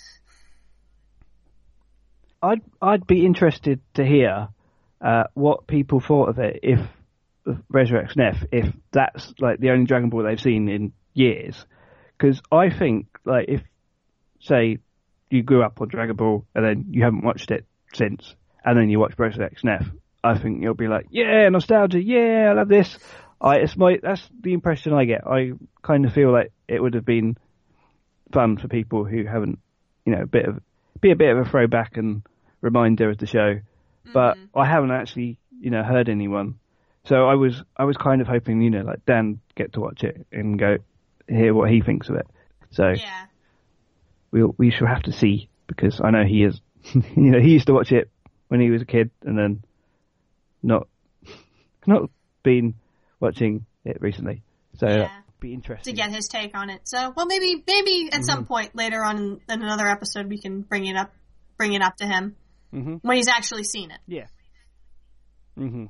I'd I'd be interested to hear uh, what people thought of it if. Resurrection F, if that's like the only Dragon Ball they've seen in years, because I think like if say you grew up on Dragon Ball and then you haven't watched it since, and then you watch Resurrection F, I think you'll be like, yeah, nostalgia, yeah, I love this. I it's my that's the impression I get. I kind of feel like it would have been fun for people who haven't, you know, a bit of be a bit of a throwback and reminder of the show, mm-hmm. but I haven't actually, you know, heard anyone. So I was I was kind of hoping, you know, like Dan get to watch it and go hear what he thinks of it. So yeah. we'll we shall have to see, because I know he is, you know, he used to watch it when he was a kid and then not not been watching it recently. So yeah. that'd be interesting to get his take on it. So well, maybe maybe at mm-hmm. some point later on in, in another episode we can bring it up bring it up to him mm-hmm. when he's actually seen it. Yeah. Mm-hmm.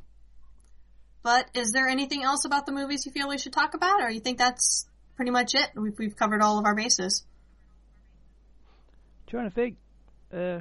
But is there anything else about the movies you feel we should talk about, or you think that's pretty much it? We've, we've covered all of our bases. Trying to think. Uh,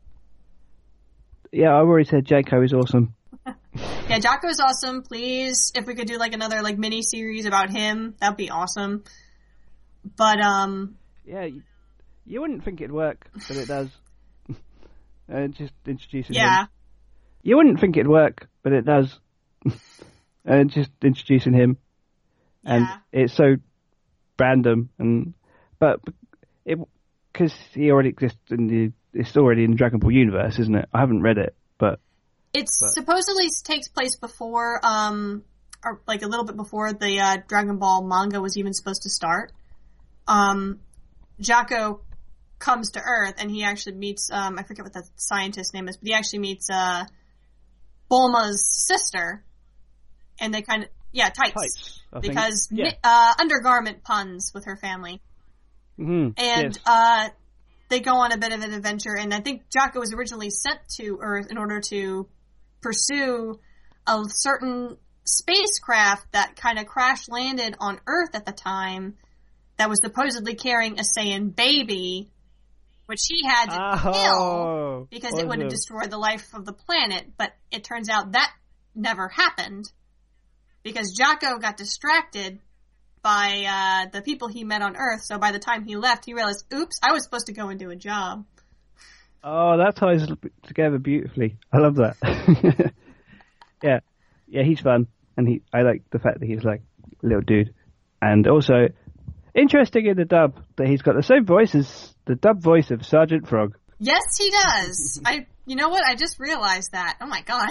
yeah, I've already said Jaco is awesome. Yeah, Jaco is awesome. Please, if we could do like another like mini series about him, that'd be awesome. But um, yeah, you, you wouldn't think it'd work, but it does. uh, just introducing yeah. him. You wouldn't think it'd work, but it does. And just introducing him, and yeah. it's so random, and but it because he already exists in the it's already in the Dragon Ball universe, isn't it? I haven't read it, but it's but. supposedly takes place before, um, or like a little bit before the uh, Dragon Ball manga was even supposed to start. Um, Jaco comes to Earth, and he actually meets um, I forget what the scientist's name is, but he actually meets uh, Bulma's sister. And they kind of, yeah, tights. tights because yeah. uh, undergarment puns with her family. Mm-hmm. And yes. uh, they go on a bit of an adventure. And I think Jaco was originally sent to Earth in order to pursue a certain spacecraft that kind of crash landed on Earth at the time that was supposedly carrying a Saiyan baby, which he had to oh, kill because awesome. It would have destroyed the life of the planet. But it turns out that never happened. Because Jaco got distracted by uh, the people he met on Earth, so by the time he left, he realized, oops, I was supposed to go and do a job. Oh, that ties together beautifully. I love that. yeah, yeah, he's fun, and he. I like the fact that he's like a little dude, and also interesting in the dub that he's got the same voice as the dub voice of Sergeant Frog. Yes, he does. I, you know what? I just realized that. Oh my god.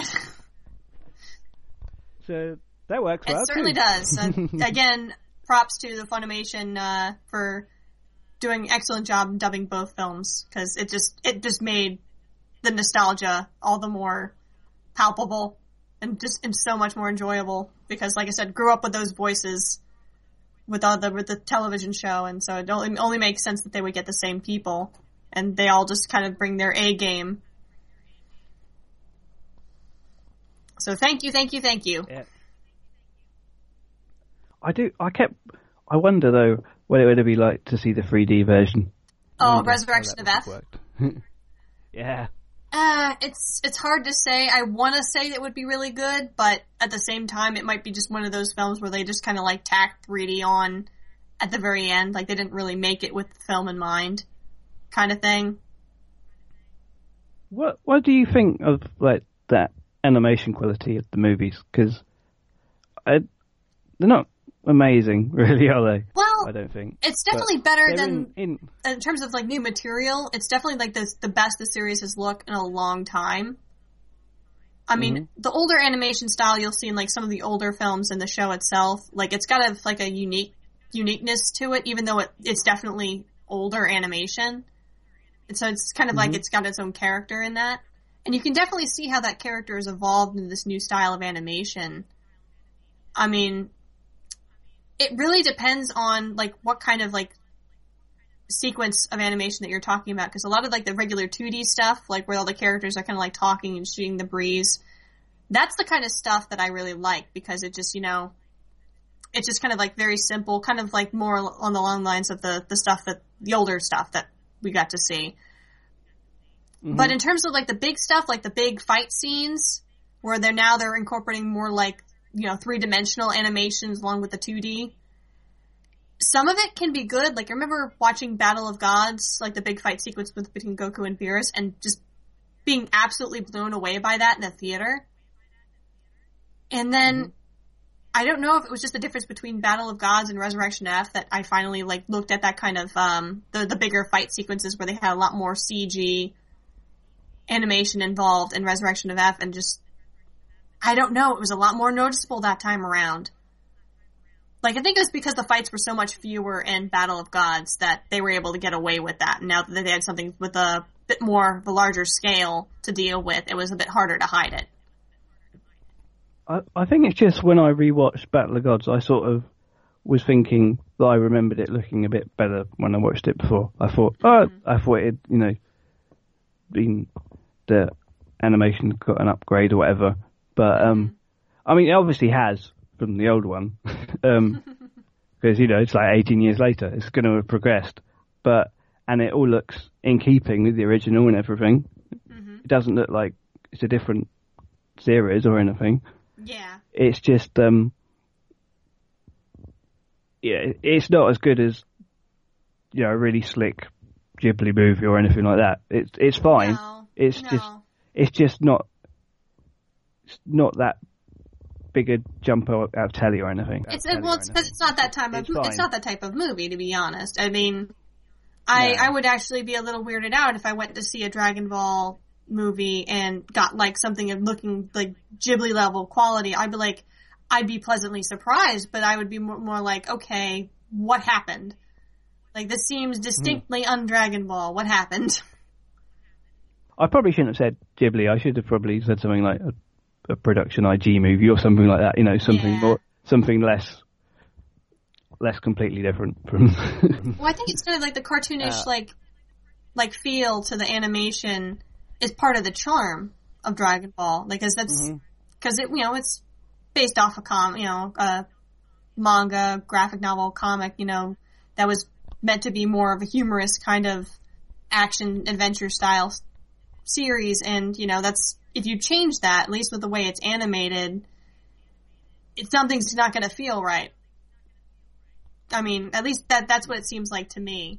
So. That works well, It certainly too. does. And again, props to the Funimation uh, for doing an excellent job dubbing both films, because it just it just made the nostalgia all the more palpable and just and so much more enjoyable. Because, like I said, grew up with those voices with all the with the television show, and so it only, only makes sense that they would get the same people, and they all just kind of bring their A game. So thank you, thank you, thank you. Yeah. I do. I kept. I wonder though what it would be like to see the three D version. Oh, Resurrection of F? Yeah. Uh, it's it's hard to say. I want to say it would be really good, but at the same time, it might be just one of those films where they just kind of like tacked three D on at the very end. Like, they didn't really make it with the film in mind, kind of thing. What What do you think of like that animation quality of the movies? Because they're not amazing, really, are they? Well, I don't think it's definitely but better than in, in... in terms of like new material. It's definitely like the the best the series has looked in a long time. I mean, mm-hmm. the older animation style you'll see in like some of the older films in the show itself, like it's got a like a unique uniqueness to it, even though it, it's definitely older animation. And so it's kind of mm-hmm. like it's got its own character in that. And you can definitely see how that character has evolved into this new style of animation. I mean, it really depends on like what kind of like sequence of animation that you're talking about, because a lot of like the regular two D stuff, like where all the characters are kind of like talking and shooting the breeze, that's the kind of stuff that I really like, because it just, you know, it's just kind of like very simple, kind of like more on the long lines of the, the stuff that, the older stuff that we got to see. Mm-hmm. But in terms of like the big stuff, like the big fight scenes, where they're now they're incorporating more like, you know, three-dimensional animations along with the two D. Some of it can be good. Like, I remember watching Battle of Gods, like the big fight sequence with, between Goku and Beerus, and just being absolutely blown away by that in the theater. And then, mm-hmm. I don't know if it was just the difference between Battle of Gods and Resurrection F that I finally, like, looked at that kind of, um, the, the bigger fight sequences where they had a lot more C G animation involved in Resurrection of F, and just, I don't know, it was a lot more noticeable that time around. Like, I think it was because the fights were so much fewer in Battle of Gods that they were able to get away with that. And now that they had something with a bit more of a larger scale to deal with, it was a bit harder to hide it. I, I think it's just when I rewatched Battle of Gods, I sort of was thinking that I remembered it looking a bit better when I watched it before. I thought, oh, mm-hmm. I thought it, you know, been the animation got an upgrade or whatever. But, um, I mean, it obviously has from the old one. um, because, you know, it's like eighteen years later. It's going to have progressed. But, and it all looks in keeping with the original and everything. Mm-hmm. It doesn't look like it's a different series or anything. Yeah. It's just, um, yeah, it's not as good as, you know, a really slick Ghibli movie or anything like that. It's, it's fine. No, it's no. just, it's just not, it's not that big a jump out of telly or anything. It's it, well, it's because it's not that type of it's, it's not that type of movie, to be honest. I mean, I no. I would actually be a little weirded out if I went to see a Dragon Ball movie and got like something of looking like Ghibli level quality. I'd be like, I'd be pleasantly surprised, but I would be more, more like, okay, what happened? Like, this seems distinctly hmm. un-Dragon Ball. What happened? I probably shouldn't have said Ghibli. I should have probably said something like a a production I G movie or something like that, you know, something yeah. more, something less, less completely different from. Well, I think it's kind of like the cartoonish, uh, like, like feel to the animation is part of the charm of Dragon Ball, like, cause that's, mm-hmm. cause it, you know, it's based off a com, you know, a manga, graphic novel, comic, you know, that was meant to be more of a humorous kind of action adventure style series, and, you know, that's, if you change that, at least with the way it's animated, it, something's not going to feel right. I mean, at least that that's what it seems like to me.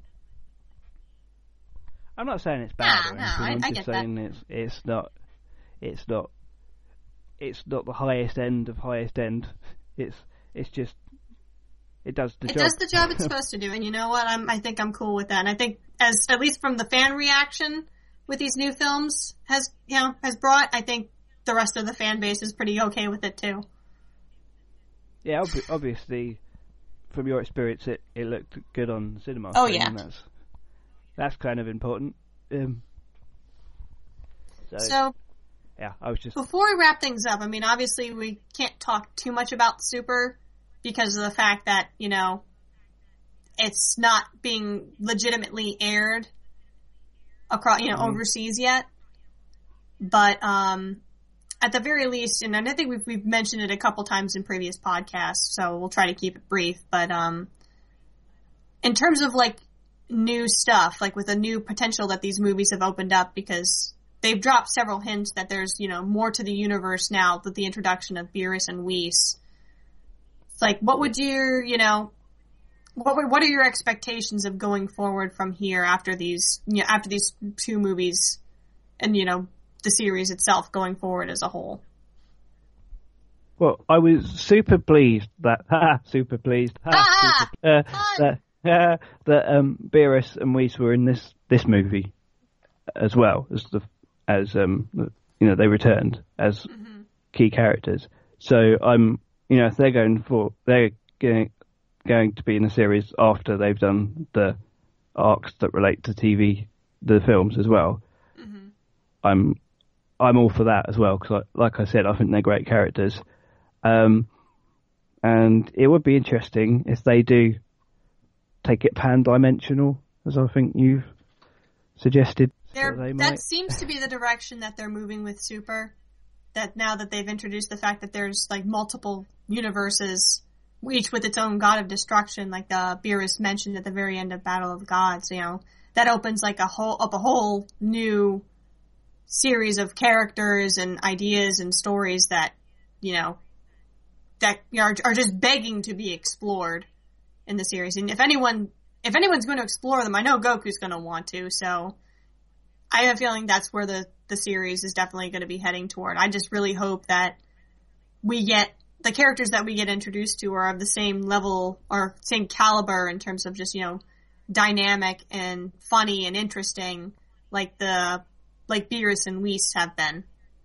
I'm not saying it's bad nah, or anything. No, I, I'm I just get saying that. it's it's not it's not it's not the highest end of highest end. It's it's just it does the it job. It does the job it's supposed to do, and you know what? I'm I think I'm cool with that. And I think, as at least from the fan reaction with these new films has, you know, has brought, I think the rest of the fan base is pretty okay with it too. Yeah, ob- obviously, from your experience, it, it looked good on cinema. Oh yeah, that's that's kind of important. Um, so, so, yeah, I was just before we wrap things up. I mean, obviously, we can't talk too much about Super because of the fact that, you know, it's not being legitimately aired across, you know, mm-hmm. overseas yet. But, um, at the very least, and I think we've, we've mentioned it a couple times in previous podcasts, so we'll try to keep it brief, but, um, in terms of, like, new stuff, like with a new potential that these movies have opened up, because they've dropped several hints that there's, you know, more to the universe now with the introduction of Beerus and Whis. It's like, what would you, you know, what were, what are your expectations of going forward from here after these, you know, after these two movies and, you know, the series itself going forward as a whole? Well, I was super pleased that, ha, super pleased, ha, Ah, super, uh, that, uh, that um, Beerus and Whis were in this, this movie as well as the, as um, you know, they returned as mm-hmm. key characters. So I'm, you know, if they're going for, they're going, going to be in the series after they've done the arcs that relate to T V, the films as well. Mm-hmm. I'm, I'm all for that as well, because like I said, I think they're great characters. Um, and it would be interesting if they do take it pan-dimensional, as I think you've suggested. So that might. Seems to be the direction that they're moving with Super. That now that they've introduced the fact that there's like multiple universes, each with its own god of destruction, like the Beerus mentioned at the very end of Battle of Gods, you know, that opens like a whole up a whole new series of characters and ideas and stories that, you know, that are, are just begging to be explored in the series. And if anyone, if anyone's going to explore them, I know Goku's going to want to. So I have a feeling that's where the, the series is definitely going to be heading toward. I just really hope that we get the characters that we get introduced to are of the same level or same caliber in terms of just, you know, dynamic and funny and interesting, like the, like Beerus and Whis have been.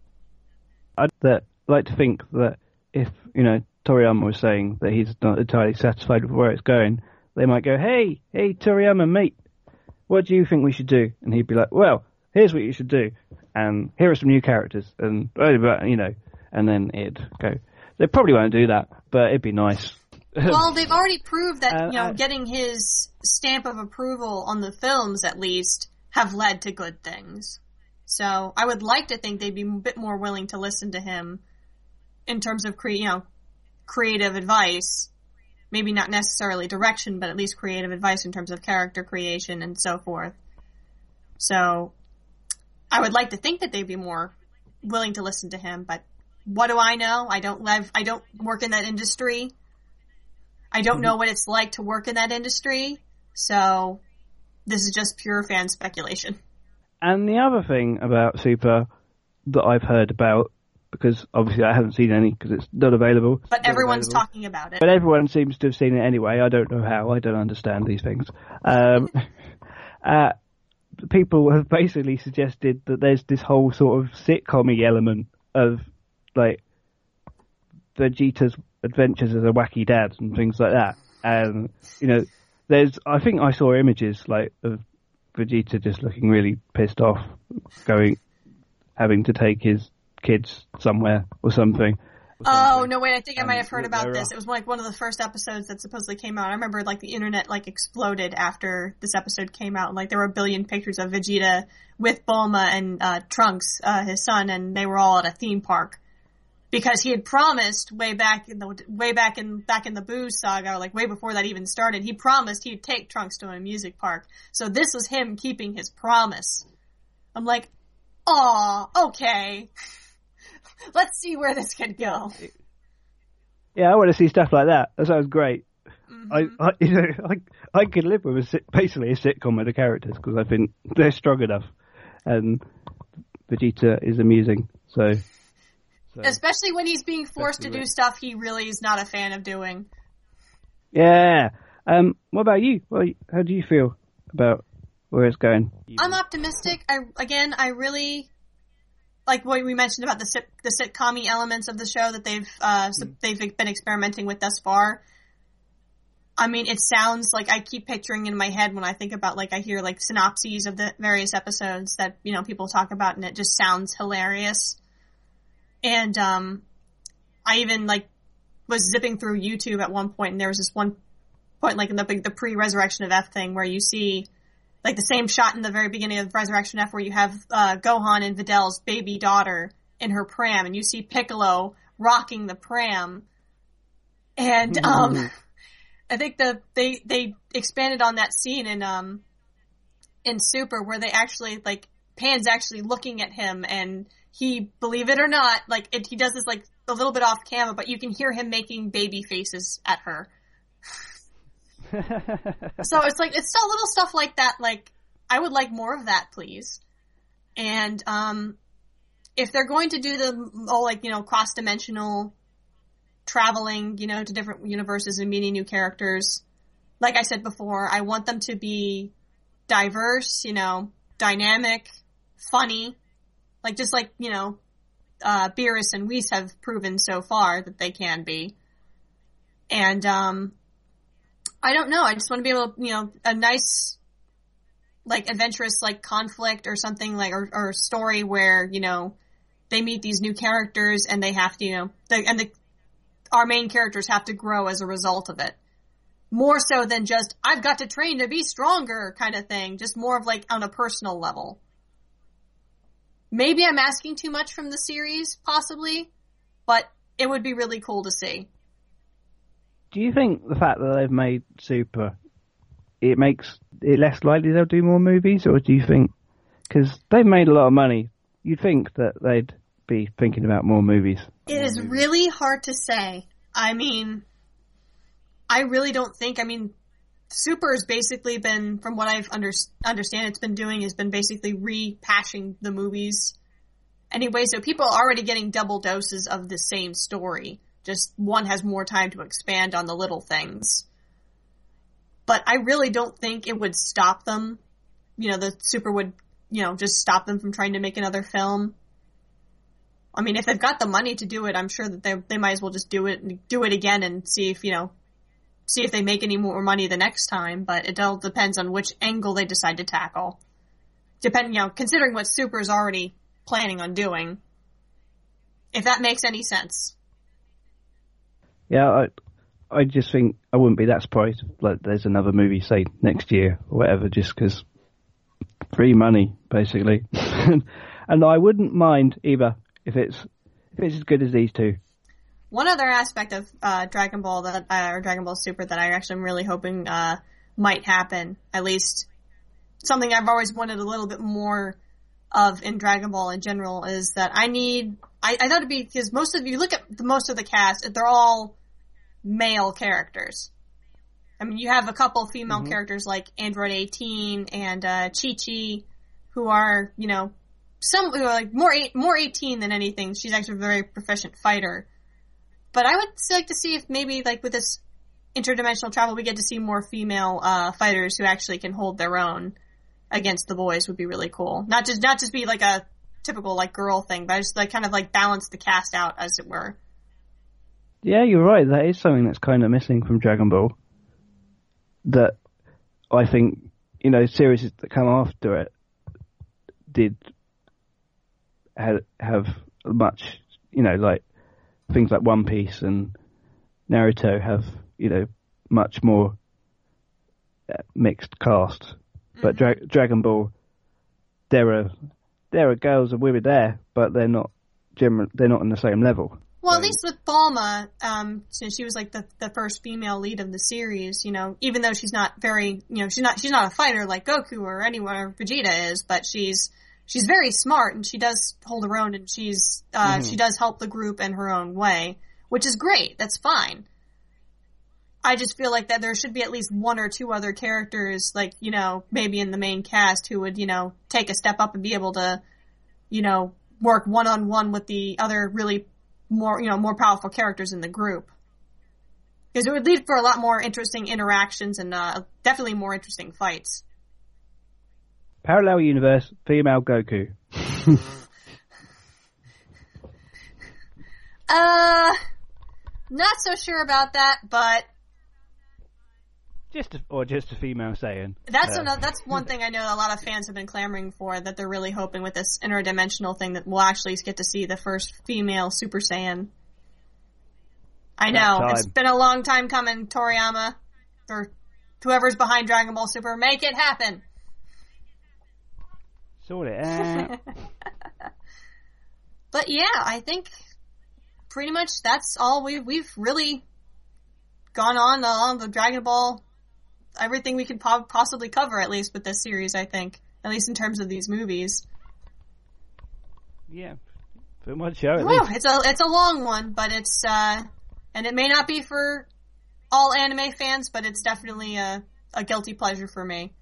I'd uh, like to think that if, you know, Toriyama was saying that he's not entirely satisfied with where it's going, they might go, hey, hey, Toriyama, mate, what do you think we should do? And he'd be like, well, here's what you should do, and here are some new characters, and, you know, and then it'd go. They probably won't do that, but it'd be nice. Well, they've already proved that, uh, you know, uh, getting his stamp of approval on the films, at least, have led to good things. So I would like to think they'd be a bit more willing to listen to him in terms of, cre- you know, creative advice. Maybe not necessarily direction, but at least creative advice in terms of character creation and so forth. So I would like to think that they'd be more willing to listen to him, but what do I know? I don't live, I don't work in that industry. I don't know what it's like to work in that industry. So this is just pure fan speculation. And the other thing about Super that I've heard about, because obviously I haven't seen any because it's not available. But not everyone's available. talking about it. But everyone seems to have seen it anyway. I don't know how. I don't understand these things. Um, uh, people have basically suggested that there's this whole sort of sitcom-y element of, like, Vegeta's adventures as a wacky dad and things like that. And, you know, there's, I think I saw images, like, of Vegeta just looking really pissed off, going, having to take his kids somewhere or something. Or oh, something. no, wait, I think I might have heard about there this. are. It was like one of the first episodes that supposedly came out. I remember, like, the internet, like, exploded after this episode came out. Like, there were a billion pictures of Vegeta with Bulma and uh, Trunks, uh, his son, and they were all at a theme park. Because he had promised way back in the, way back in, back in the Boo saga, or like way before that even started, he promised he'd take Trunks to a music park. So this was him keeping his promise. I'm like, aw, okay. Let's see where this could go. Yeah, I want to see stuff like that. That sounds great. Mm-hmm. I, I, you know, I, I could live with a sit, basically a sitcom with the characters because I think they're strong enough, and Vegeta is amusing. So, so especially when he's being forced to do right. stuff he really is not a fan of doing. Yeah. Um. What about you? Well, how do you feel about where it's going? I'm optimistic. I again, I really. Like what we mentioned about the sit, the sitcom-y elements of the show that they've uh, mm. they've been experimenting with thus far. I mean, it sounds like I keep picturing in my head when I think about, like, I hear like synopses of the various episodes that, you know, people talk about, and it just sounds hilarious. And um, I even like was zipping through YouTube at one point, and there was this one point, like in the the pre-Resurrection of F thing, where you see. Like the same shot in the very beginning of Resurrection F where you have uh, Gohan and Vidal's baby daughter in her pram, and you see Piccolo rocking the pram. And um, I think the they they expanded on that scene in um, in Super where they actually, like, Pan's actually looking at him, and he, believe it or not, like, it, he does this, like, a little bit off camera, but you can hear him making baby faces at her. So it's like, it's still little stuff like that, like, I would like more of that, please. And, um, if they're going to do the, oh, like, you know, cross-dimensional traveling, you know, to different universes and meeting new characters, like I said before, I want them to be diverse, you know, dynamic, funny, like, just like, you know, uh, Beerus and Whis have proven so far that they can be. And, um, I don't know, I just want to be able to, you know, a nice, like, adventurous, like, conflict or something, like, or, or story where, you know, they meet these new characters and they have to, you know, the, and the, our main characters have to grow as a result of it. More so than just, I've got to train to be stronger kind of thing, just more of, like, on a personal level. Maybe I'm asking too much from the series, possibly, but it would be really cool to see. Do you think the fact that they've made Super, it makes it less likely they'll do more movies, or do you think, because they've made a lot of money, you'd think that they'd be thinking about more movies? It is really hard to say. I mean, I really don't think, I mean, Super has basically been, from what I've under, understand it's been doing, has been basically rehashing the movies anyway, so people are already getting double doses of the same story. Just one has more time to expand on the little things. But I really don't think it would stop them. You know, the Super would, you know, just stop them from trying to make another film. I mean, if they've got the money to do it, I'm sure that they they might as well just do it and do it again and see if, you know, see if they make any more money the next time. But it all depends on which angle they decide to tackle. Depending, you know, considering what Super is already planning on doing. If that makes any sense. Yeah, I, I just think I wouldn't be that surprised. Like, there's another movie, say next year or whatever, just because free money, basically. And I wouldn't mind either if it's if it's as good as these two. One other aspect of uh, Dragon Ball that uh, or Dragon Ball Super that I actually am really hoping uh, might happen, at least something I've always wanted a little bit more of in Dragon Ball in general, is that I need. I, I thought it'd be, because most of you look at the, most of the cast, they're all male characters. I mean, you have a couple female mm-hmm. characters like Android eighteen and uh, Chi-Chi, who are, you know, some who are like more more eighteen than anything. She's actually a very proficient fighter. But I would like to see if maybe, like, with this interdimensional travel, we get to see more female uh, fighters who actually can hold their own against the boys. Would be really cool. Not just not just be like a typical, like, girl thing, but just like kind of like balance the cast out, as it were. Yeah, you're right. That is something that's kind of missing from Dragon Ball. That I think, you know, series that come after it did have, have much, you know, like things like One Piece and Naruto have, you know, much more mixed cast. Mm-hmm. But Dra- Dragon Ball, there are there are girls and women there, but they're not general, they're not on the same level. Well, at least with Bulma, um, since she was like the the first female lead of the series, you know, even though she's not very, you know, she's not she's not a fighter like Goku or anyone or Vegeta is, but she's she's very smart and she does hold her own, and she's uh, mm-hmm. she does help the group in her own way, which is great. That's fine. I just feel like that there should be at least one or two other characters, like, you know, maybe in the main cast, who would, you know, take a step up and be able to, you know, work one on one with the other really more, you know, more powerful characters in the group. Because it would lead for a lot more interesting interactions and uh, definitely more interesting fights. Parallel universe, female Goku. uh, not so sure about that, but just a, or just a female Saiyan. That's uh. another, that's one thing I know a lot of fans have been clamoring for, that they're really hoping with this interdimensional thing that we'll actually get to see the first female Super Saiyan. I know, it's been a long time coming, Toriyama, or whoever's behind Dragon Ball Super. Make it happen! Sort it out. But yeah, I think pretty much that's all we've, we've really gone on along the Dragon Ball everything we could po- possibly cover, at least with this series, I think. At least in terms of these movies. Yeah. For one show, at Whew, least. it's a, it's a long one, but it's, uh, and it may not be for all anime fans, but it's definitely a, a guilty pleasure for me.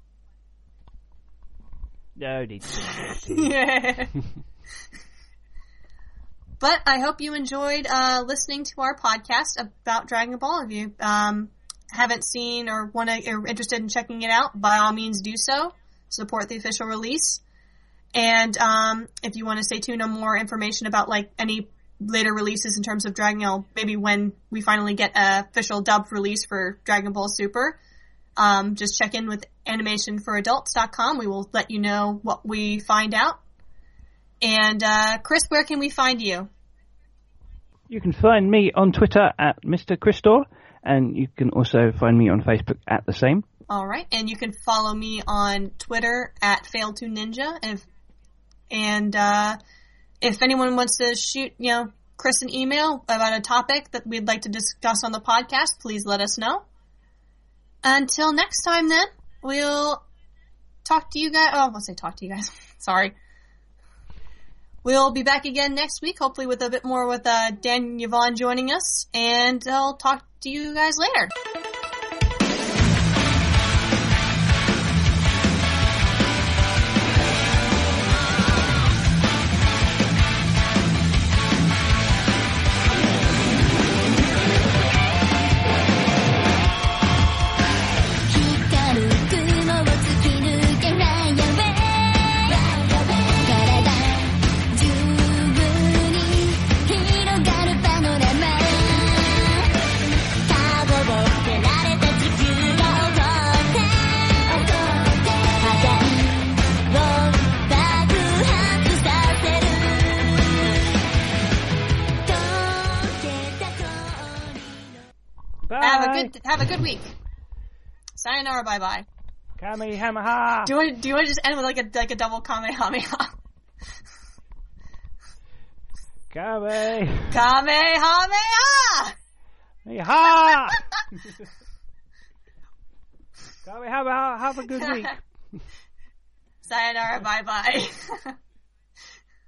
No need to. Yeah. But I hope you enjoyed uh, listening to our podcast about Dragon Ball. If you um, haven't seen or want to are interested in checking it out, by all means do so. Support the official release. And um, if you want to stay tuned on more information about like any later releases in terms of Dragon Ball, maybe when we finally get an official dubbed release for Dragon Ball Super, um, just check in with animation for adults dot com. We will let you know what we find out. And, uh, Chris, where can we find you? You can find me on Twitter at Mister Christor, and you can also find me on Facebook at the same. All right. And you can follow me on Twitter at Fail to Ninja. And, if, and, uh, if anyone wants to shoot, you know, Chris an email about a topic that we'd like to discuss on the podcast, please let us know. Until next time, then, we'll talk to you guys. Oh, let's say talk to you guys. Sorry. We'll be back again next week, hopefully with a bit more with uh, Dan Yvonne joining us, and I'll talk to you guys later. Bye. Good, have a good week. Sayonara, bye bye. Kamehameha. Do you want? Do you want to just end with like a like a double kamehameha? Kame. Kamehameha. Ha. Kamehameha. Have a good week. Sayonara, bye bye.